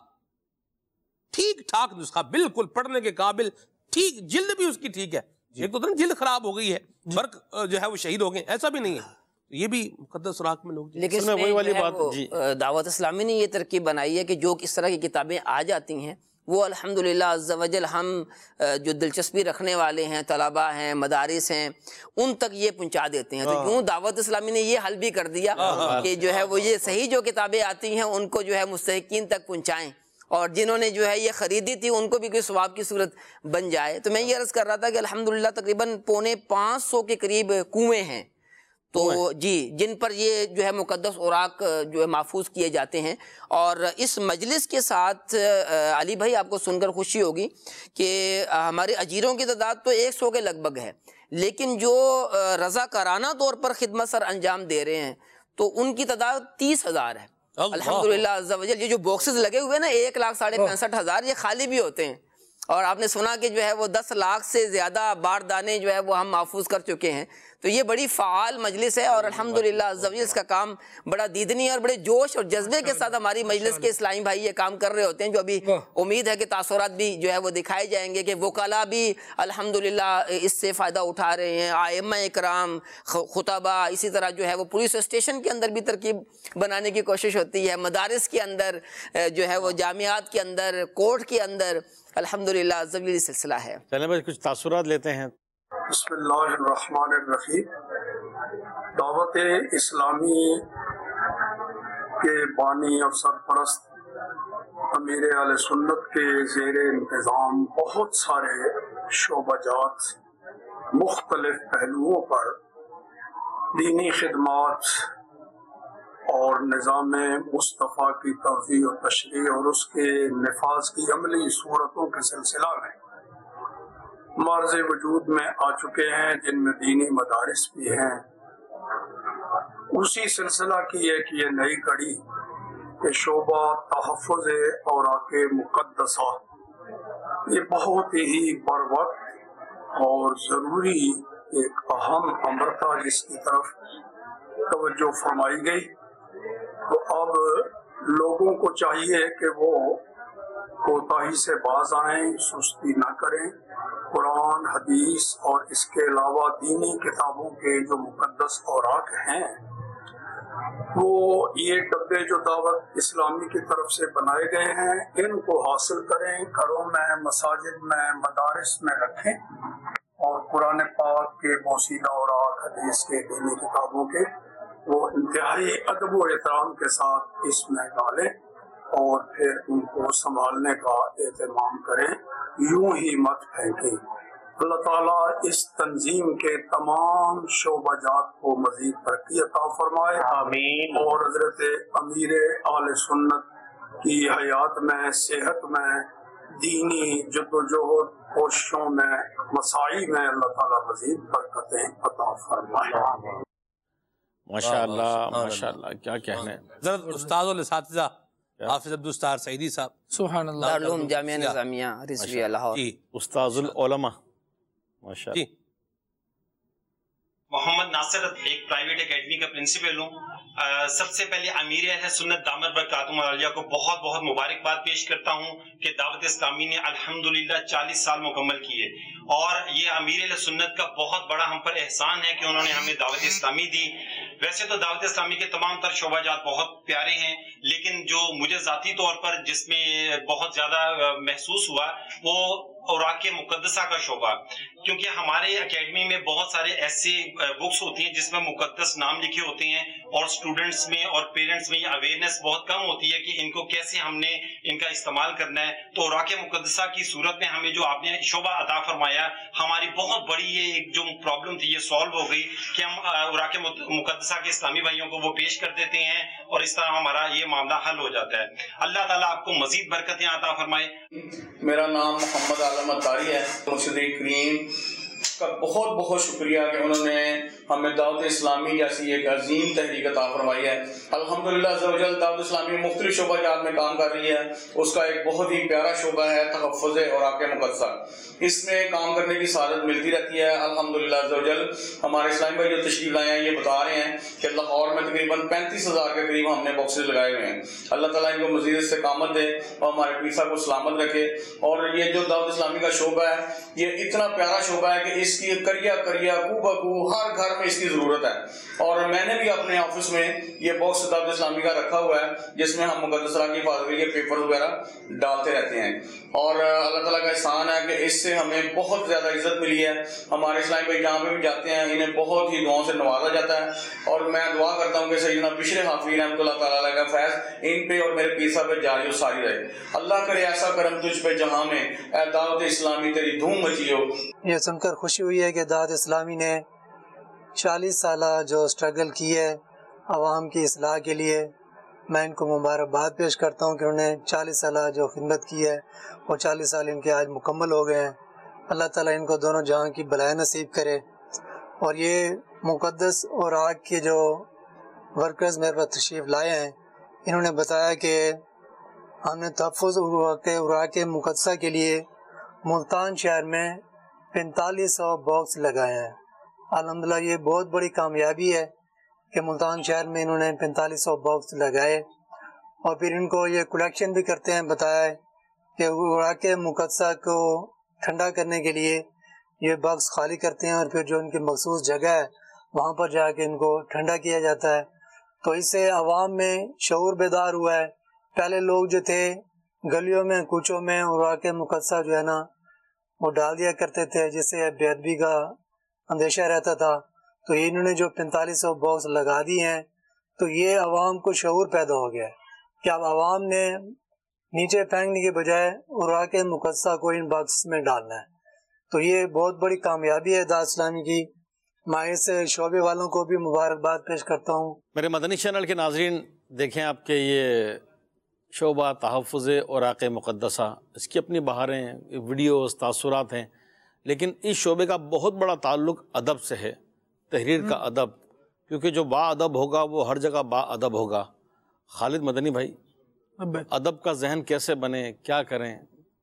نسخہ، بالکل پڑھنے کے قابل، ٹھیک جلد بھی اس کی ٹھیک ہے. ایک تو جلد خراب ہو گئی ہے، برق جو ہے وہ شہید ہو گئے، ایسا بھی نہیں ہے. یہ بھی مقدس اوراق میں لوگ،
لیکن وہی والی بات دعوت اسلامی نے یہ ترکیب بنائی ہے کہ جو اس طرح کی کتابیں آ جاتی ہیں وہ الحمدللہ عز و جل ہم جو دلچسپی رکھنے والے ہیں، طلباء ہیں، مدارس ہیں، ان تک یہ پہنچا دیتے ہیں. تو یوں دعوت اسلامی نے یہ حل بھی کر دیا کہ جو ہے وہ یہ صحیح جو کتابیں آتی ہیں ان کو جو ہے مستحقین تک پہنچائیں، اور جنہوں نے جو ہے یہ خریدی تھی ان کو بھی کوئی ثواب کی صورت بن جائے. تو میں یہ عرض کر رہا تھا کہ الحمدللہ تقریباً 550 کے قریب کنویں ہیں تو جی، جن پر یہ جو ہے مقدس اوراق جو ہے محفوظ کیے جاتے ہیں. اور اس مجلس کے ساتھ علی بھائی آپ کو سن کر خوشی ہوگی کہ ہمارے اجیروں کی تعداد تو 100 کے لگ بھگ ہے، لیکن جو رضاکارانہ طور پر خدمت سر انجام دے رہے ہیں تو ان کی تعداد 30,000 ہے. الحمدللہ عز و جل. یہ جو باکسز لگے ہوئے نا 1,65,000 یہ خالی بھی ہوتے ہیں. اور آپ نے سنا کہ جو ہے وہ 10 لاکھ سے زیادہ باردانے جو ہے وہ ہم محفوظ کر چکے ہیں. تو یہ بڑی فعال مجلس ہے اور الحمدللہ عز و جل اس کا کام بڑا دیدنی اور بڑے جوش اور جذبے کے ساتھ ہماری مجلس کے اسلامی بھائی یہ کام کر رہے ہوتے ہیں، جو ابھی امید ہے کہ تاثرات بھی جو ہے وہ دکھائے جائیں گے کہ وکلاء بھی الحمدللہ اس سے فائدہ اٹھا رہے ہیں، ائمہ اکرام، خطباء، اسی طرح جو ہے وہ پولیس اسٹیشن کے اندر بھی ترکیب بنانے کی کوشش ہوتی ہے، مدارس کے اندر جو ہے وہ جامعات کے اندر، کورٹ کے اندر، الحمدللہ عز و جل سلسلہ ہے.
چلیں بھائی کچھ تاثرات لیتے ہیں.
بسم اللہ الرحمن الرحیم. دعوت اسلامی کے بانی اور سرپرست امیر اہل سنت کے زیر انتظام بہت سارے شعبہ جات مختلف پہلوؤں پر دینی خدمات اور نظام مصطفیٰ کی توضیح و تشریح اور اس کے نفاذ کی عملی صورتوں کے سلسلہ میں معرض وجود میں آ چکے ہیں، جن میں دینی مدارس بھی ہیں उसी सिलसिला की एक ये नई कड़ी कि शोबा तहफ़्फ़ुज़ औराक़ मुक़द्दसा, ये बहुत ही बर वक्त और ज़रूरी एक अहम अमर था जिसकी तरफ तवज्जो फरमाई गई। तो अब लोगों को चाहिए कि वो कोताही से बाज आएं, सुस्ती न करें। कुरान, हदीस और इसके अलावा दीनी किताबों के जो मुक़द्दस औराक़ हैं, वो ये डब्बे जो दावत इस्लामी की तरफ से बनाए गए हैं, इनको हासिल करें, घरों में, मसाजिद में, मदारिस में रखें और कुरान पाक के मौसीदा औराक़, हदीस के, दीनी किताबों के वो इंतहाई अदब व एहतराम के साथ इसमें डालें और फिर उनको संभालने का एहतमाम करें, यूं ही मत फेंकें। अल्लाह ताला इस तंजीम के तमाम शोबाजात को मजीद तरक्की अता फरमाए, आमीन। और हजरत अमीर आले सुन्नत की हयात में, सेहत में, दीनी जद्दोजहद, कोशिशों में, मसाई में अल्लाह ताला मजीद बरकतें अता फरमाए।
माशाअल्लाह, माशाअल्लाह, क्या कहने।
ज़रा उस्ताद और असातिज़ा हाफिज़ अब्दुल सत्तार सईदी साहब, सुभान अल्लाह,
दारुल जामिया निज़ामिया रिज़विया लाहौर,
उस्ताजुल उलमा, माशाअल्लाह।
मोहम्मद नासिर, एक प्राइवेट एकेडमी का प्रिंसिपल हूँ। सबसे पहले अमीर अहले सुन्नत दामद बरकातुहू आलिया को बहुत बहुत मुबारकबाद पेश करता हूँ कि दावत इस्लामी ने अल्हम्दुलिल्लाह 40 साल मुकम्मल किए और ये अमीर अहले सुन्नत का बहुत बड़ा हम पर एहसान है कि उन्होंने हमें दावत इस्लामी दी। वैसे तो दावत इस्लामी के तमाम तर शोबाजात बहुत प्यारे हैं, लेकिन जो मुझे ज़ाती तौर पर जिसमें बहुत ज़्यादा महसूस हुआ वो औराक़ मुक़द्दसा का शोबा, क्योंकि हमारे एकेडमी में बहुत सारे ऐसे बुक्स होती हैं जिसमें मुक़द्दस नाम लिखे होते हैं और स्टूडेंट्स में और पेरेंट्स में ये अवेयरनेस बहुत कम होती है कि इनको कैसे हमने इनका इस्तेमाल करना है। तो औराक़ मुक़द्दसा की सूरत में हमें जो आपने शोबा अता फरमाया, हमारी बहुत बड़ी ये एक जो प्रॉब्लम थी ये सॉल्व हो गई कि हम औराक़ मुक़द्दसा के इस्लामी भाइयों को वो पेश कर देते हैं और इस तरह हमारा ये मामला हल हो जाता है। अल्लाह ताला आपको मजीद बरकतें अता फरमाए।
मेरा नाम मोहम्मद आलम अतारी है। मुर्शिद करीम का बहुत बहुत शुक्रिया कि उन्होंने हमें दावत इस्लामी जैसी एक अजीम तहरीक अता फरमाई है। अल्हम्दुलिल्लाह ज़वजल दावत इस्लामी मुख्तलिफ शोबाजात में काम कर रही है। उसका एक बहुत ही प्यारा शोबा है तहफ़्फ़ुज़ औराक़ मुक़द्दसा। इसमें काम करने की सादत मिलती रहती है। अल्हम्दुलिल्लाह ज़वजल हमारे इस्लामी भाई जो तशरीफ लाए हैं ये बता रहे हैं कि लाहौर में तकरीबन 35,000 के करीब हमने बॉक्सेस लगाए हुए हैं। अल्लाह ताला इनको मज़ीद इस्तिक़ामत दे और हमारे पीर साहब को सलामत रखे। और ये जो दावत इस्लामी का शोबा है ये इतना प्यारा शोबा है कि इसकी करिया करिया कू बकू हर घर में इसकी ज़रूरत है। और मैंने भी अपने ऑफिस में ये बॉक्स दावत इस्लामी का रखा हुआ है जिसमें हम मुक़द्दसा की हिफाज़त के पेपर वगैरह डालते रहते हैं। और अल्लाह ताला का एहसान है कि इससे हमें बहुत ज़्यादा इज्जत मिली है। हमारे इस्लामी भाई जहाँ पे भी जाते हैं इन्हें बहुत ही दुआओं से नवाजा जाता है और मैं दुआ करता हूँ कि सैयदना बिशर हाफी रहमतुल्लाह ताला का फैज़ इन पे और मेरे पीर साहब पे जारी और सारी रहे। अल्लाह करे ऐसा करम तुझ पे जहाँ में ए दावत इस्लामी तेरी धूम मची हो।
ये सुनकर खुशी हुई है कि दावत इस्लामी ने 40 साल जो स्ट्रगल की है आवाम की इस्लाह के लिए, मैं इनको मुबारकबाद पेश करता हूँ कि उन्होंने 40 साल जो खिदमत की है वो 40 साल इनके आज मुकम्मल हो गए हैं। अल्लाह ताला इनको दोनों जहां की भलाई नसीब करे। और ये मुक़द्दस और आग के जो वर्कर्स मेरे पास तशरीफ़ लाए हैं इन्होंने बताया कि हमने तहफ़्फ़ुज़ औराक़ मुक़द्दसा के लिए मुल्तान शहर में 4500 बॉक्स लगाए हैं। अल्हम्दुलिल्लाह ये बहुत बड़ी कामयाबी है कि मुल्तान शहर में इन्होंने 4500 बॉक्स लगाए और फिर इनको ये कलेक्शन भी करते हैं। बताया कि औराक़ मुक़द्दसा को ठंडा करने के लिए ये बॉक्स खाली करते हैं और फिर जो उनकी मखसूस जगह है वहाँ पर जाके इनको ठंडा किया जाता है। तो इससे आवाम में शऊर बेदार हुआ है। पहले लोग जो थे गलियों में कूचों में औराक़ मुक़द्दसा जो है ना वो डाल दिया करते थे जिससे बेअदबी का अंदेशा रहता था। तो इन्होंने जो 4500 बॉक्स लगा दिए हैं तो ये आवाम को शऊर पैदा हो गया है कि अब आवाम ने नीचे फेंकने के बजाय औराक़ मुक़द्दसा को इन बॉक्स में डालना है। तो ये बहुत बड़ी कामयाबी है दावत इस्लामी की। मैं इस शोबे वालों को भी मुबारकबाद पेश करता हूँ।
मेरे मदनी चैनल के नाज़रीन देखें आपके ये शोबा तहफ़्फ़ुज़ औराक़ मुक़द्दसा, इसकी अपनी बहारें वीडियोस तासुरात हैं, लेकिन इस शोबे का बहुत बड़ा ताल्लुक़ अदब से है, तहरीर का अदब। کیونکہ جو با ادب ہوگا وہ ہر جگہ با ادب ہوگا۔ خالد مدنی بھائی، ادب کا ذہن کیسے بنے، کیا کریں؟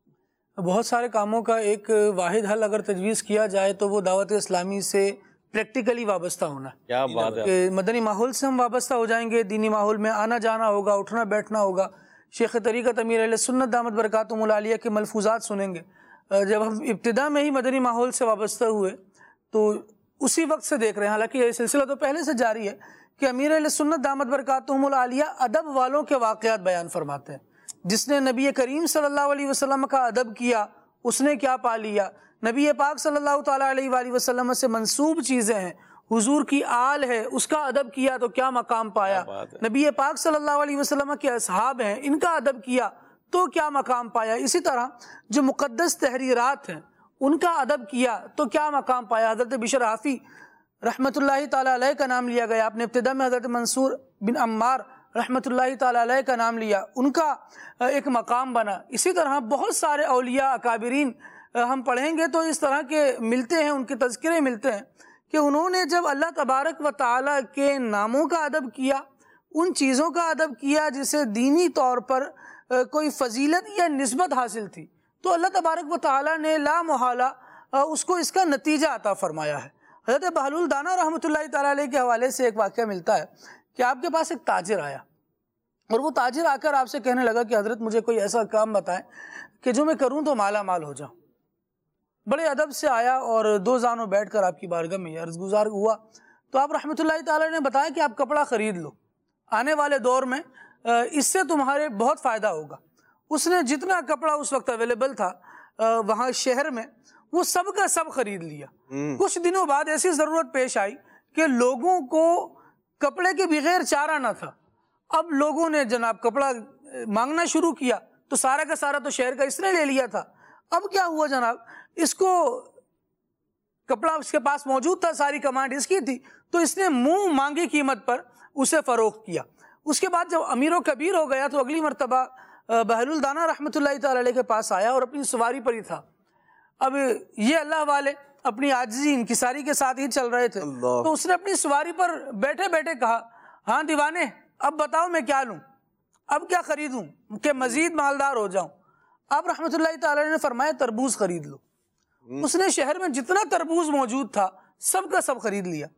بہت سارے کاموں کا ایک واحد حل اگر تجویز کیا جائے تو وہ دعوت اسلامی سے پریکٹیکلی وابستہ ہونا ہے۔
کیا بات ہے!
کہ مدنی ماحول سے ہم وابستہ ہو جائیں گے، دینی ماحول میں آنا جانا ہوگا، اٹھنا بیٹھنا ہوگا، شیخ طریقت امیر اہل سنت دامت برکاتہم العالیہ کے ملفوظات سنیں گے۔ جب ہم ابتدا میں ہی مدنی ماحول سے وابستہ ہوئے تو اسی وقت سے دیکھ رہے ہیں، حالانکہ یہ سلسلہ تو پہلے سے جاری ہے، کہ امیر اہل سنت دامت برکاتہم العالیہ ادب والوں کے واقعات بیان فرماتے ہیں۔ جس نے نبی کریم صلی اللہ علیہ وسلم کا ادب کیا اس نے کیا پا لیا، نبی پاک صلی اللہ تعالیٰ علیہ وآلہ وسلم سے منسوب چیزیں ہیں، حضور کی آل ہے، اس کا ادب کیا تو کیا مقام پایا، نبی پاک صلی اللہ علیہ وسلم کے اصحاب ہیں، ان کا ادب کیا تو کیا مقام پایا۔ اسی طرح جو مقدس تحریرات ہیں ان کا ادب کیا تو کیا مقام پایا۔ حضرت بشر حافی رحمۃ اللہ تعالیٰ علیہ کا نام لیا گیا، آپ نے ابتدا میں حضرت منصور بن عمار رحمۃ اللہ تعالیٰ علیہ کا نام لیا، ان کا ایک مقام بنا۔ اسی طرح بہت سارے اولیاء اکابرین ہم پڑھیں گے تو اس طرح کے ملتے ہیں، ان کے تذکرے ملتے ہیں کہ انہوں نے جب اللہ تبارک و تعالیٰ کے ناموں کا ادب کیا، ان چیزوں کا ادب کیا جسے دینی طور پر کوئی فضیلت یا نسبت حاصل تھی، تو اللہ تبارک و تعالیٰ نے لا محالہ اس کو اس کا نتیجہ عطا فرمایا ہے۔ حضرت بہلول دانا رحمۃ اللہ تعالیٰ علیہ کے حوالے سے ایک واقعہ ملتا ہے کہ آپ کے پاس ایک تاجر آیا اور وہ تاجر آ کر آپ سے کہنے لگا کہ حضرت مجھے کوئی ایسا کام بتائیں کہ جو میں کروں تو مالا مال ہو جاؤں۔ بڑے ادب سے آیا اور دو زانوں بیٹھ کر آپ کی بارگاہ میں عرض گزار ہوا تو آپ رحمۃ اللہ تعالیٰ نے بتایا کہ آپ کپڑا خرید لو، آنے والے دور میں اس سے تمہارے بہت فائدہ ہوگا۔ اس نے جتنا کپڑا اس وقت اویلیبل تھا وہاں شہر میں وہ سب کا سب خرید لیا۔ کچھ دنوں بعد ایسی ضرورت پیش آئی کہ لوگوں کو کپڑے کے بغیر چارہ نہ تھا۔ اب لوگوں نے جناب کپڑا مانگنا شروع کیا تو سارا کا سارا تو شہر کا اس نے لے لیا تھا۔ اب کیا ہوا جناب، اس کو کپڑا اس کے پاس موجود تھا، ساری کمانڈ اس کی تھی، تو اس نے منہ مانگی قیمت پر اسے فروخت کیا۔ اس کے بعد جب امیر و کبیر ہو گیا تو اگلی مرتبہ بہلول دانا رحمۃ اللہ تعالی علیہ کے پاس آیا اور اپنی سواری پر ہی تھا۔ اب یہ اللہ والے اپنی عاجزی انکساری کے ساتھ ہی چل رہے تھے، تو اس نے اپنی سواری پر بیٹھے بیٹھے کہا، ہاں دیوانے اب بتاؤ میں کیا لوں، اب کیا خریدوں کہ مزید مالدار ہو جاؤں۔ آپ رحمۃ اللہ تعالی نے فرمایا تربوز خرید لو۔ اس نے شہر میں جتنا تربوز موجود تھا سب کا سب خرید لیا۔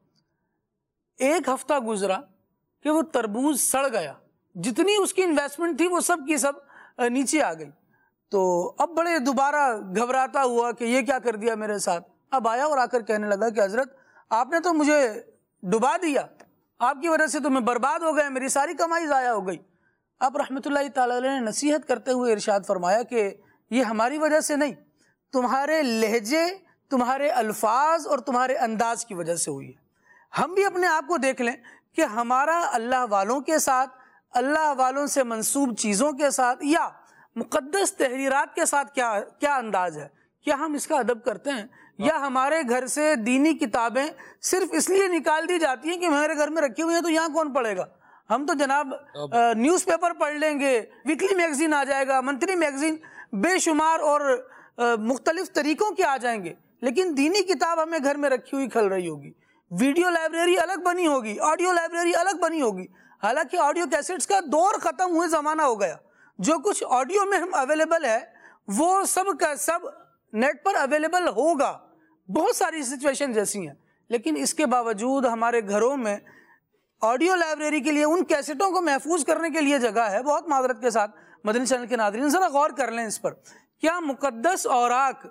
ایک ہفتہ گزرا کہ وہ تربوز سڑ گیا، جتنی اس کی انویسٹمنٹ تھی وہ سب کی سب نیچے آ گئی۔ تو اب بڑے دوبارہ گھبراتا ہوا کہ یہ کیا کر دیا میرے ساتھ۔ اب آیا اور آ کر کہنے لگا کہ حضرت آپ نے تو مجھے ڈبا دیا، آپ کی وجہ سے تو میں برباد ہو گیا، میری ساری کمائی ضائع ہو گئی۔ آپ رحمۃ اللہ تعالی علیہ نے نصیحت کرتے ہوئے ارشاد فرمایا کہ یہ ہماری وجہ سے نہیں، تمہارے لہجے، تمہارے الفاظ اور تمہارے انداز کی وجہ سے ہوئی ہے۔ ہم بھی اپنے آپ کو دیکھ لیں کہ ہمارا اللہ والوں کے ساتھ، اللہ والوں سے منسوب چیزوں کے ساتھ یا مقدس تحریرات کے ساتھ کیا انداز ہے، کیا ہم اس کا ادب کرتے ہیں، یا ہمارے گھر سے دینی کتابیں صرف اس لیے نکال دی جاتی ہیں کہ میرے گھر میں رکھی ہوئی ہیں تو یہاں کون پڑھے گا، ہم تو جناب نیوز پیپر پڑھ لیں گے، ویکلی میگزین آ جائے گا، منتھلی میگزین بے شمار اور مختلف طریقوں کے آ جائیں گے، لیکن دینی کتاب ہمیں گھر میں رکھی ہوئی کھل رہی ہوگی، ویڈیو لائبریری الگ بنی ہوگی، آڈیو لائبریری الگ بنی ہوگی۔ حالانکہ آڈیو کیسٹس کا دور ختم ہوئے زمانہ ہو گیا، جو کچھ آڈیو میں ہم اویلیبل ہے وہ سب کا سب نیٹ پر اویلیبل ہوگا۔ بہت ساری سچویشن جیسی ہیں، لیکن اس کے باوجود ہمارے گھروں میں آڈیو لائبریری کے لیے ان کیسٹوں کو محفوظ کرنے کے لیے جگہ ہے۔ بہت معذرت کے ساتھ مدنی چینل کے ناظرین ذرا غور کر لیں اس پر، کیا مقدس اوراق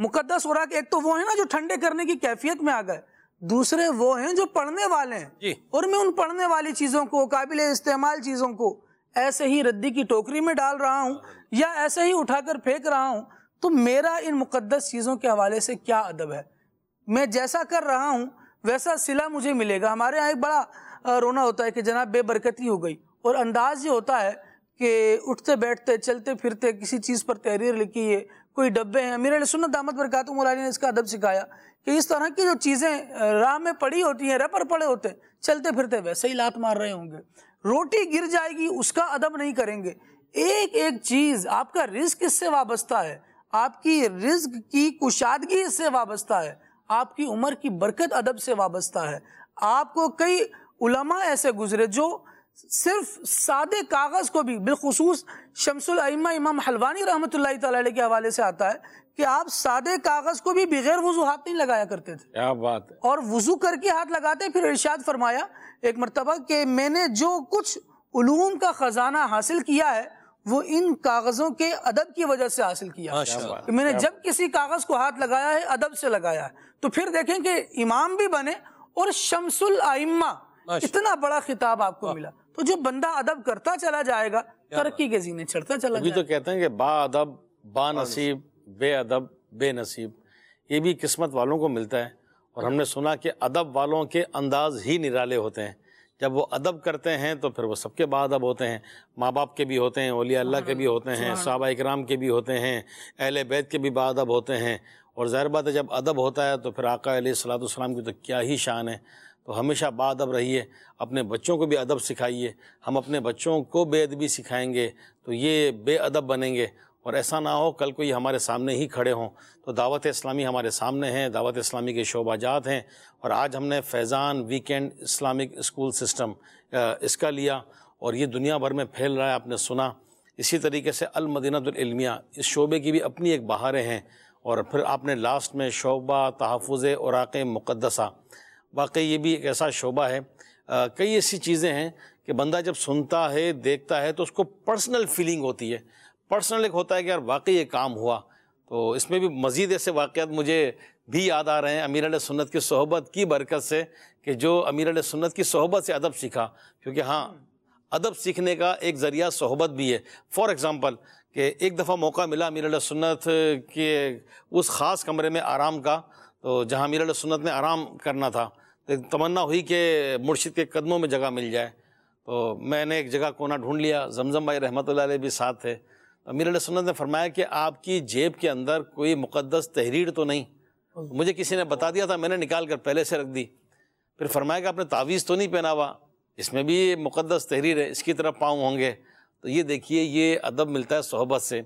ایک تو وہ ہیں نا جو ٹھنڈے کرنے کی کیفیت میں آ گئے، دوسرے وہ ہیں جو پڑھنے والے ہیں، اور میں ان پڑھنے والی چیزوں کو، قابل استعمال چیزوں کو ایسے ہی ردی کی ٹوکری میں ڈال رہا ہوں یا ایسے ہی اٹھا کر پھینک رہا ہوں، تو میرا ان مقدس چیزوں کے حوالے سے کیا ادب ہے؟ میں جیسا کر رہا ہوں ویسا صلہ مجھے ملے گا۔ ہمارے یہاں ایک بڑا رونا ہوتا ہے کہ جناب بے برکتی ہو گئی، اور انداز یہ ہوتا ہے کہ اٹھتے بیٹھتے چلتے پھرتے کسی چیز پر تحریر لکھی ہے، کوئی ڈبے ہیں، امیر اہل سنت دامت برکاتہم العالیہ نے اس کا ادب سکھایا کہ اس طرح کی جو چیزیں راہ میں پڑی ہوتی ہیں، رپر پڑے ہوتے ہیں، چلتے پھرتے ویسے ہی لات مار رہے ہوں گے، روٹی گر جائے گی اس کا ادب نہیں کریں گے۔ ایک ایک چیز، آپ کا رزق اس سے وابستہ ہے، آپ کی رزق کی کشادگی اس سے وابستہ ہے، آپ کی عمر کی برکت ادب سے وابستہ ہے۔ آپ کو کئی علماء ایسے گزرے جو صرف سادے کاغذ کو بھی، بالخصوص شمس الائمہ امام حلوانی رحمۃ اللہ تعالی علیہ کے حوالے سے آتا ہے کہ آپ سادے کاغذ کو بھی بغیر وضو ہاتھ نہیں لگایا کرتے تھے،
کیا بات ہے، اور
وضو کر کے ہاتھ لگاتے. پھر ارشاد فرمایا ایک مرتبہ کہ میں نے جو کچھ علوم کا خزانہ حاصل کیا ہے وہ ان کاغذوں کے ادب کی وجہ سے حاصل کیا. میں نے جب کسی کاغذ کو ہاتھ لگایا ہے ادب سے لگایا ہے. تو پھر دیکھیں کہ امام بھی بنے اور شمس الائمہ، اتنا بڑا خطاب آپ کو ملا. تو جو بندہ ادب کرتا چلا جائے گا ترقی کے زینے چڑھتا چلا جائے گا.
تو کہتے ہیں کہ با ادب با نصیب، بے ادب بے نصیب. یہ بھی قسمت والوں کو ملتا ہے. اور ہم نے سنا کہ ادب والوں کے انداز ہی نرالے ہوتے ہیں. جب وہ ادب کرتے ہیں تو پھر وہ سب کے با ادب ہوتے ہیں. ماں باپ کے بھی ہوتے ہیں، اولیاء اللہ کے بھی ہوتے ہیں، صحابہ اکرام کے بھی ہوتے ہیں، اہل بیت کے بھی با ادب ہوتے ہیں. اور ظاہر بات ہے جب ادب ہوتا ہے تو پھر آقا علیہ الصلوۃ والسلام کی تو کیا ہی شان ہے. تو ہمیشہ با ادب رہیے، اپنے بچوں کو بھی ادب سکھائیے. ہم اپنے بچوں کو بے ادبی سکھائیں گے تو یہ بے ادب بنیں گے. اور ایسا نہ ہو کل کو یہ ہمارے سامنے ہی کھڑے ہوں. تو دعوت اسلامی ہمارے سامنے ہیں، دعوت اسلامی کے شعبہ جات ہیں. اور آج ہم نے Faizan weekend Islamic school system اس کا لیا اور یہ دنیا بھر میں پھیل رہا ہے، آپ نے سنا. اسی طریقے سے المدینۃ العلمیہ، اس شعبے کی بھی اپنی ایک بہاریں ہیں. اور پھر آپ نے لاسٹ میں شعبہ تحفظ اوراق مقدسہ. واقعی یہ بھی ایک ایسا شعبہ ہے. کئی ایسی چیزیں ہیں کہ بندہ جب سنتا ہے دیکھتا ہے تو اس کو پرسنل فیلنگ ہوتی ہے. پرسنل ایک ہوتا ہے کہ یار واقعی یہ کام ہوا. تو اس میں بھی مزید ایسے واقعات مجھے بھی یاد آ رہے ہیں امیر علیہ سنت کی صحبت کی برکت سے، کہ جو امیر علیہ سنت کی صحبت سے ادب سیکھا. کیونکہ ہاں ادب سیکھنے کا ایک ذریعہ صحبت بھی ہے. فار ایگزامپل کہ ایک دفعہ موقع ملا امیر علیہ سنت کے اس خاص کمرے میں آرام کا، تو جہاں امیر علیہ سنت نے آرام کرنا تھا، تمنا ہوئی کہ مرشد کے قدموں میں جگہ مل جائے. تو میں نے ایک جگہ کونا ڈھونڈ لیا. زمزم بھائی رحمۃ اللہ علیہ بھی ساتھ تھے. امیر علیہ سنت نے فرمایا کہ آپ کی جیب کے اندر کوئی مقدس تحریر تو نہیں؟ مجھے کسی نے بتا دیا تھا، میں نے نکال کر پہلے سے رکھ دی. پھر فرمایا کہ آپ نے تعویذ تو نہیں پہنا ہوا؟ اس میں بھی مقدس تحریر ہے، اس کی طرف پاؤں ہوں گے. تو یہ دیکھیے یہ ادب ملتا ہے صحبت سے.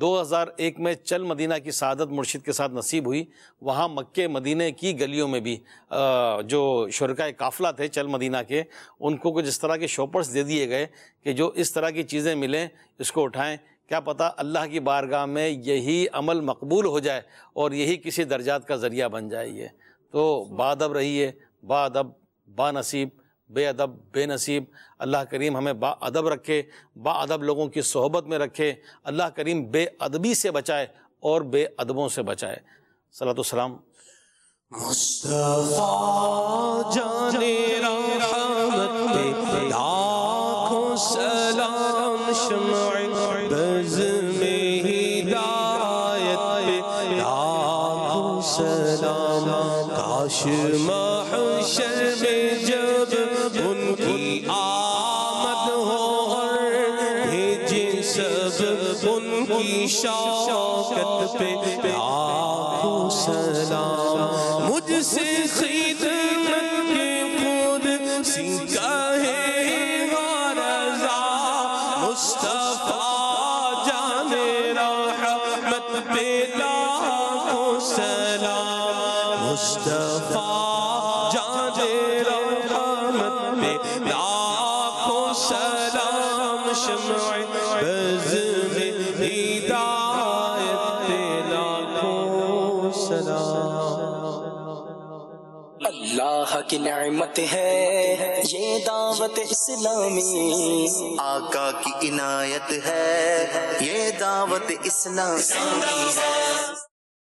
2001 میں چل مدینہ کی سعادت مرشد کے ساتھ نصیب ہوئی. وہاں مکے مدینہ کی گلیوں میں بھی جو شرکائے قافلہ تھے چل مدینہ کے، ان کو کچھ اس طرح کے شوپرس دے دیے گئے کہ جو اس طرح کی چیزیں ملیں اس کو اٹھائیں. کیا پتہ اللہ کی بارگاہ میں یہی عمل مقبول ہو جائے اور یہی کسی درجات کا ذریعہ بن جائے. یہ تو با ادب رہیے، با ادب با نصیب، بے ادب بے نصیب. اللہ کریم ہمیں با ادب رکھے، با ادب لوگوں کی صحبت میں رکھے. اللہ کریم بے ادبی سے بچائے اور بے ادبوں سے بچائے. صلاۃ والسلام.
مصطفیٰ جانے رحمت پہ لاکھوں سلام، شمع بز میں ہدایت پہ لاکھوں سلام. کاش محشر میں جب ان کی آمد ہو اور بھیجے سب ان کی شوکت پہ لاکھوں سلام. مجھ سے خدمت کے خود سیکھا ہے غرضا، مصطفیٰ جانے رحمت پہ لاکھوں سلام. مصطفیٰ جانے رحمت پہ لاکھوں سلام. شمع بز میں ہدایت پہ لاکھوں سلام.
اللہ کی نعمت ہے یہ دعوت اسلامی، آقا کی عنایت ہے یہ دعوت اسلامی.